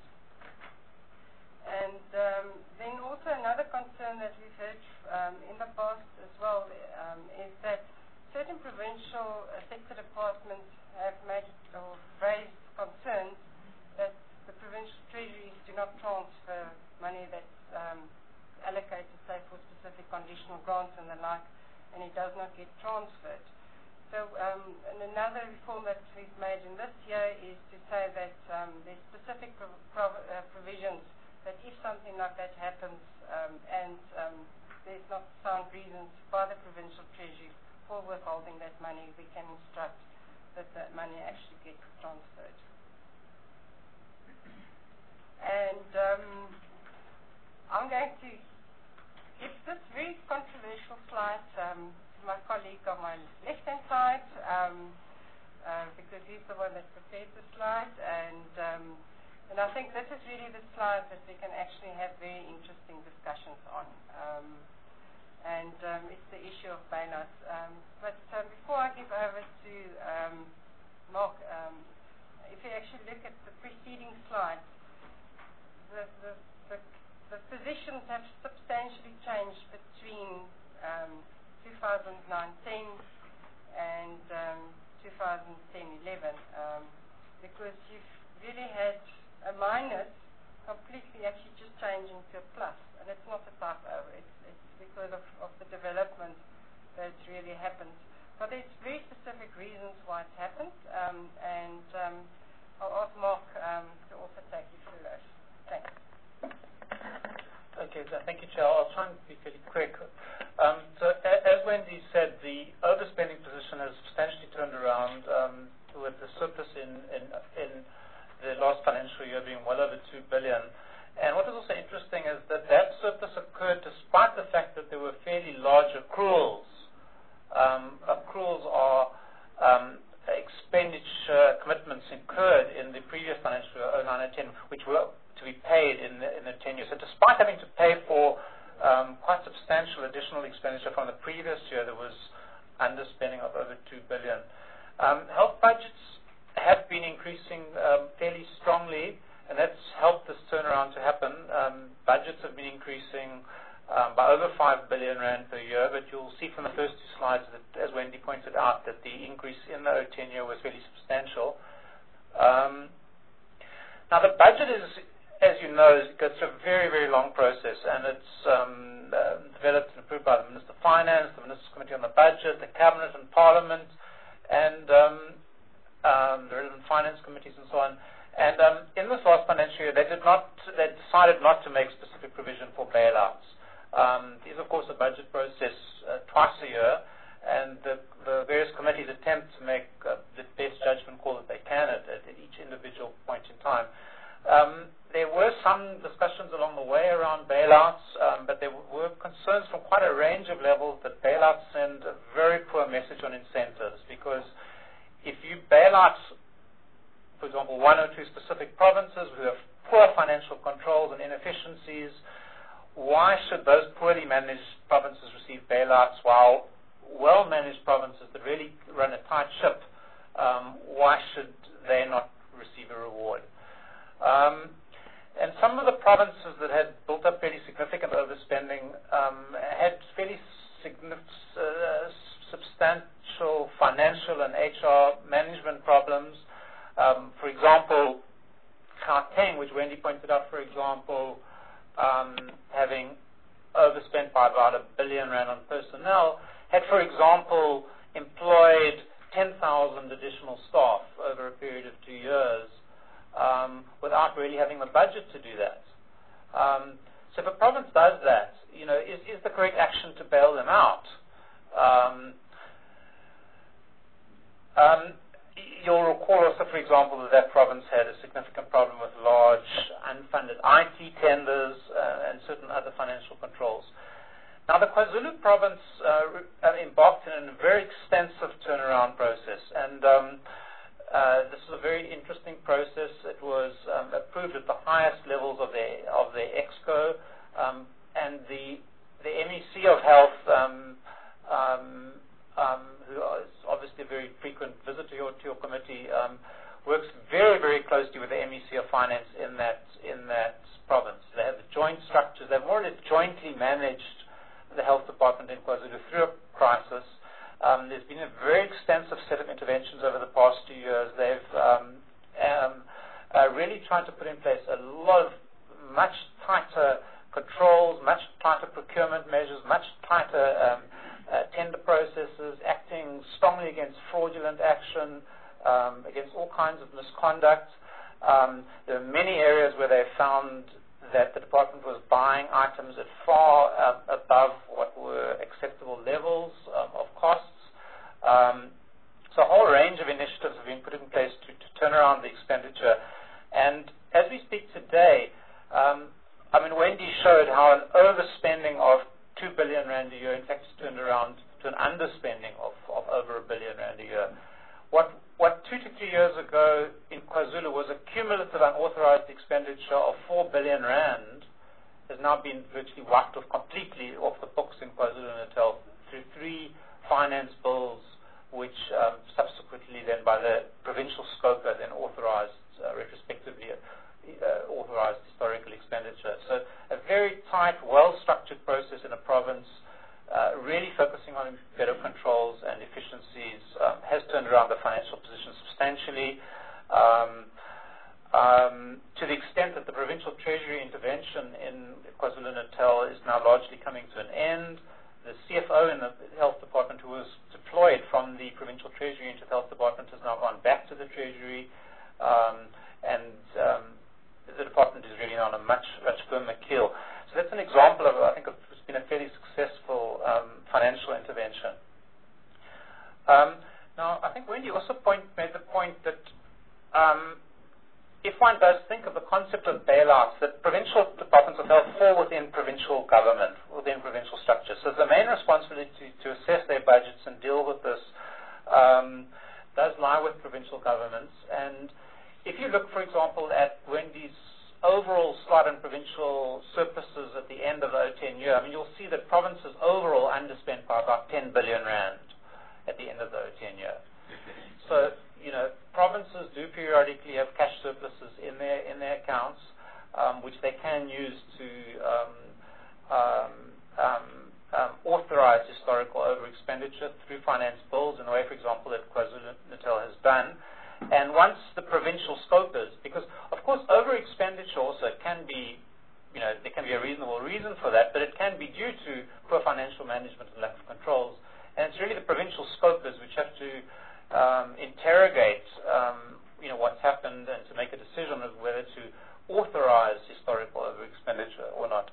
S17: And um, then also another concern that we've heard um, in the past as well um, is that certain provincial uh, sector departments have made or raised concerns that the provincial treasuries do not transfer money that's um, allocated, say, for specific conditional grants and the like, and it does not get transferred. So um, and another reform that we've made in this year is to say that um, there's specific prov prov uh, provisions that if something like that happens um, and um, there's not sound reasons by the provincial treasury for withholding that money, we can instruct that that money actually gets transferred. And um, I'm going to give this very controversial slide um, to my colleague on my left-hand side, um, uh, because he's the one that prepared the slide, and um, and I think this is really the slide that we can actually have very interesting discussions on. Um, and um, it's the issue of bailouts. Um, but um, before I give over to um, Mark um, if you actually look at the preceding slide, the, the, the, the positions have substantially changed between um, two thousand nine ten and um, two thousand ten eleven, um, because you've really had a minus completely actually just changing to a plus, and it's not a typo, it's, it's because of, of the development that's really happened. But there's very specific reasons why it's happened, um, and um, I'll ask Mark um, to also take you through those. Thanks.
S16: Okay, so thank you, Chair. I'll try and be fairly quick. Um, so a- as Wendy said, the overspending position has substantially turned around, um, with the surplus in, in, in the last financial year being well over two billion. And what is also interesting is that that surplus occurred despite the fact that there were fairly large accruals. Um, accruals are um, expenditure commitments incurred in the previous financial year, oh nine and ten, which were to be paid in the, in the ten years. So despite having to pay for um, quite substantial additional expenditure from the previous year, there was underspending of over two billion. Um, health budgets have been increasing um, fairly strongly, and that's helped this turnaround to happen. Um, budgets have been increasing um, by over five billion rand per year, but you'll see from the first two slides that, as Wendy pointed out, that the increase in the oh ten year was fairly substantial. Um, now the budget is, as you know, it goes through a very, very long process, and it's um, uh, developed and approved by the Minister of Finance, the Ministers' Committee on the Budget, the Cabinet and Parliament, and um, um, the relevant finance committees and so on. And um, in this last financial year, they did not, they decided not to make specific provision for bailouts. Um, these, of course, a budget process uh, twice a year, and the, the various committees attempt to make uh, the best judgment call that they can at, at each individual point in time. Um, there were some discussions along the way around bailouts, um, but there were concerns from quite a range of levels that bailouts send a very poor message on incentives, because if you bail out, for example, one or two specific provinces who have poor financial controls and inefficiencies, why should those poorly managed provinces receive bailouts while well-managed provinces that really run a tight ship, um, why should they not receive a reward? Um, and some of the provinces that had built up fairly significant overspending um, had fairly significant, uh, substantial financial and H R management problems. Um, for example, Gauteng, which Wendy pointed out, for example, um, having overspent by about a billion rand on personnel, had, for example, employed ten thousand additional staff over a period of two years. Um, without really having the budget to do that. Um, so if a province does that, you know, is, is the correct action to bail them out? Um, um, you'll recall also, for example, that that province had a significant problem with large unfunded I T tenders uh, and certain other financial controls. Now, the KwaZulu province uh, embarked in a very extensive turnaround process, and um, Uh, this is a very interesting process. It was um, approved at the highest levels of the of the EXCO, um, and the the M E C of Health, um, um, um, who is obviously a very frequent visitor to your, to your committee, um, works very very closely with the M E C of Finance in that in that province. They have the joint structures. They've more or less jointly managed the health department in KwaZulu through a crisis. Um, there's been a very extensive set of interventions over the past two years. They've um, um, uh, really tried to put in place a lot of much tighter controls, much tighter procurement measures, much tighter um, uh, tender processes, acting strongly against fraudulent action, um, against all kinds of misconduct. Um, there are many areas where they found that the department was buying items at far uh, above what were acceptable levels um, of costs. Um, so a whole range of initiatives have been put in place to, to turn around the expenditure. And as we speak today, um, I mean, Wendy showed how an overspending of two billion rand a year, in fact, has turned around to an underspending of, of over a billion rand a year. What, what two to three years ago in KwaZulu was a cumulative unauthorized expenditure of four billion rand has now been virtually wiped off completely off the books in KwaZulu-Natal through three finance bills which um, subsequently then by the provincial scoper then authorized uh, retrospectively uh, authorized historical expenditure. So a very tight, well-structured process in a province, uh, really focusing on better controls and efficiencies, um, has turned around the financial position substantially. Um, um, to the extent that the provincial treasury intervention in KwaZulu-Natal is now largely coming to an end. The C F O in the health department, who was deployed from the provincial treasury into the health department, has now gone back to the treasury, um, and um, the department is really on a much, much firmer keel. So that's an example of, I think, it's been a fairly successful um, financial intervention. Um, now, I think Wendy also point, made the point that um, if one does think of the concept of bailouts, that provincial departments of health fall within provincial government, within provincial structure. So the main responsibility to assess their budgets and deal with this um, does lie with provincial governments. And if you look, for example, at Wendy's overall slide on provincial surpluses at the end of the O ten year, I mean, you'll see that provinces overall underspent by about ten billion rand at the end of the O ten year. So, you know, provinces do periodically have cash surpluses in their in their accounts, um, which they can use to um, um, um, um, authorize historical over-expenditure through finance bills in the way, for example, that KwaZulu-Natal has done. And once the provincial scopers, because, of course, over-expenditure also can be, you know, there can be a reasonable reason for that, but it can be due to poor financial management and lack of controls. And it's really the provincial scopers which have to Um, interrogate, um, you know, what's happened and to make a decision of whether to authorize historical over-expenditure or not.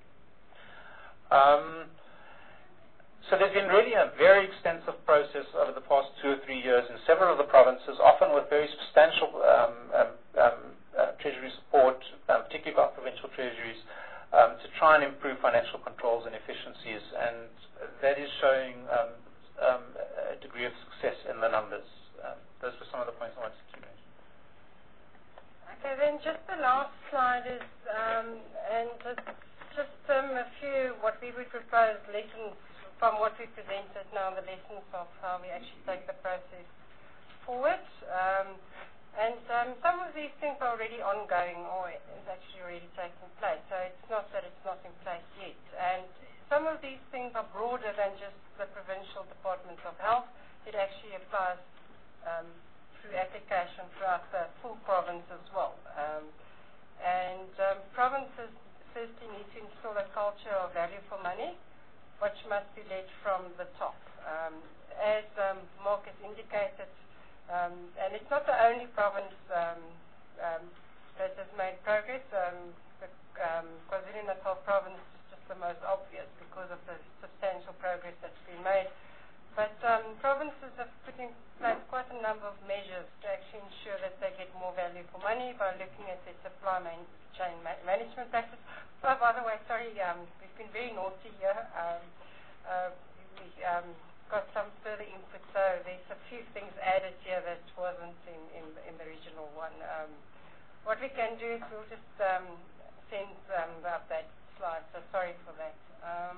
S16: Um, so there's been really a very extensive process over the past two or three years in several of the provinces, often with very substantial um, um, um, uh, treasury support, um, particularly by provincial treasuries, um, to try and improve financial controls and efficiencies, and that is showing um, Um, a degree of success in the numbers. Um, those were some of the points I wanted to mention.
S17: Okay, then just the last slide is, um, and it's just um, a few what we would propose lessons from what we presented now, the lessons of how we actually take the process forward. Um, and um, some of these things are already ongoing or is actually already taking place. So it's not that it's not in place yet. And some of these things are broader than just the provincial departments of health. It actually applies um, through application throughout the full province as well. Um, and um, provinces firstly need to instill a culture of value for money, which must be led from the top. Um, as um, Mark has indicated, um, and it's not the only province um, um, that has made progress. Um, the um, KwaZulu-Natal province the most obvious because of the substantial progress that's been made. But um, provinces have put in place quite a number of measures to actually ensure that they get more value for money by looking at their supply man chain ma management practice. Oh, by the way, sorry, um, we've been very naughty here. Um, uh, we um, got some further input, so there's a few things added here that wasn't in, in, in the original one. Um, what we can do is we'll just um, send um, the update slide, so sorry for that. Um,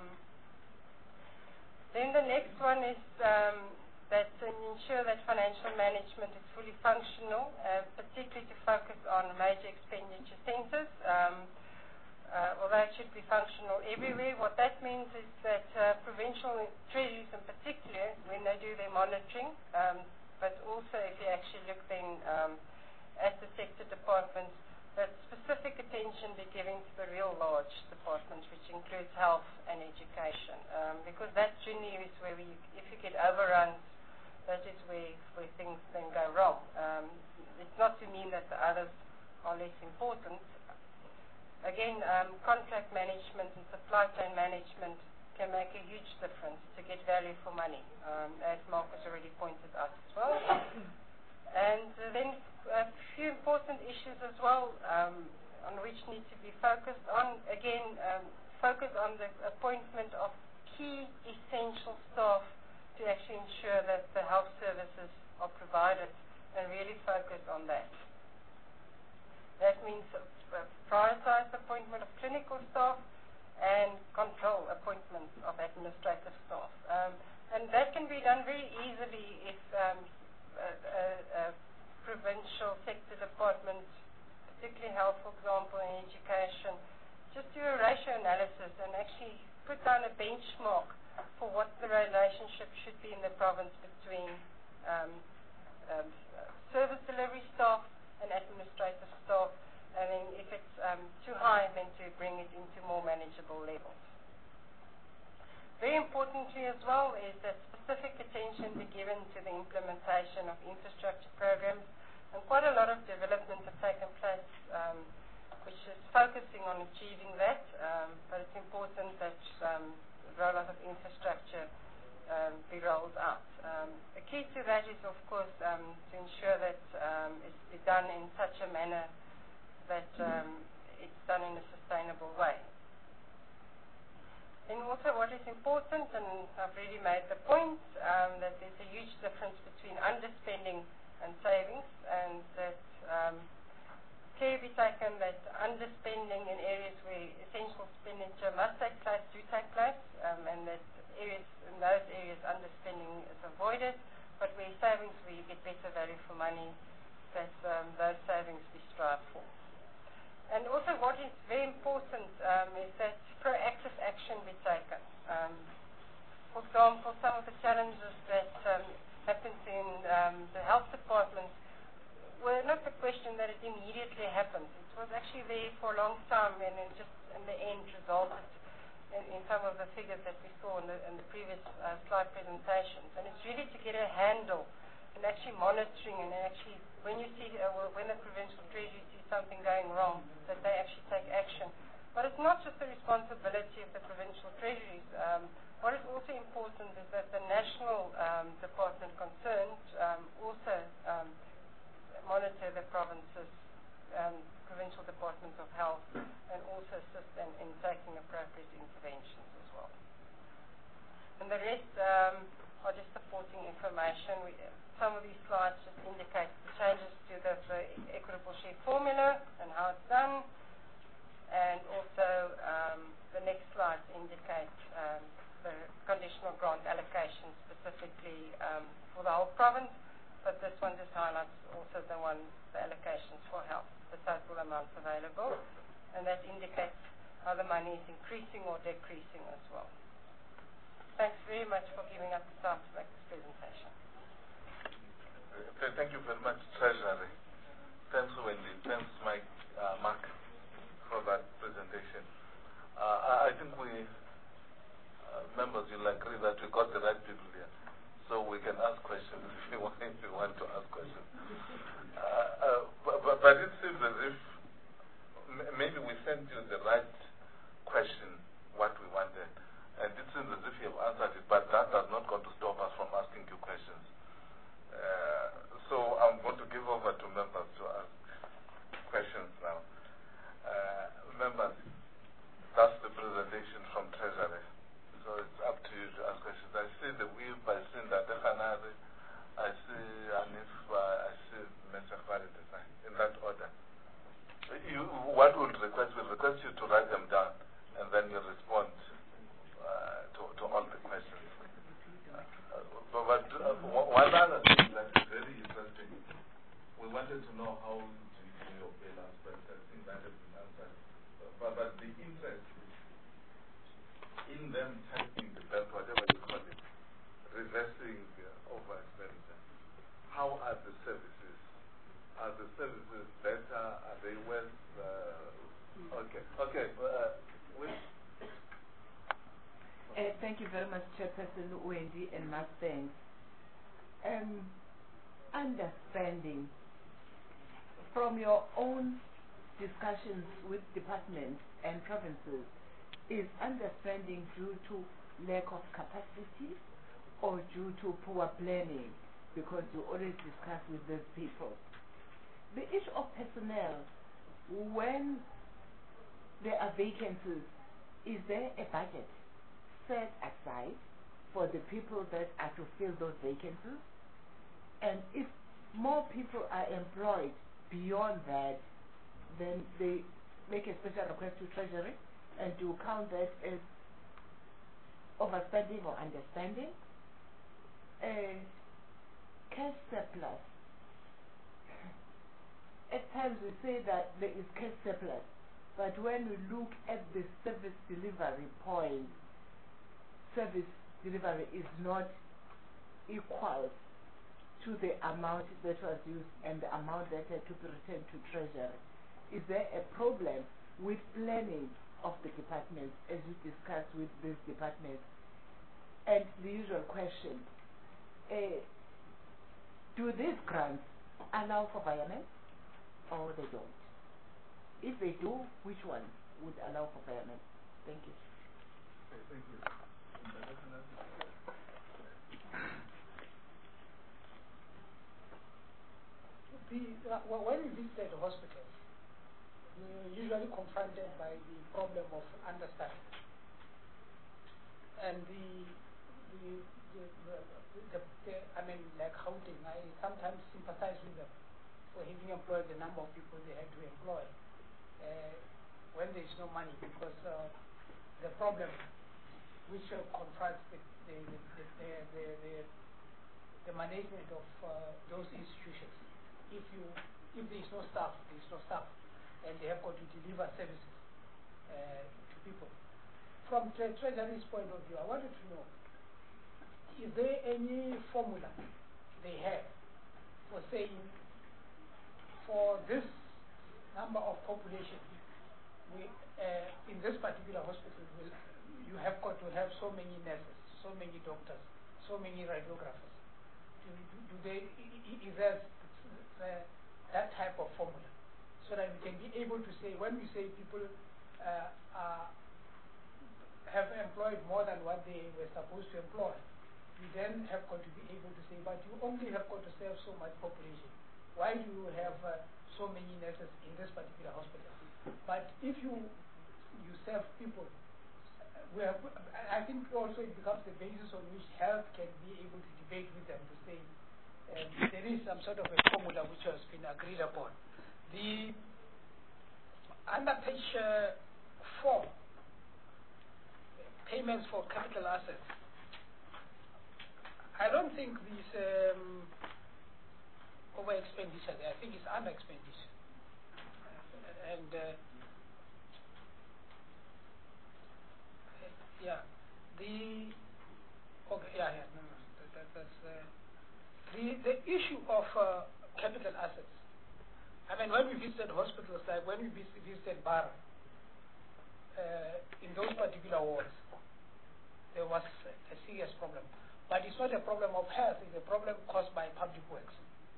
S17: then the next one is um, that to ensure that financial management is fully functional, uh, particularly to focus on major expenditure centres. Um, uh, although it should be functional everywhere, what that means is that uh, provincial treasuries in particular, when they do their monitoring, um, but also if you actually look then um, at the sector departments, that specific attention be given to the real large departments, which includes health and education, um, because that generally is where we, if you get overruns, that is where, where things then go wrong. Um, it's not to mean that the others are less important. Again, um, contract management and supply chain management can make a huge difference to get value for money, um, as Mark has already pointed out as well. And uh, then a few important issues as well um, on which need to be focused on. Again, um, focus on the appointment of key essential staff to actually ensure that the health services are provided and really focus on that. That means uh, prioritize the appointment of clinical staff and control appointments of administrative staff. Um, and that can be done very easily analysis and actually put down a benchmark for what the relationship should be in the province between um, um, service delivery staff and administrative staff, and then if it's um, too high, then to bring it into more manageable levels. Very importantly as well is that specific attention be given to the implementation of infrastructure programs, and quite a lot of development have taken place um, which is focusing on achieving that, um, but it's important that um, the rollout of infrastructure um, be rolled out. Um, the key to that is, of course, um, to ensure that um, it's be done in such a manner that um, it's done in a sustainable way. And also what is important, and I've already made the point, um, that there's a huge difference between underspending and savings, and that um, care be taken that underspending in areas where essential expenditure must take place do take place, um, and that areas in those areas underspending is avoided, but where savings where you get better value for money, that um, those savings we strive for. And also what is very important um, is that proactive action be taken. Um, for example, some of the challenges that um, happened in um, the health department were not the question that it immediately happened. It was actually there for a long time, and it just in the end resulted in, in some of the figures that we saw in the, in the previous uh, slide presentations. And it's really to get a handle and actually monitoring, and actually when you see, uh, when the provincial treasury sees something going wrong, that they actually take action. But it's not just the responsibility of the provincial treasuries. Um, what is also important is that the national um, department concerned um, also um, monitor the province's um, provincial departments of health, and also assist in, in taking appropriate interventions as well. And the rest um, are just supporting information. We, some of these slides just indicate the changes to the, the equitable share formula and how it's done, and also um, the next slides indicate um, the conditional grant allocation specifically um, for the whole province, but this one just highlights also the one, the allocations for health, the total amounts available, and that indicates how the money is increasing or decreasing as well. Thanks very much for giving us the time to make this presentation.
S1: Uh, thank you very much, Treasury. Thanks, Wendy. Thanks, Mike, uh, Mark, for that presentation. Uh, I, I think we, uh, members, you'll agree that we got the right people here, so we can ask questions if you want, if you want to ask questions. Uh, uh, but, but, but it seems as if m maybe we sent you the right question, what we wanted, and it seems as if you have answered it, but that does not going to stop us from asking you questions. Uh, so I'm going to give over to members to ask questions now. Uh, members, that's the presentation from Treasury. So it's up to you to ask questions. I see the whip, I see Ndate Khanare, I see Anif, uh, I see Mister Khalid, in that order. You, what we'll request, we'll request you to write them down, and then you respond uh, to, to all the questions. Uh, but but uh, one other thing that is very interesting, we wanted to know how to do your balance, but I think that has been answered. But, but the interest in them taking the belt, whatever you call it, reversing uh, over expenditure. How are the services? Are the services better? Are they worse? Uh, okay, okay. Uh, with
S18: Uh, thank you very much, Chairperson Wendy and Mark. Thanks. Um, understanding from your own discussions with departments and provinces, is understanding due to lack of capacity or due to poor planning? Because you always discuss with those people. The issue of personnel, when there are vacancies, is there a budget set aside for the people that are to fill those vacancies? And if more people are employed beyond that, then they make a special request to Treasury and to count that as overspending or underspending. A cash surplus. At times we say that there is cash surplus, But when we look at the service delivery point, service delivery is not equal to the amount that was used and the amount that had to be returned to Treasury. Is there a problem with planning of the departments as you discussed with this department? And the usual question, uh, do these grants allow for violence or they don't? If they do, which one would allow for violence? Thank you.
S1: Okay, thank you.
S9: The, uh, when we visit the hospitals, we're usually confronted by the problem of understaffing. And the, the, the, the, the, the I mean, like Gauteng, I sometimes sympathize with them for having employed the number of people they had to employ uh, when there is no money, because uh, the problem which uh, confronts the, the, the, the, the, the, the management of uh, those institutions. If you, if there is no staff, there is no staff, and they have got to deliver services uh, to people. From the Treasury's point of view, I wanted to know, is there any formula they have for saying, for this number of population, we, uh, in this particular hospital, will, you have got to have so many nurses, so many doctors, so many radiographers. Do, do, do they, is there uh, that type of formula, so that we can be able to say, when we say people uh, are, have employed more than what they were supposed to employ, we then have got to be able to say, but you only have got to serve so much population. Why do you have uh, so many nurses in this particular hospital? But if you you serve people, uh, we have, I think also it becomes the basis on which health can be able to debate with them to say, Um, there is some sort of a formula which has been agreed upon. The under page uh, four, payments for capital assets. I don't think this um, over expenditure there. I think it's under expenditure. Uh, and uh, yeah, the okay, yeah, yeah, no, no, that, that, that's. Uh, The, the issue of uh, capital assets, I mean, when we visited hospitals, like when we vis visited Bara, uh, in those particular wards, there was a serious problem. But it's not a problem of health, it's a problem caused by public works.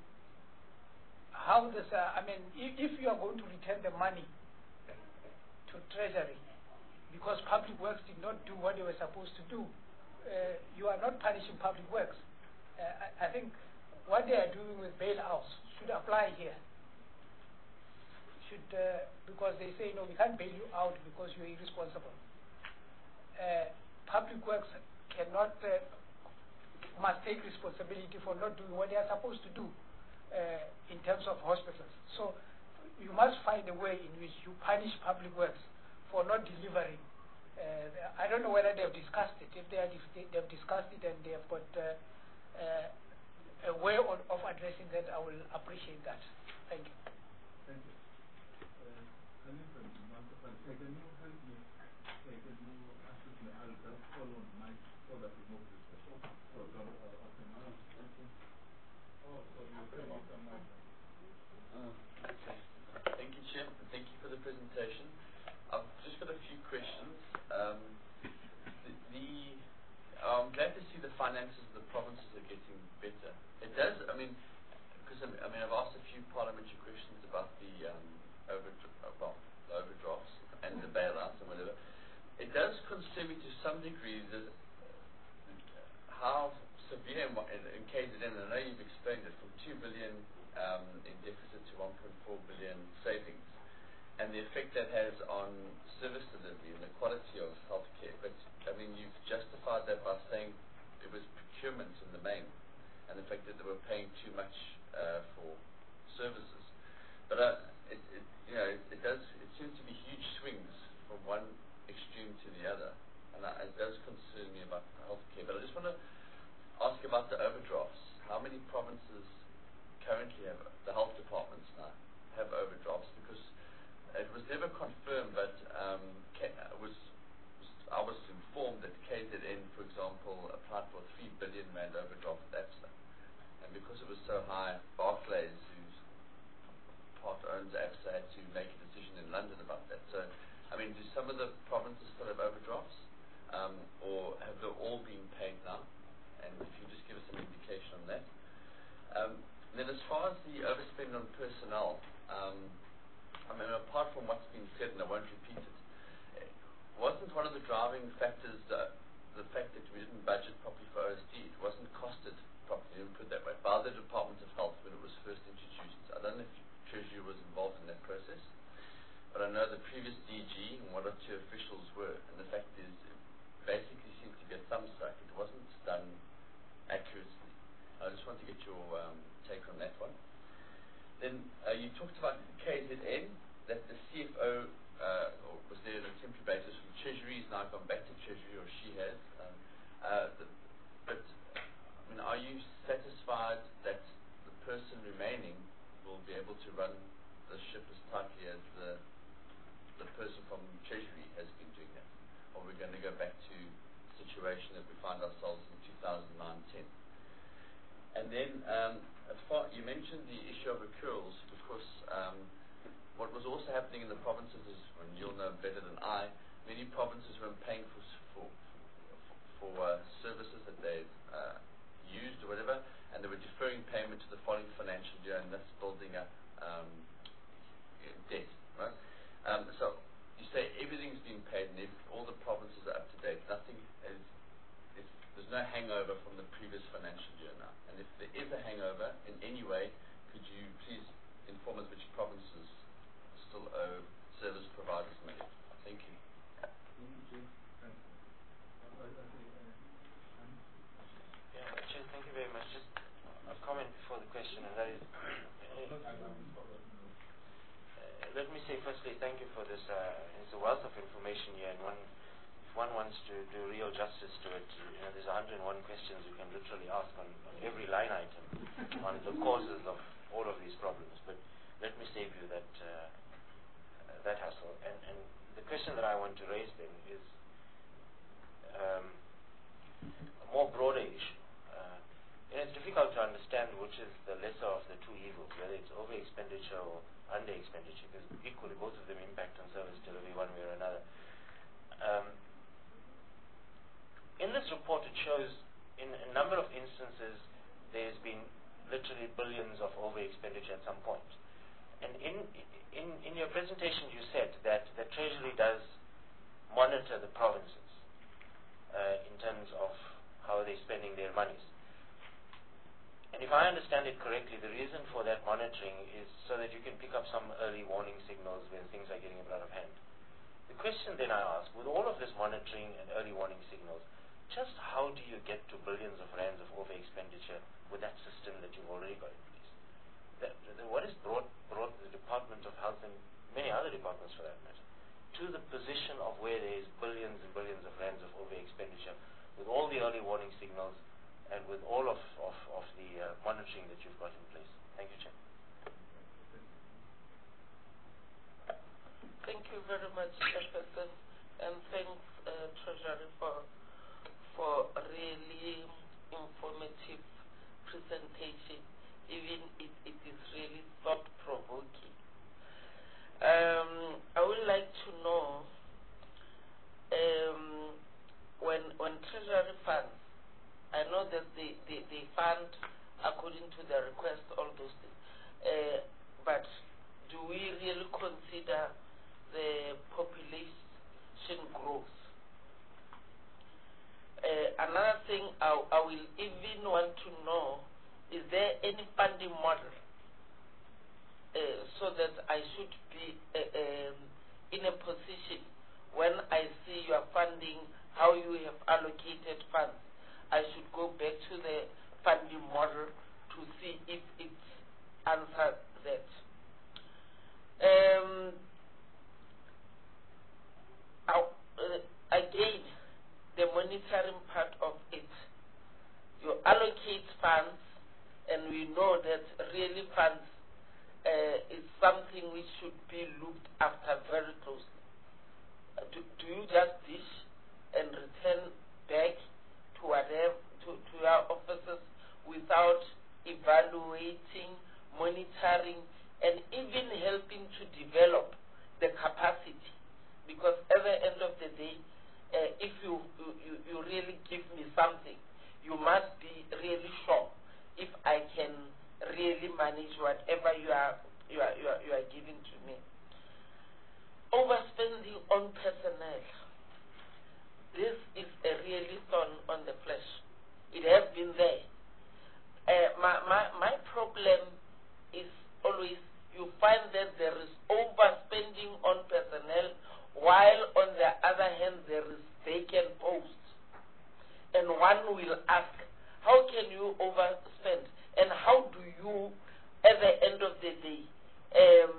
S9: How does, uh, I mean, if, if you are going to return the money to Treasury, because public works did not do what they were supposed to do, uh, you are not punishing public works. Uh, I, I think what they are doing with bailouts should apply here. Should uh, because they say, no, we can't bail you out because you're irresponsible. Uh, public works cannot, uh, must take responsibility for not doing what they are supposed to do uh, in terms of hospitals. So you must find a way in which you punish public works for not delivering. Uh, I don't know whether they have discussed it. If they, are, they have discussed it and they have got uh, Uh, a way of, of addressing that, I will appreciate that. Thank you.
S1: Thank you. Uh, can you, can you help me? Can you assist me? I'll just follow on mic so that we move this question. So, uh, okay. Oh, so you came after mic.
S7: Uh, okay. Thank you, Chair. Thank you for the presentation. I've just got a few questions. Um, the, the I'm glad to see the finances of the provinces are getting better. It does, I mean, because I mean, I've asked a few parliamentary questions about the um, over, well, the overdrafts and the bailouts and whatever. It does concern me to some degree that how severe in, in K Z N, and I know you've explained it, from two billion um, in deficit to one point four billion savings, and the effect that has on service delivery and the quality of healthcare. But I mean, you've justified that by saying it was procurement in the main, and the fact that they were paying too much uh, for services. But uh, it, it, you know, it, it does. It seems to be huge swings from one extreme to the other, and uh, it does concern me about healthcare. But I just want to ask about the overdrafts. How many provinces currently have the health departments now have overdrafts? Because it was was never confirmed, but um, K- was, was I was informed that K Z N, for example, applied for a three billion rand overdraft at ABSA, and because it was so high, Barclays, whose part owns ABSA, had to make a decision in London about that. So, I mean, do some of the provinces still have overdrafts, um, or have they all been paid now? And if you just give us an indication on that. Um, then, as far as the overspend on personnel. Um, I mean, apart from what's been said, and I won't repeat it, wasn't one of the driving factors uh, the fact that we didn't budget properly for O S D? It wasn't costed properly, let me put it that way, by the Department of Health when it was first introduced. I don't know if Treasury was involved in that process, but I know the previous D G and one or two officials were, and the fact is, it basically seemed to be a thumbsuck. It wasn't done accurately. I just want to get your um, take on that one. Then uh, you talked about K Z N, that the C F O uh, or was there on a temporary basis from Treasury, has now gone back to Treasury, or she has. Um, uh, the, but, I mean, are you satisfied that the person remaining will be able to run the ship as tightly as the, the person from Treasury has been doing that? Or are we going to go back to the situation that we find ourselves in two thousand nine ten? And then, um, as far you mentioned the issue of accruals, because um, what was also happening in the provinces is, and you'll know better than I, many provinces were paying for for, for, for uh, services that they uh, used or whatever, and they were deferring payment to the following financial year, and that's building up um, debt. Right? Um, so you say everything's been paid, and every, all the provinces are up to date. Nothing is. There's no hangover from the previous financial year now. And if there is a hangover in any way, could you please inform us which provinces still owe service providers money? Thank you.
S5: Yeah, Chair, thank you very much. Just a comment before the question, and that is, uh, let me say firstly, thank you for this. Uh, it's a wealth of information here, and one. One wants to do real justice to it. You know, there's one hundred and one questions you can literally ask on, on every line item on the causes of all of these problems. But let me save you that uh, that hassle. And, and the question that I want to raise then is um, a more broader issue. Uh, and it's difficult to understand which is the lesser of the two evils, whether it's over expenditure or under expenditure, because equally both of them impact on service delivery one way or another. Um, In this report, it shows in a number of instances there's been literally billions of over-expenditure at some point. And in, in, in your presentation, you said that the Treasury does monitor the provinces uh, in terms of how they're spending their monies. And if I understand it correctly, the reason for that monitoring is so that you can pick up some early warning signals when things are getting a bit out of hand. The question then I ask, with all of this monitoring and early warning signals, just how do you get to billions of rands of over expenditure with that system that you've already got in place? That, that what has brought, brought the Department of Health and many other departments for that matter to the position of where there is billions and billions of rands of over expenditure with all the early warning signals and with all of, of, of the uh, monitoring that you've got in place? Thank you, Chair.
S3: Thank you very much, Chairperson, and thanks, uh, Treasury, for for a really informative presentation, even if it is really thought-provoking. Um, I would like to know um, when when Treasury funds, I know that they, they, they fund according to the request, all those things, uh, but do we really consider the population growth? Uh, another thing I, I will even want to know, is there any funding model uh, so that I should be uh, um, in a position when I see you are funding, how you have allocated funds, I should go back to the funding model to see if it answers that. Um, uh, again, the monitoring part of it. You allocate funds, and we know that really funds uh, is something something which should be looked after very closely? Uh, do, do you just dish and return back to whatever, to, to your offices without evaluating, monitoring, and even helping to develop the capacity? Because at the end of the day, uh, if you, you, you really give me something, you must be really sure if I can really manage whatever you are, you are, you are, you are giving to me. Overspending on personnel. This is a really thorn on the flesh. It has been there. Uh, my, my, my problem is always you find that there is overspending on personnel, while on the other hand there is vacant posts. And one will ask, how can you overspend? And how do you, at the end of the day, um,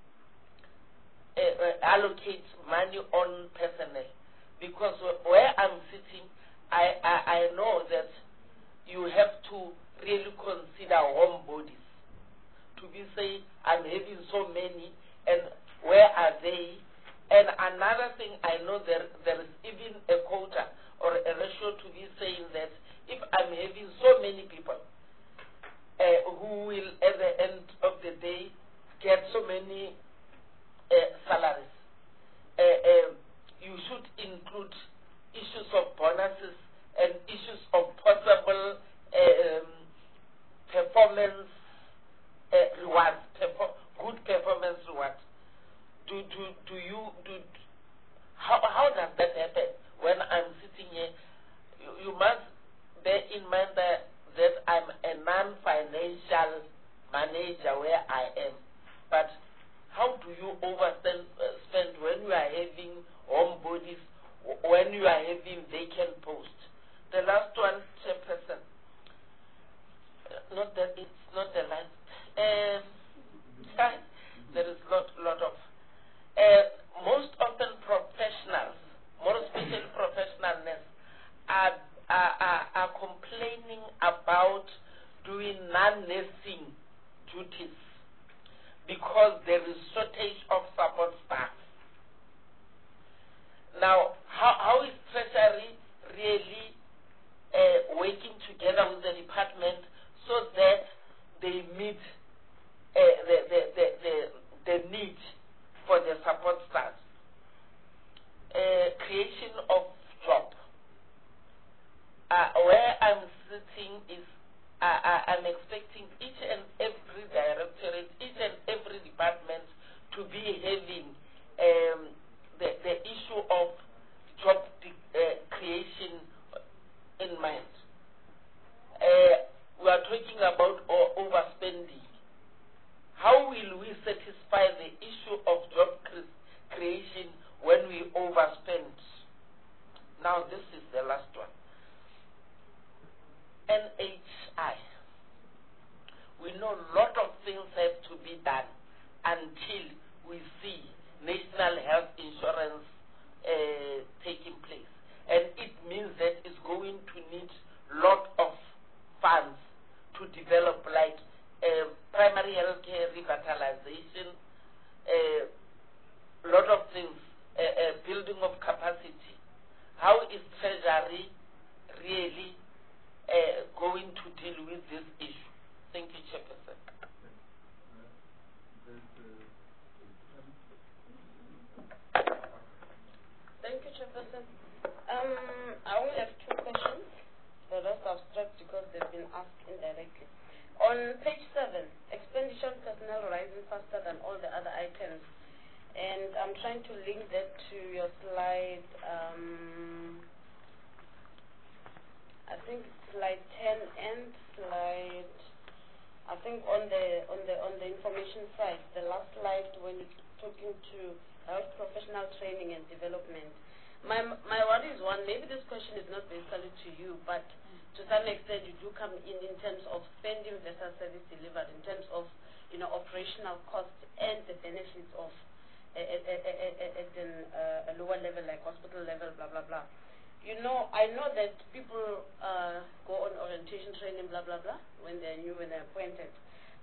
S3: uh, uh, allocate money on personnel? Because where I'm sitting, I, I, I know that you have to really consider home bodies. To be saying, I'm having so many, and where are they? And another thing, I know there, there is even a quota or a ratio to be saying that if I'm having so many people uh, who will, at the end of the day, get so many uh, salaries, uh, uh, you should include issues of bonuses and issues of possible um, performance uh, rewards, perfor good performance rewards. Do do do you do? How how does that happen? When I'm sitting here, you, you must bear in mind that that I'm a non-financial manager where I am. But how do you overspend uh, spend when you are having home bodies, when you are having vacant posts? The last one, Chairperson. Not that it's not the last. Um, there is lot lot of. Uh, most often professionals, more especially professionalness, are, are, are, are complaining about doing non-nursing duties because there is shortage of support staff. Now, how, how is Treasury really uh, working together with the department so that they meet uh, the, the, the, the, the need for the support staff? Uh, creation of job. Uh, where I'm sitting is uh, uh, I'm expecting each and every directorate, each and every department to be having um, the, the issue of job uh, creation in mind. Uh, we are talking about uh, overspending. How will we satisfy the issue of job cre creation when we overspend? Now this is the last one. N H I. We know a lot of things have to be done until we see national health insurance uh, taking place. And it means that it's going to need a lot of funds to develop, like Uh, primary health care revitalization, a uh, lot of things, uh, uh, building of capacity. How is Treasury really uh, going to deal with this issue? Thank you, Chairperson.
S8: Thank you, Chairperson. Um, I only have two questions. The rest I've struck because they've been asked indirectly. On page seven, expenditure on personnel rising faster than all the other items. And I'm trying to link that to your slide, um, I think slide ten and slide, I think on the, on the, on the information side, the last slide when you're talking to health professional training and development. My, my worry is one, maybe this question is not basically to you, but to some extent you do come in in terms of spending versus service delivered, in terms of, you know, operational costs and the benefits of uh, at, at, at, at an, uh, a lower level like hospital level, blah, blah, blah. You know, I know that people uh, go on orientation training, blah, blah, blah, when they're new, when they're appointed.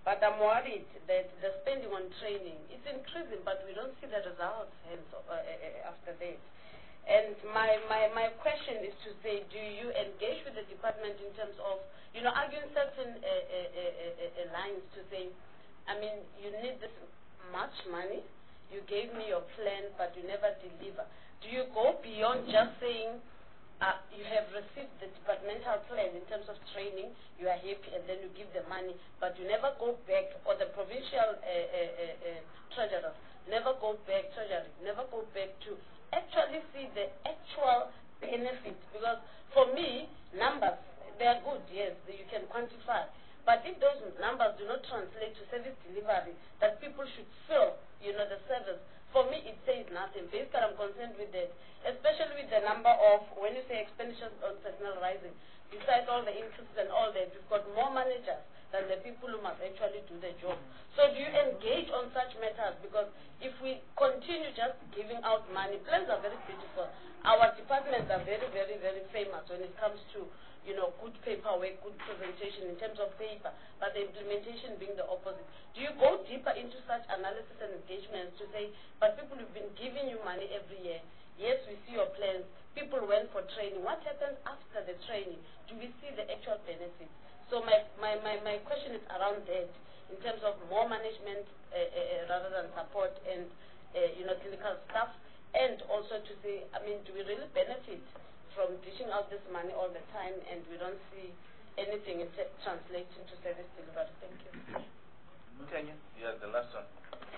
S8: But I'm worried that the spending on training is increasing, but we don't see the results hence, uh, uh, after that. And my, my, my question is to say, do you engage with the department in terms of, you know, arguing certain uh, uh, uh, uh, lines to say, I mean, you need this much money, you gave me your plan, but you never deliver. Do you go beyond just saying, uh, you have received the departmental plan in terms of training, you are happy, and then you give the money, but you never go back, or the provincial uh, uh, uh, uh, treasurer never go back, treasury never go back to actually see the actual benefit? Because for me, numbers, they are good, yes, you can quantify. But if those numbers do not translate to service delivery, that people should feel, you know, the service, for me it says nothing. Basically, I'm concerned with that, especially with the number of, when you say expenditures on personnel rising, besides all the increases and all that, we've got more managers than the people who must actually do the job. So do you engage on such matters? Because if we continue just giving out money, plans are very beautiful. Our departments are very, very, very famous when it comes to, you know, good paperwork, good presentation in terms of paper, but the implementation being the opposite. Do you go deeper into such analysis and engagements to say, but people have been giving you money every year, yes, we see your plans, people went for training, what happens after the training? Do we see the actual benefits? So my, my, my, my question is around that, in terms of more management uh, uh, rather than support and, uh, you know, clinical staff, and also to say, I mean, do we really benefit from dishing out this money all the time and we don't see anything in translating to service delivery? Thank you.
S1: Kenya? Yeah, the last one.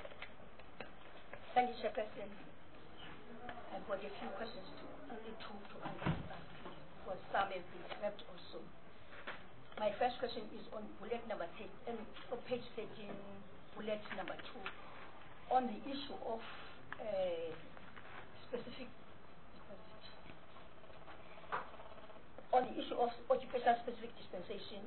S10: Thank you, Chairperson. I've got a few questions to only two to answer, for some have been swept also. My first question is on bullet number ten, um, on page thirteen, bullet number two, on the issue of uh, specific, on the issue of occupational specific dispensation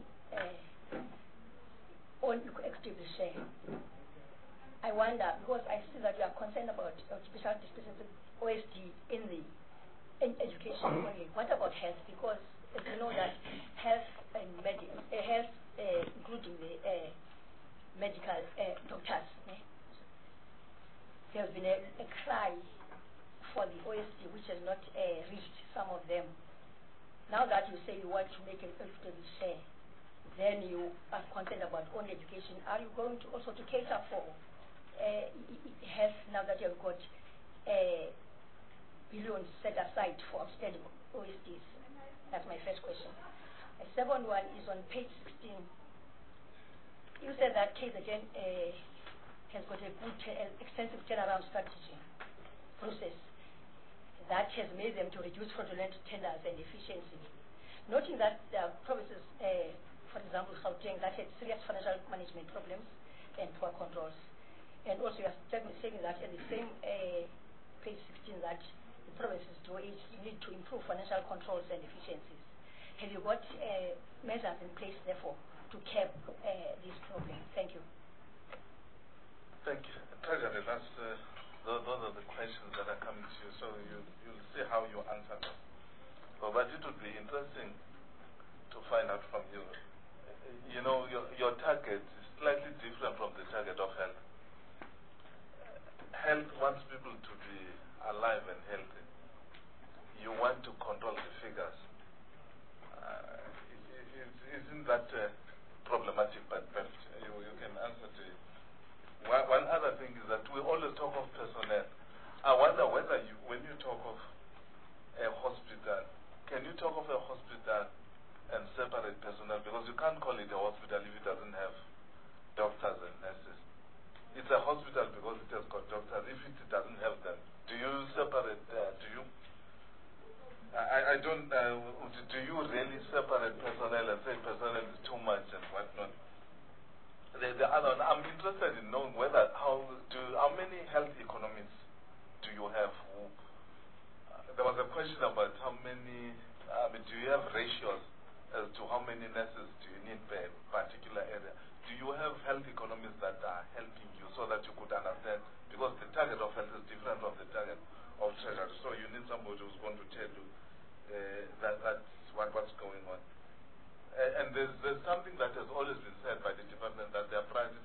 S10: uh, on equitable share. I wonder, because I see that you are concerned about occupational dispensation O S D in the in education only. What about health? Because as you know that health and medi uh, health, uh, including the uh, medical uh, doctors, eh? There has been a, a cry for the O S D which has not uh, reached some of them. Now that you say you want to make an equitable share, then you are concerned about only education. Are you going to also to cater for uh, health now that you have got uh, billions set aside for outstanding O S Ds? That's my first question. The second one is on page sixteen. You said that K Z N uh, has got a good, uh, extensive turnaround strategy process that has made them to reduce fraudulent tenders and efficiency. Noting that there are provinces, uh, for example, Gauteng, that had serious financial management problems and poor controls. And also you are saying that at the same uh, page sixteen that the provinces do each need to improve financial controls and efficiencies. Have you got uh, measures in place, therefore, to curb uh, this problem? Thank you.
S1: Thank you. Treasury, that's, uh, those, those are the questions that are coming to you, so you, you'll see how you answer them. Well, but it would be interesting to find out from you. You know, your, your target is slightly different from the target of health. Health wants people to be alive and healthy. You want to control the figures. Uh, it, it, isn't that uh, problematic? But, but you, you can answer to it. One, one other thing is that we always talk of personnel. I wonder whether you, when you talk of a hospital, can you talk of a hospital and separate personnel? Because you can't call it a hospital if it doesn't have doctors and nurses. It's a hospital because it has got doctors. If it doesn't have them, do you separate? Uh, do you? I, I don't. Uh, do you really separate personnel and say personnel is too much and whatnot? The, the other one, I'm interested in knowing whether how do how many health economists do you have? Who, uh, there was a question about how many. I mean, do you have ratios as to how many nurses do you need per particular area? Do you have health economists that are helping you so that you could understand? Because the target of health is different from the target of treasury. So you need somebody who's going to tell you uh, that that's what, what's going on. Uh, and there's, there's something that has always been said by the department, that their priority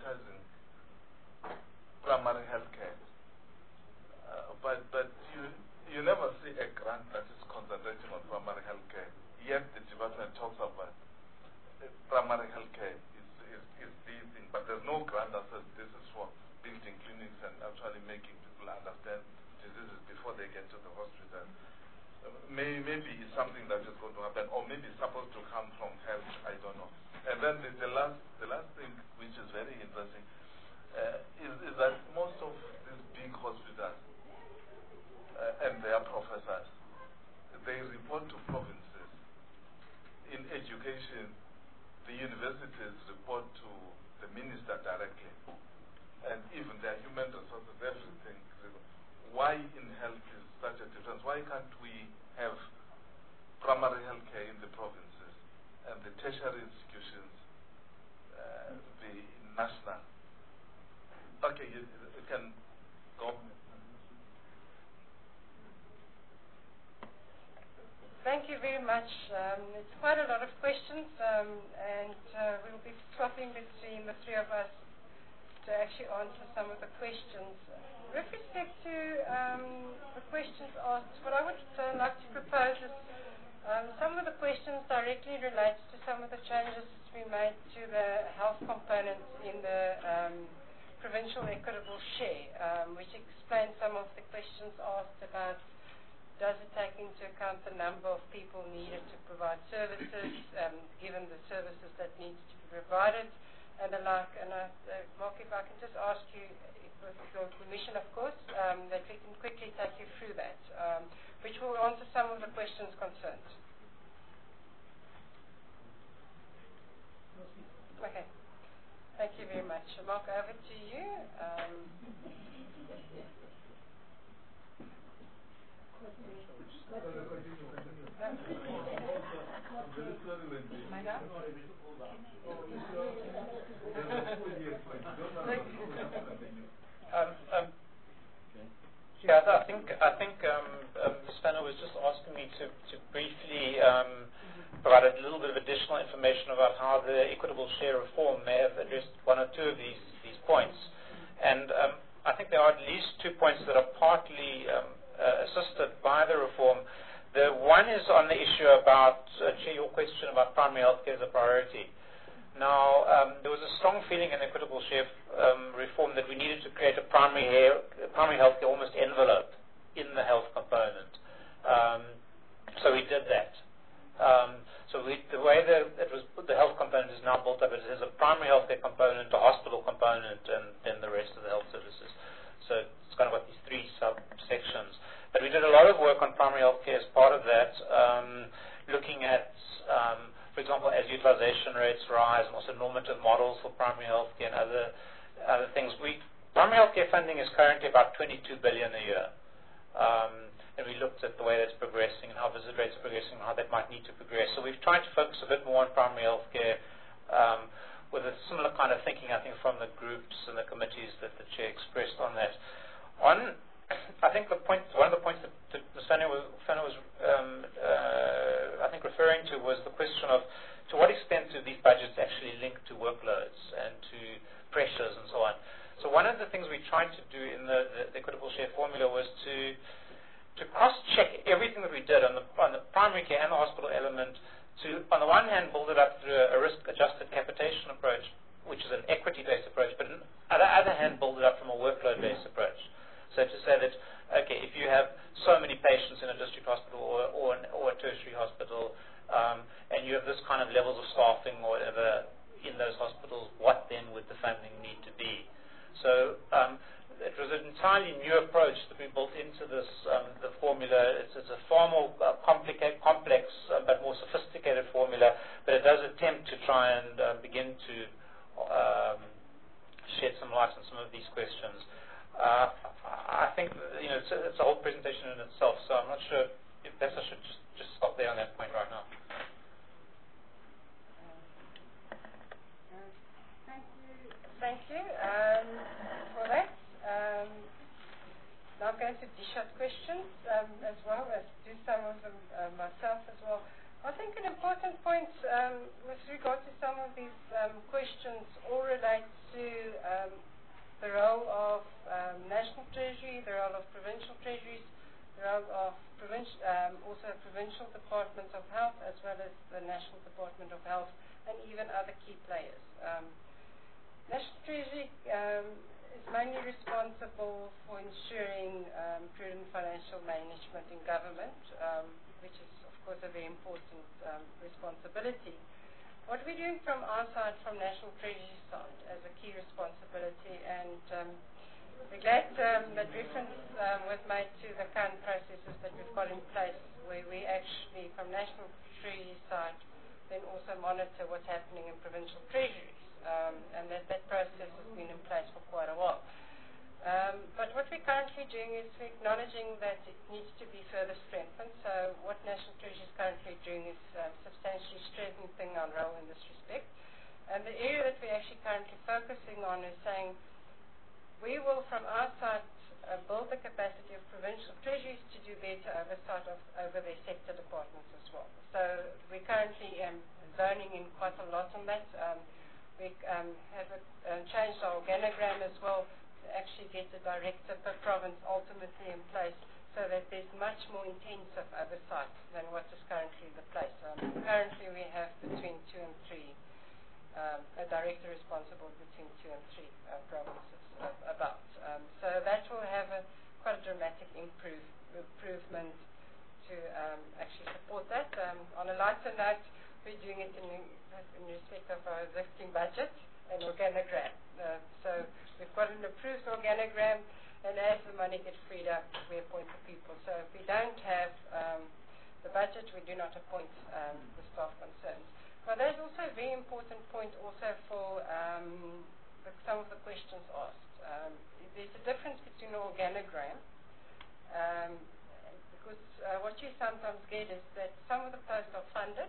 S1: primary health care. Yet the department talks about uh, primary health care is, is, is the thing, but there's no grant that says this is for building clinics and actually making people understand diseases before they get to the hospital. Uh, may, maybe it's something that is going to happen, or maybe it's supposed to come from health, I don't know. And then the, the last the last thing, which is very interesting, uh, is, is that most of these big hospitals uh, and their professors, they report to provinces. In education, the universities report to the minister directly, and even their human resources, everything. Why in health is such a difference? Why can't we have primary health care in the provinces and the tertiary institutions uh, be national? Okay, you, you can go.
S17: Thank you very much. Um, it's quite a lot of questions, um, and uh, we'll be swapping between the three of us to actually answer some of the questions. With respect to um, the questions asked, what I would uh, like to propose is um, some of the questions directly relate to some of the changes we made to the health components in the um, provincial equitable share, um, which explains some of the questions asked about does it take into account the number of people needed to provide services, um, given the services that needs to be provided, and the like. And uh, uh, Mark, if I can just ask you, with your permission, of course, um, that we can quickly take you through that, um, which will answer some of the questions concerned. Okay. Thank you very much. Mark, over to you. Um,
S16: Um, um, yeah, I think I think um, um, Miz Fenner was just asking me to, to briefly um, provide a little bit of additional information about how the equitable share reform may have addressed one or two of these these points. And um, I think there are at least two points that are partly um, uh, assisted by the reform. The one is on the issue about, uh, Chair, your question about primary health care as a priority. Now, um, there was a strong feeling in equitable share um, reform that we needed to create a primary, hair, primary health care almost envelope in the health component. Um, so we did that. Um, so we, the way that it was, the health component is now built up, it has a primary health care component, a hospital component, and then the rest of the health services. So it's kind of got these three subsections. But we did a lot of work on primary health care as part of that, um, looking at um, for example, as utilization rates rise, and also normative models for primary health care and other other things. We, primary health care funding is currently about twenty-two billion dollars a year. Um, and we looked at the way that's progressing and how visit rates are progressing and how that might need to progress. So we've tried to focus a bit more on primary health care um, with a similar kind of thinking, I think, from the groups and the committees that the Chair expressed on that. On I think the point, one of the points that, that Miz Fenner was, Fenner was um, uh, I think, referring to was the question of to what extent do these budgets actually link to workloads and to pressures and so on. So one of the things we tried to do in the, the, the equitable share formula was to to cross-check everything that we did on the, on the primary care and the hospital element to, on the one hand, build it up through a, a risk-adjusted capitation approach, which is an equity-based approach, but on the other hand, build it up from a workload-based approach. So to say that, okay, if you have so many patients in a district hospital or, or, an, or a tertiary hospital, um, and you have this kind of levels of staffing or whatever in those hospitals, what then would the funding need to be? So um, it was an entirely new approach that we built into this um, the formula. It's, it's a far more uh, complicated, complex, uh, but more sophisticated formula, but it does attempt to try and uh, begin to um, shed some light on some of these questions. Uh, I think you know it's a, it's a whole presentation in itself, so I'm not sure if perhaps I should just, just stop there on that point right now.
S17: Thank you. Thank you um, for that. Um, now I'm going to dish out questions um, as well as do some of them uh, myself as well. I think an important point um, with regard to some of these um, questions all relate to um, the role of um, national treasury, the role of provincial treasuries, the role of provincial, um, also provincial departments of health, as well as the National Department of Health, and even other key players. Um, National Treasury um, is mainly responsible for ensuring um, prudent financial management in government, um, which is, of course, a very important um, responsibility. What we're doing from our side, from National Treasury side, as a key responsibility, and um, we're glad um, that reference um, was made to the current processes that we've got in place, where we actually, from National Treasury side, then also monitor what's happening in provincial treasuries. Um, and that, that process has been in place for quite a while. Um, but what we're currently doing is we're acknowledging that it needs to be further strengthened. So what National Treasury is currently doing is um, substantially strengthening our role in this respect. And the area that we're actually currently focusing on is saying we will, from our side, uh, build the capacity of provincial treasuries to do better oversight of over their sector departments as well. So we're currently um, zoning in quite a lot on that. Um, We um, have a, uh, changed our organogram as well to actually get the director per province ultimately in place, so that there's much more intensive oversight than what is currently the place. Um, currently we have between two and three, um, a director responsible between two and three uh, provinces uh, about. Um, so that will have a quite a dramatic improve, improvement to um, actually support that. Um, on a lighter note, we're doing it in, in respect of our existing budget and organogram. Uh, so we've got an approved organogram, and as the money gets freed up, we appoint the people. So if we don't have um, the budget, we do not appoint um, the staff concerned. But there's also a very important point also for um, the, some of the questions asked. Um, there's a difference between an organogram, um, because uh, what you sometimes get is that some of the posts are funded,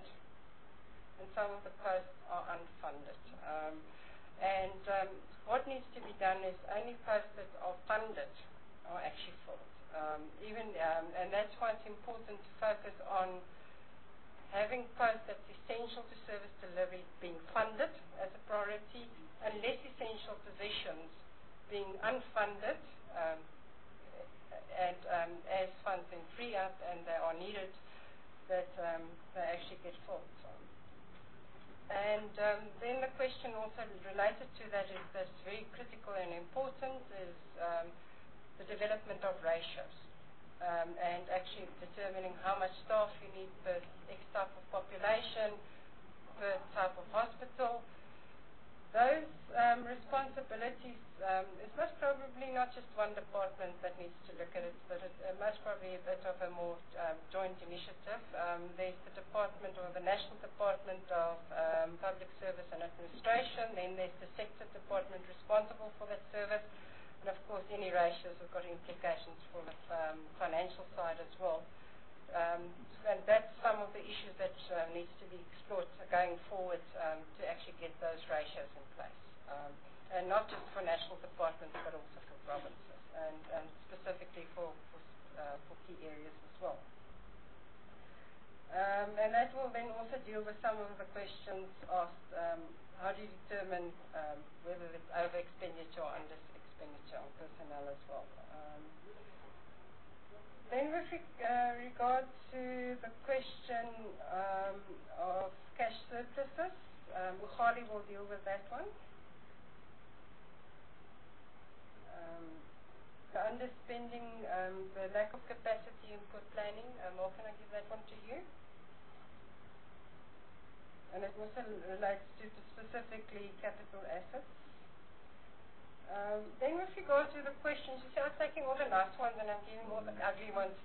S17: and some of the posts are unfunded. Um, and um, what needs to be done is only posts that are funded are actually filled. Um, even, um, and that's why it's important to focus on having posts that's essential to service delivery being funded as a priority, and less essential positions being unfunded, um, and um, as funds then free up and they are needed, that um, they actually get filled. And um, then the question also related to that is that's very critical and important is um, the development of ratios, um, and actually determining how much staff you need per X type of population, per type of hospital. Those um, responsibilities, um, it's most probably not just one department that needs to look at it, but it uh, most probably a bit of a more um, joint initiative. Um, there's the department or the National Department of um, Public Service and Administration, then there's the sector department responsible for that service, and of course any ratios have got implications for the um, financial side as well. Um, and that's some of the issues that uh, needs to be explored going forward um, to actually get those ratios in place. Um, and not just for national departments, but also for provinces, and, and specifically for, for, uh, for key areas as well. Um, and that will then also deal with some of the questions asked, um, how do you determine um, whether it's over expenditure or under expenditure on personnel as well. Um, Then with uh, regard to the question um, of cash surpluses, um, Bukhari will deal with that one. Um, the underspending, um, the lack of capacity input planning, um, or can I give that one to you? And it also relates to, to specifically capital assets. Um, then with regard to the questions, you see I'm taking all the nice ones and I'm giving all the ugly ones.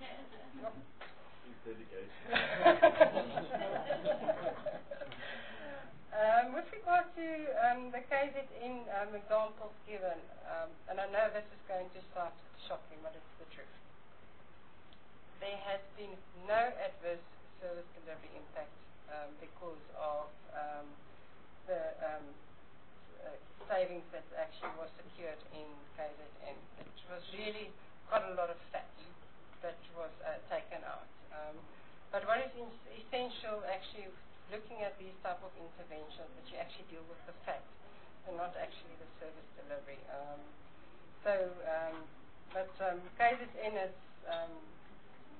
S17: um, with regard to um, the K Z N um, examples given, um, and I know this is going to sound shocking, but it's the truth. There has been no adverse service delivery impact um, because of um, the um, Uh, savings that actually was secured in K Z N. It was really quite a lot of fat that was uh, taken out. Um, but what is essential actually looking at these type of interventions, that you actually deal with the fat and not actually the service delivery. Um, so, um, but um, K Z N is um,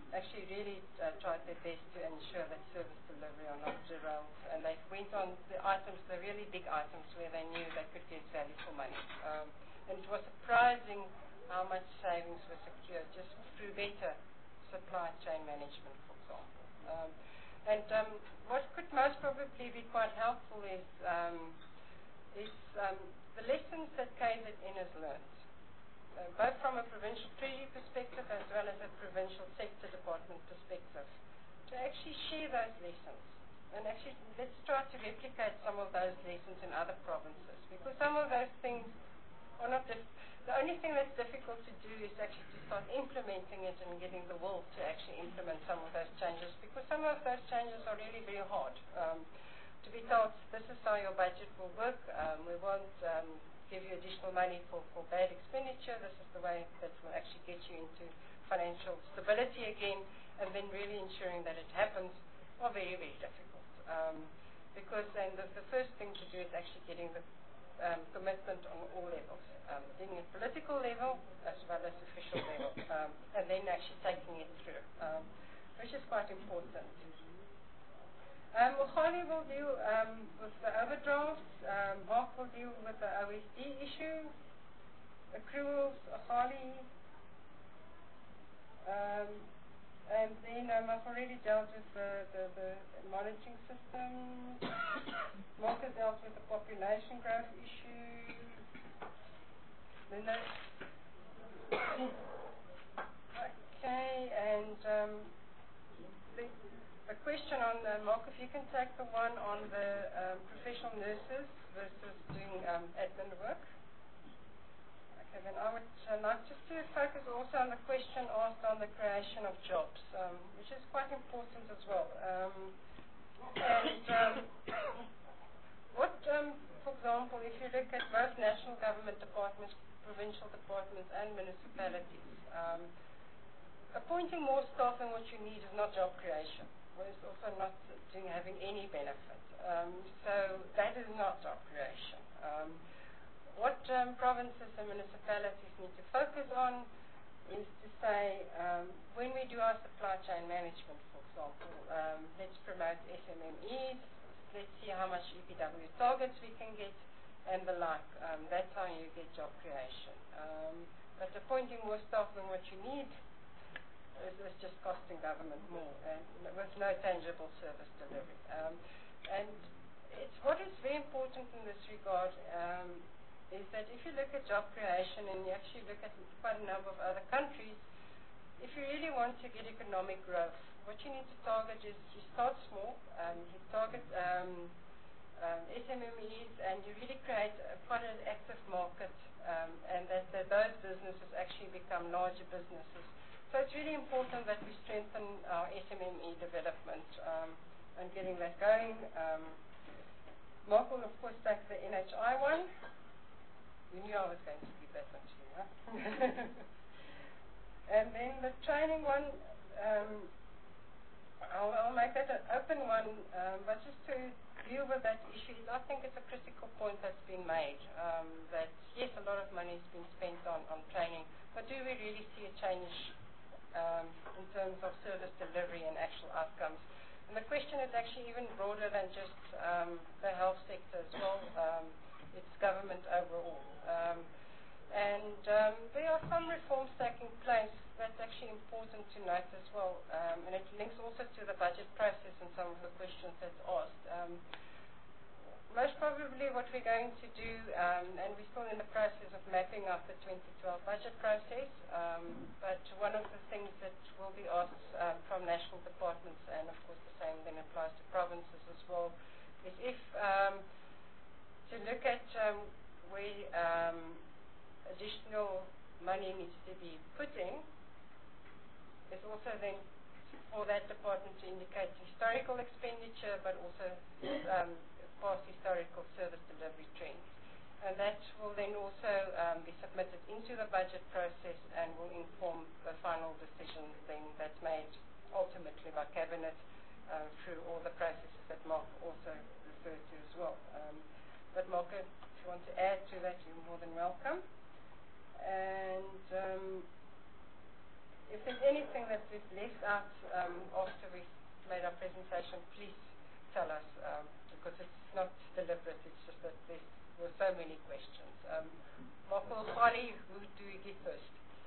S17: actually really uh, tried their best to ensure that service delivery are not derailed. And they went on the items, the really big items where they knew they could get value for money. Um, and it was surprising how much savings were secured just through better supply chain management, for example. Um, and um, what could most probably be quite helpful is, um, is um, the lessons that K Z N has learned. Uh, both from a provincial treasury perspective as well as a provincial sector department perspective, to actually share those lessons. And actually, let's try to replicate some of those lessons in other provinces, because some of those things are not dif- the only thing that's difficult to do is actually to start implementing it and getting the will to actually implement some of those changes, because some of those changes are really very hard. Um, to be told, this is how your budget will work, um, we won't um, give you additional money for, for bad expenditure, this is the way that will actually get you into financial stability again, and then really ensuring that it happens are very, very difficult. Um, because then the, the first thing to do is actually getting the um, commitment on all levels, um, being at political level as well as official level, um, and then actually taking it through, um, which is quite important. Um, Mohani will deal um, with the overdrafts, um, Mark will deal with the O S D issue, accruals, Mohani, um, and then um, I've already dealt with the, the, the monitoring system, Mark has dealt with the population growth issue, then the okay, and um, the A question on, uh, Mark, if you can take the one on the um, professional nurses versus doing um, admin work. Okay, then I would uh, like just to focus also on the question asked on the creation of jobs, um, which is quite important as well. Um, and um, what, um, for example, if you look at both national government departments, provincial departments and municipalities, um, appointing more staff than what you need is not job creation. It's also not doing, having any benefit. Um, so that is not job creation. Um, what um, provinces and municipalities need to focus on is to say, um, when we do our supply chain management, for example, um, let's promote S M M Es, let's see how much E P W targets we can get, and the like. Um, that's how you get job creation. Um, but appointing more staff than what you need is just costing government more, and with no tangible service delivery. Um, and it's, what is very important in this regard um, is that if you look at job creation and you actually look at quite a number of other countries, if you really want to get economic growth, what you need to target is you start small, um, you target um, um, S M M Es, and you really create a, quite an active market, um, and that, that those businesses actually become larger businesses. So it's really important that we strengthen our S M M E development um, and getting that going. Um, Mark will, of course, take the N H I one. You knew I was going to give that one to you, huh? And then the training one, um, I'll, I'll make that an open one, um, but just to deal with that issue, I think it's a critical point that's been made, um, that yes, a lot of money has been spent on, on training, but do we really see a change Um, in terms of service delivery and actual outcomes? And the question is actually even broader than just um, the health sector as well. Um, it's government overall. Um, and um, there are some reforms taking place that's actually important to note as well. Um, and it links also to the budget process and some of the questions that's asked. Um, Most probably what we're going to do, um, and we're still in the process of mapping out the twenty twelve budget process, um, but one of the things that will be asked um, from national departments, and of course the same then applies to provinces as well, is if um, to look at um, where um, additional money needs to be put in, is also then for that department to indicate historical expenditure, but also um, past historical service delivery trends. And that will then also um, be submitted into the budget process and will inform the final decision then that's made ultimately by Cabinet uh, through all the processes that Mark also referred to as well. Um, but Mark, if you want to add to that, you're more than welcome. And um, if there's anything that we've left out um, after we've made our presentation, please tell us, um, because it's not deliberate, it's just that there were so many questions. Um, Marco, Khali, who do we get first?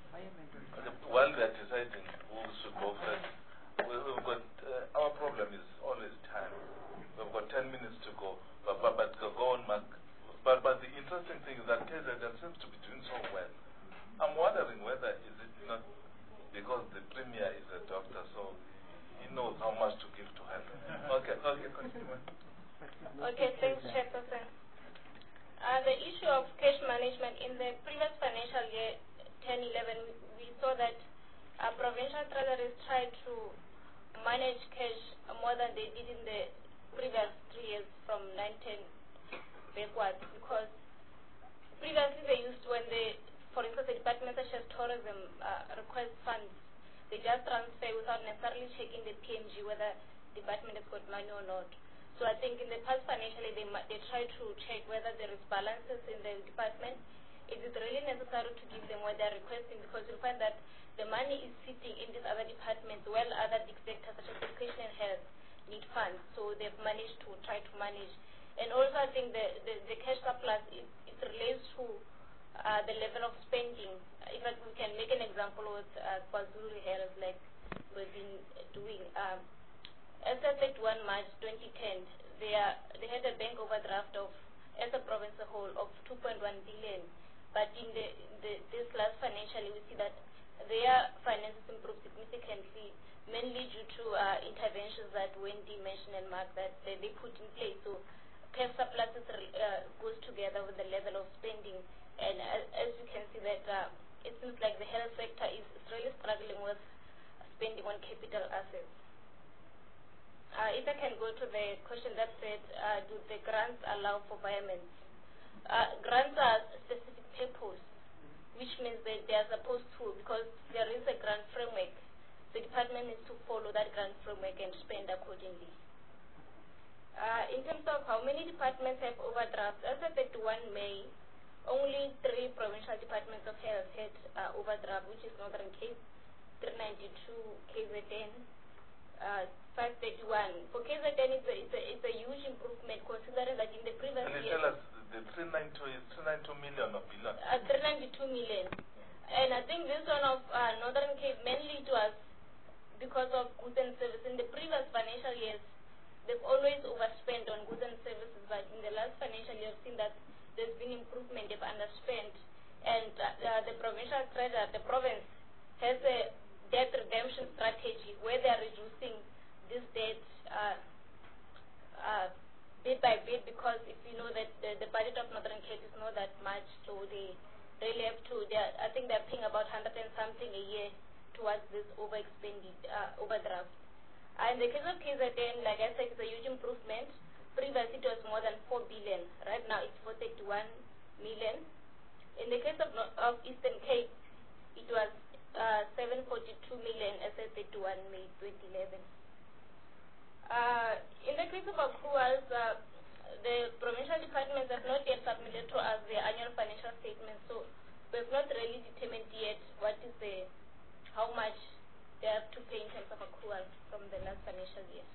S1: While they're deciding who should go first, we, we've got, uh, our problem is always time. We've got ten minutes to go, but, but, but go on, Mark. But, but the interesting thing is that K Z N seems to be doing so well. I'm wondering whether is it not because the Premier is a doctor, so he knows how much to give to her. Okay, okay, continue.
S15: Okay, thanks, Chairperson. Uh, the issue of cash management in the previous financial year, ten eleven, we, we saw that uh, provincial treasuries tried to manage cash more than they did in the previous three years from nine ten backwards, because previously they used, when they, for instance, the department such as tourism uh, request funds, they just transfer without necessarily checking the P M G whether the department has got money or not. So I think in the past financially they, they try to check whether there is balances in the department. Is it really necessary to give them what they are requesting? Because you'll find that the money is sitting in these other departments while other sectors such as education and health need funds. So they've managed to try to manage. And also I think the, the, the cash surplus, it, it relates to uh, the level of spending. In fact, we can make an example with uh, KwaZulu Health, like we've been doing. Um, As of thirty-first March twenty ten, they, are, they had a bank overdraft of, as a province as a whole, of two point one billion. But in the, the, this last financial year, we see that their finances improved significantly, mainly due to uh, interventions that Wendy mentioned and Mark that they, they put in place. So cash surpluses uh, goes together with the level of spending. And as, as you can see that uh, it seems like the health sector is really struggling with spending on capital assets. Uh, if I can go to the question that said, uh, do the grants allow for violence? Uh, grants are specific purpose, which means that they are supposed to, because there is a grant framework, the department needs to follow that grant framework and spend accordingly. Uh, in terms of how many departments have overdrafts, as of thirty-first May, only three provincial departments of health had uh, overdraft, which is Northern Cape, three ninety-two, K Z N, uh, five thirty-one. For K Z N, it's a, it's, a, it's a huge improvement considering that in the previous
S1: Can you
S15: year...
S1: tell us the three ninety-two is three ninety-two million or billion?
S15: Uh, three ninety-two million. And I think this one of uh, Northern Cape, mainly it was because of goods and services. In the previous financial years, they've always overspent on goods and services, but in the last financial year, I've seen that there's been improvement, they've underspent. And uh, uh, the provincial treasurer, the province, has a debt redemption strategy where they are reducing this debt uh, uh, bit by bit, because if you know that the, the budget of Northern Cape is not that much, so they really have to, they are, I think they're paying about one hundred and something a year towards this overexpended uh, overdraft. Uh, in the case of K Z N, like I said, it's a huge improvement. Previously it was more than four billion. Right now it's four thirty-one million. In the case of, of Eastern Cape, it was uh, seven forty-two million as at thirty-first May twenty eleven. Uh, in the case of accruals, uh, the provincial departments have not yet submitted to us their annual financial statements, so we have not really determined yet what is the, how much they have to pay in terms of accruals from the last financial year.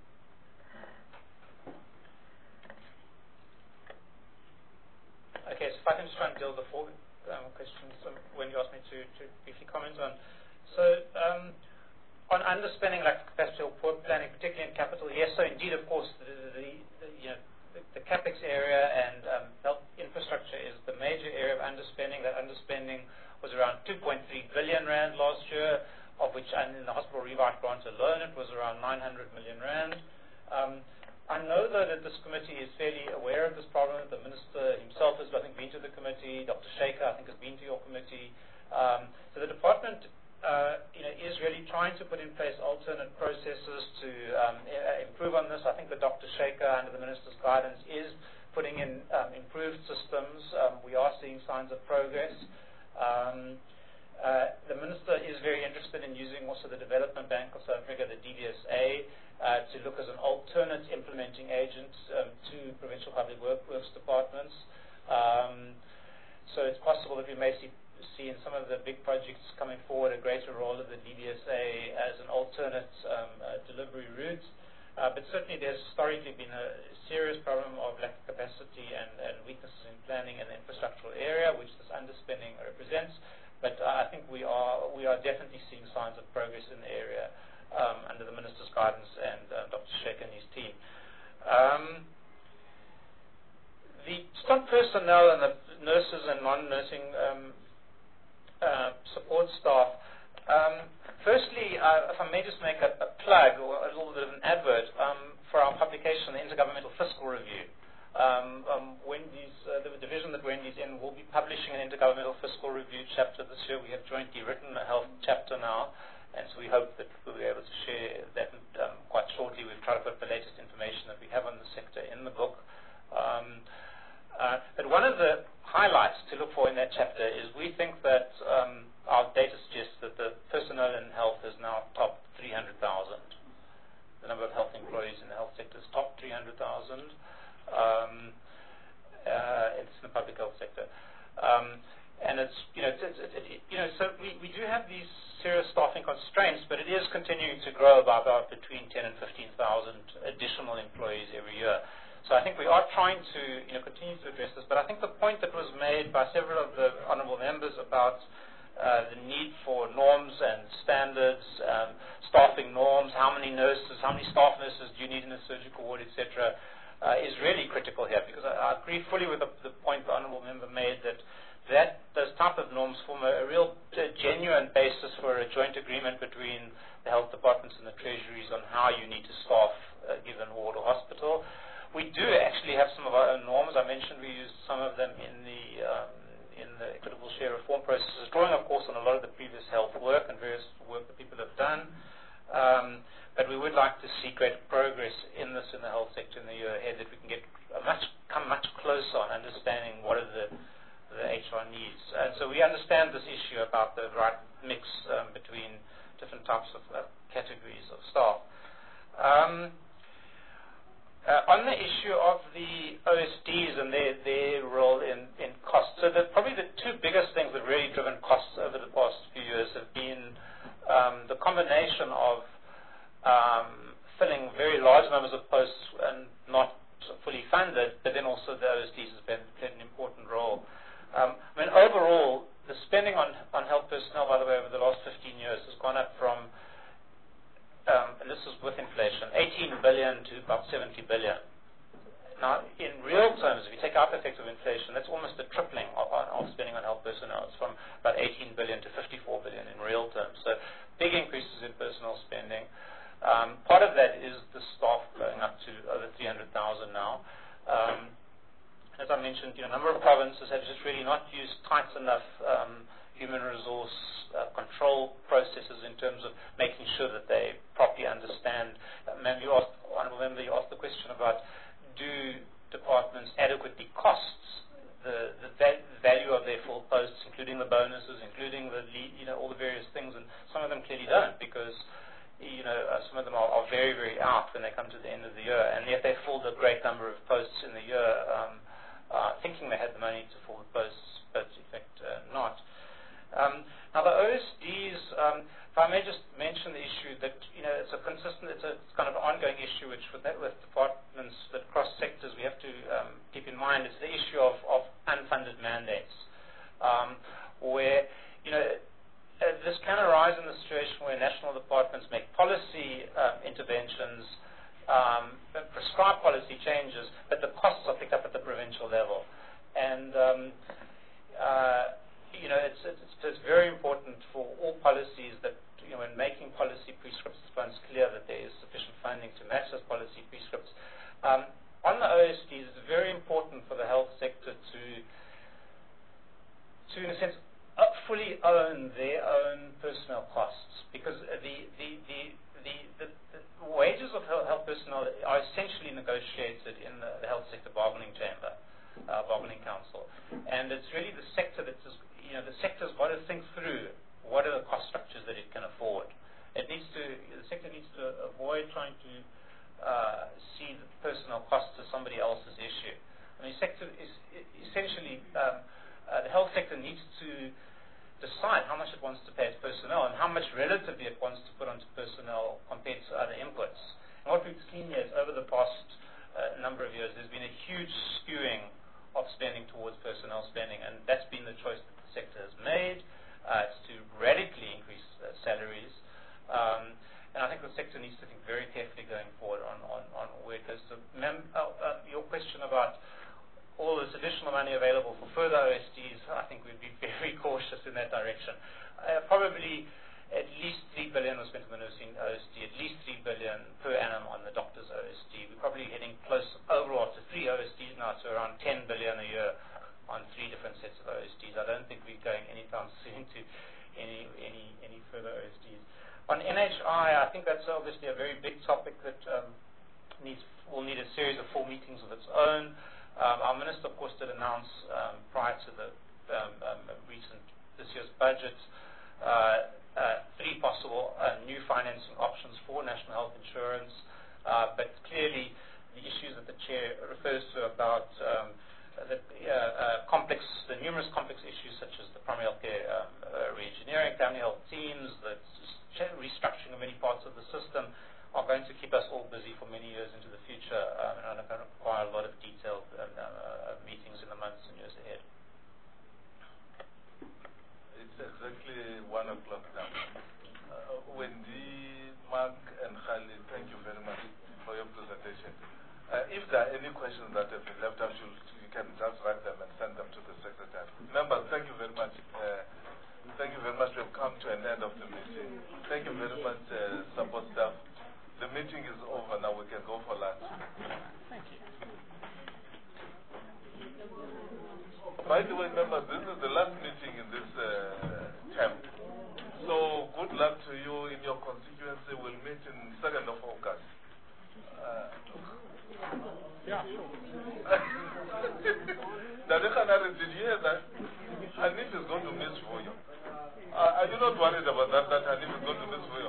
S16: Okay, so if I can just try and deal with the four um, questions um, when you asked me to, to briefly comment on. So, um, on underspending like capacity or port planning, particularly in capital, yes, so indeed, of course, the, the, the you know, the, the capex area and um, health infrastructure is the major area of underspending. That underspending was around two point three billion rand last year, of which, and in the hospital revite grant alone, it was around nine hundred million rand. Um, I know, though, that this committee is fairly aware of this problem. The Minister himself has, I think, been to the committee. Doctor Shaker, I think, has been to your committee. Um, so the department uh, you know, is really trying to put in place alternate processes to um, I- improve on this. I think that Doctor Shaker, under the Minister's guidance, is putting in um, improved systems. Um, we are seeing signs of progress. Um, uh, the Minister is very interested in using also the Development Bank of South Africa, the D B S A, Uh, to look as an alternate implementing agent um, to provincial public work, works departments. Um, so it's possible that we may see see in some of the big projects coming forward a greater role of the D B S A as an alternate um, uh, delivery route. Uh, but certainly there's historically been a serious problem of lack of capacity and, and weaknesses in planning in the infrastructural area, which this underspending represents. But uh, I think we are we are definitely seeing signs of progress in the area um, under the Minister's guidance and uh, Doctor Sheikh and his team. Um, the staff personnel and the nurses and non-nursing um, uh, support staff, um, firstly, uh, if I may just make a, a plug or a little bit of an advert um, for our publication, the Intergovernmental Fiscal Review. Um, um, Wendy's, uh, the division that Wendy's in will be publishing an Intergovernmental Fiscal Review chapter this year. We have jointly written a health chapter now, and so we hope that we'll be able to share that um, quite shortly. We've tried to put the latest information that we have on the sector in the book. Um, uh, but one of the highlights to look for in that chapter is we think that um, our data suggests that the personnel in health is now top three hundred thousand. The number of health employees in the health sector is top three hundred thousand. Um, uh, it's in the public health sector. Um, and it's, you know, it's, it's, it, you know, so we, we do have these serious staffing constraints, but it is continuing to grow by about between ten and fifteen thousand additional employees every year. So I think we are trying to, you know, continue to address this. But I think the point that was made by several of the honourable members about uh, the need for norms and standards, um, staffing norms, how many nurses, how many staff nurses do you need in a surgical ward, et cetera, uh, is really critical here. Because I, I agree fully with the, the point the honourable member made that that those type of norms form a, a real a genuine basis for a joint agreement between the health departments and the treasuries on how you need to staff a given ward or hospital. We do actually have some of our own norms. I mentioned we use some of them in the um, in the equitable share reform processes, drawing, of course, on a lot of the previous health work and various work that people have done. Um, but we would like to see greater progress in this in the health sector in the year ahead, that we can get a much come much closer on understanding what are the the H R needs. And so we understand this issue about the right mix um, between different types of uh, categories of staff. Um, Uh, on the issue of the O S Ds and their, their role in, in costs, so the, probably the two biggest things that have really driven costs over the past few years have been um, the combination of um, filling very large numbers of posts and not fully funded, but then also the O S Ds has been, played an important role. Um, I mean, overall, the spending on, on health personnel, by the way, over the last fifteen years has gone up from Um, and this is with inflation, eighteen billion to about seventy billion. Now, in real terms, if you take out the effect of inflation, that's almost a tripling of, of spending on health personnel. It's from about eighteen billion to fifty-four billion in real terms. So, big increases in personnel spending. Um, part of that is the staff going up to over three hundred thousand now. Um, as I mentioned, you know, a number of provinces have just really not used tight enough um, human resource uh, control processes in terms of making sure that they properly understand. Uh, Ma'am, you asked, Honourable Member, you asked the question about do departments adequately cost the, the val value of their full posts, including the bonuses, including the lead, you know, all the various things, and some of them clearly don't, because you know uh, some of them are, are very, very out when they come to the end of the year, and yet they filled a great number of posts in the year, um, uh, thinking they had the money to fill the posts, but in fact uh, not. Um, now the O S Ds, um, if I may just mention the issue that, you know, it's a consistent, it's a it's kind of an ongoing issue which with, that, with departments that cross sectors we have to um, keep in mind. It's the issue of, of unfunded mandates, um, where, you know, uh, this can arise in the situation where national departments make policy uh, interventions, um, prescribe policy changes, but the costs are picked up at the provincial level. And um, uh, You know, it's, it's, it's very important for all policies that, you know, when making policy prescripts, it's clear that there is sufficient funding to match those policy prescripts. Um, on the O S Ds, it's very important for the health sector to, to in a sense, uh, fully own their own personnel costs, because the, the, the, the, the, the wages of health personnel are essentially negotiated in the, the health sector bargaining chamber, uh, bargaining council. And it's really the sector that is, you know, the sector's got to think through what are the cost structures that it can afford. It needs to, the sector needs to avoid trying to uh, see the personnel costs as somebody else's issue. I mean, sector is essentially, um, uh, the health sector needs to decide how much it wants to pay its personnel and how much relatively it wants to put onto personnel compared to other inputs. And what we've seen here is over the past uh, number of years, there's been a huge skewing of spending towards personnel spending, and that's been the choice that the sector has made. Uh, it's to radically increase uh, salaries. Um, and I think the sector needs to think very carefully going forward on, on, on where it goes. So, mem- uh, uh, your question about all this additional money available for further O S Ds, I think we'd be very cautious in that direction. Uh, probably at least three billion was spent on the nursing O S D, at least three billion per annum on the doctor's O S D. We're probably heading close overall to three O S Ds now, so around ten billion a year on three different sets of O S Ds. I don't think we're going anytime soon to any any any further O S Ds. On N H I, I think that's obviously a very big topic that um, needs will need a series of full meetings of its own. Um, our minister, of course, did announce um, prior to the um, um, recent this year's budget uh, uh, three possible uh, new financing options for national health insurance, uh, but clearly the issues that the chair refers to about um, the uh, uh, complex, the numerous complex issues such as the primary health care um, uh, re-engineering, family health teams, the restructuring of many parts of the system are going to keep us all busy for many years into the future, um, and are going to require a lot of detailed um, uh, meetings in the months and years ahead.
S1: It's exactly one o'clock now. Uh, Wendy, Mark, and Khalid, thank you very much for your presentation. Uh, if there are any questions that have been left out, you, you can just write them and send them to the secretary. Members, thank you very much. Uh, thank you very much. We have come to an end of the meeting. Thank you very much, uh, support staff. The meeting is over now. We can go for lunch.
S4: Thank you.
S1: By the way, members, this is the last meeting in this uh, term. So good luck to you in your constituency. We'll meet in second of August. Uh,
S4: yeah, sure.
S1: Dadekhanare, did you hear that? Hanif is going to miss Vuyo. Uh, are you not worried about that, that Hanif is going to miss Vuyo?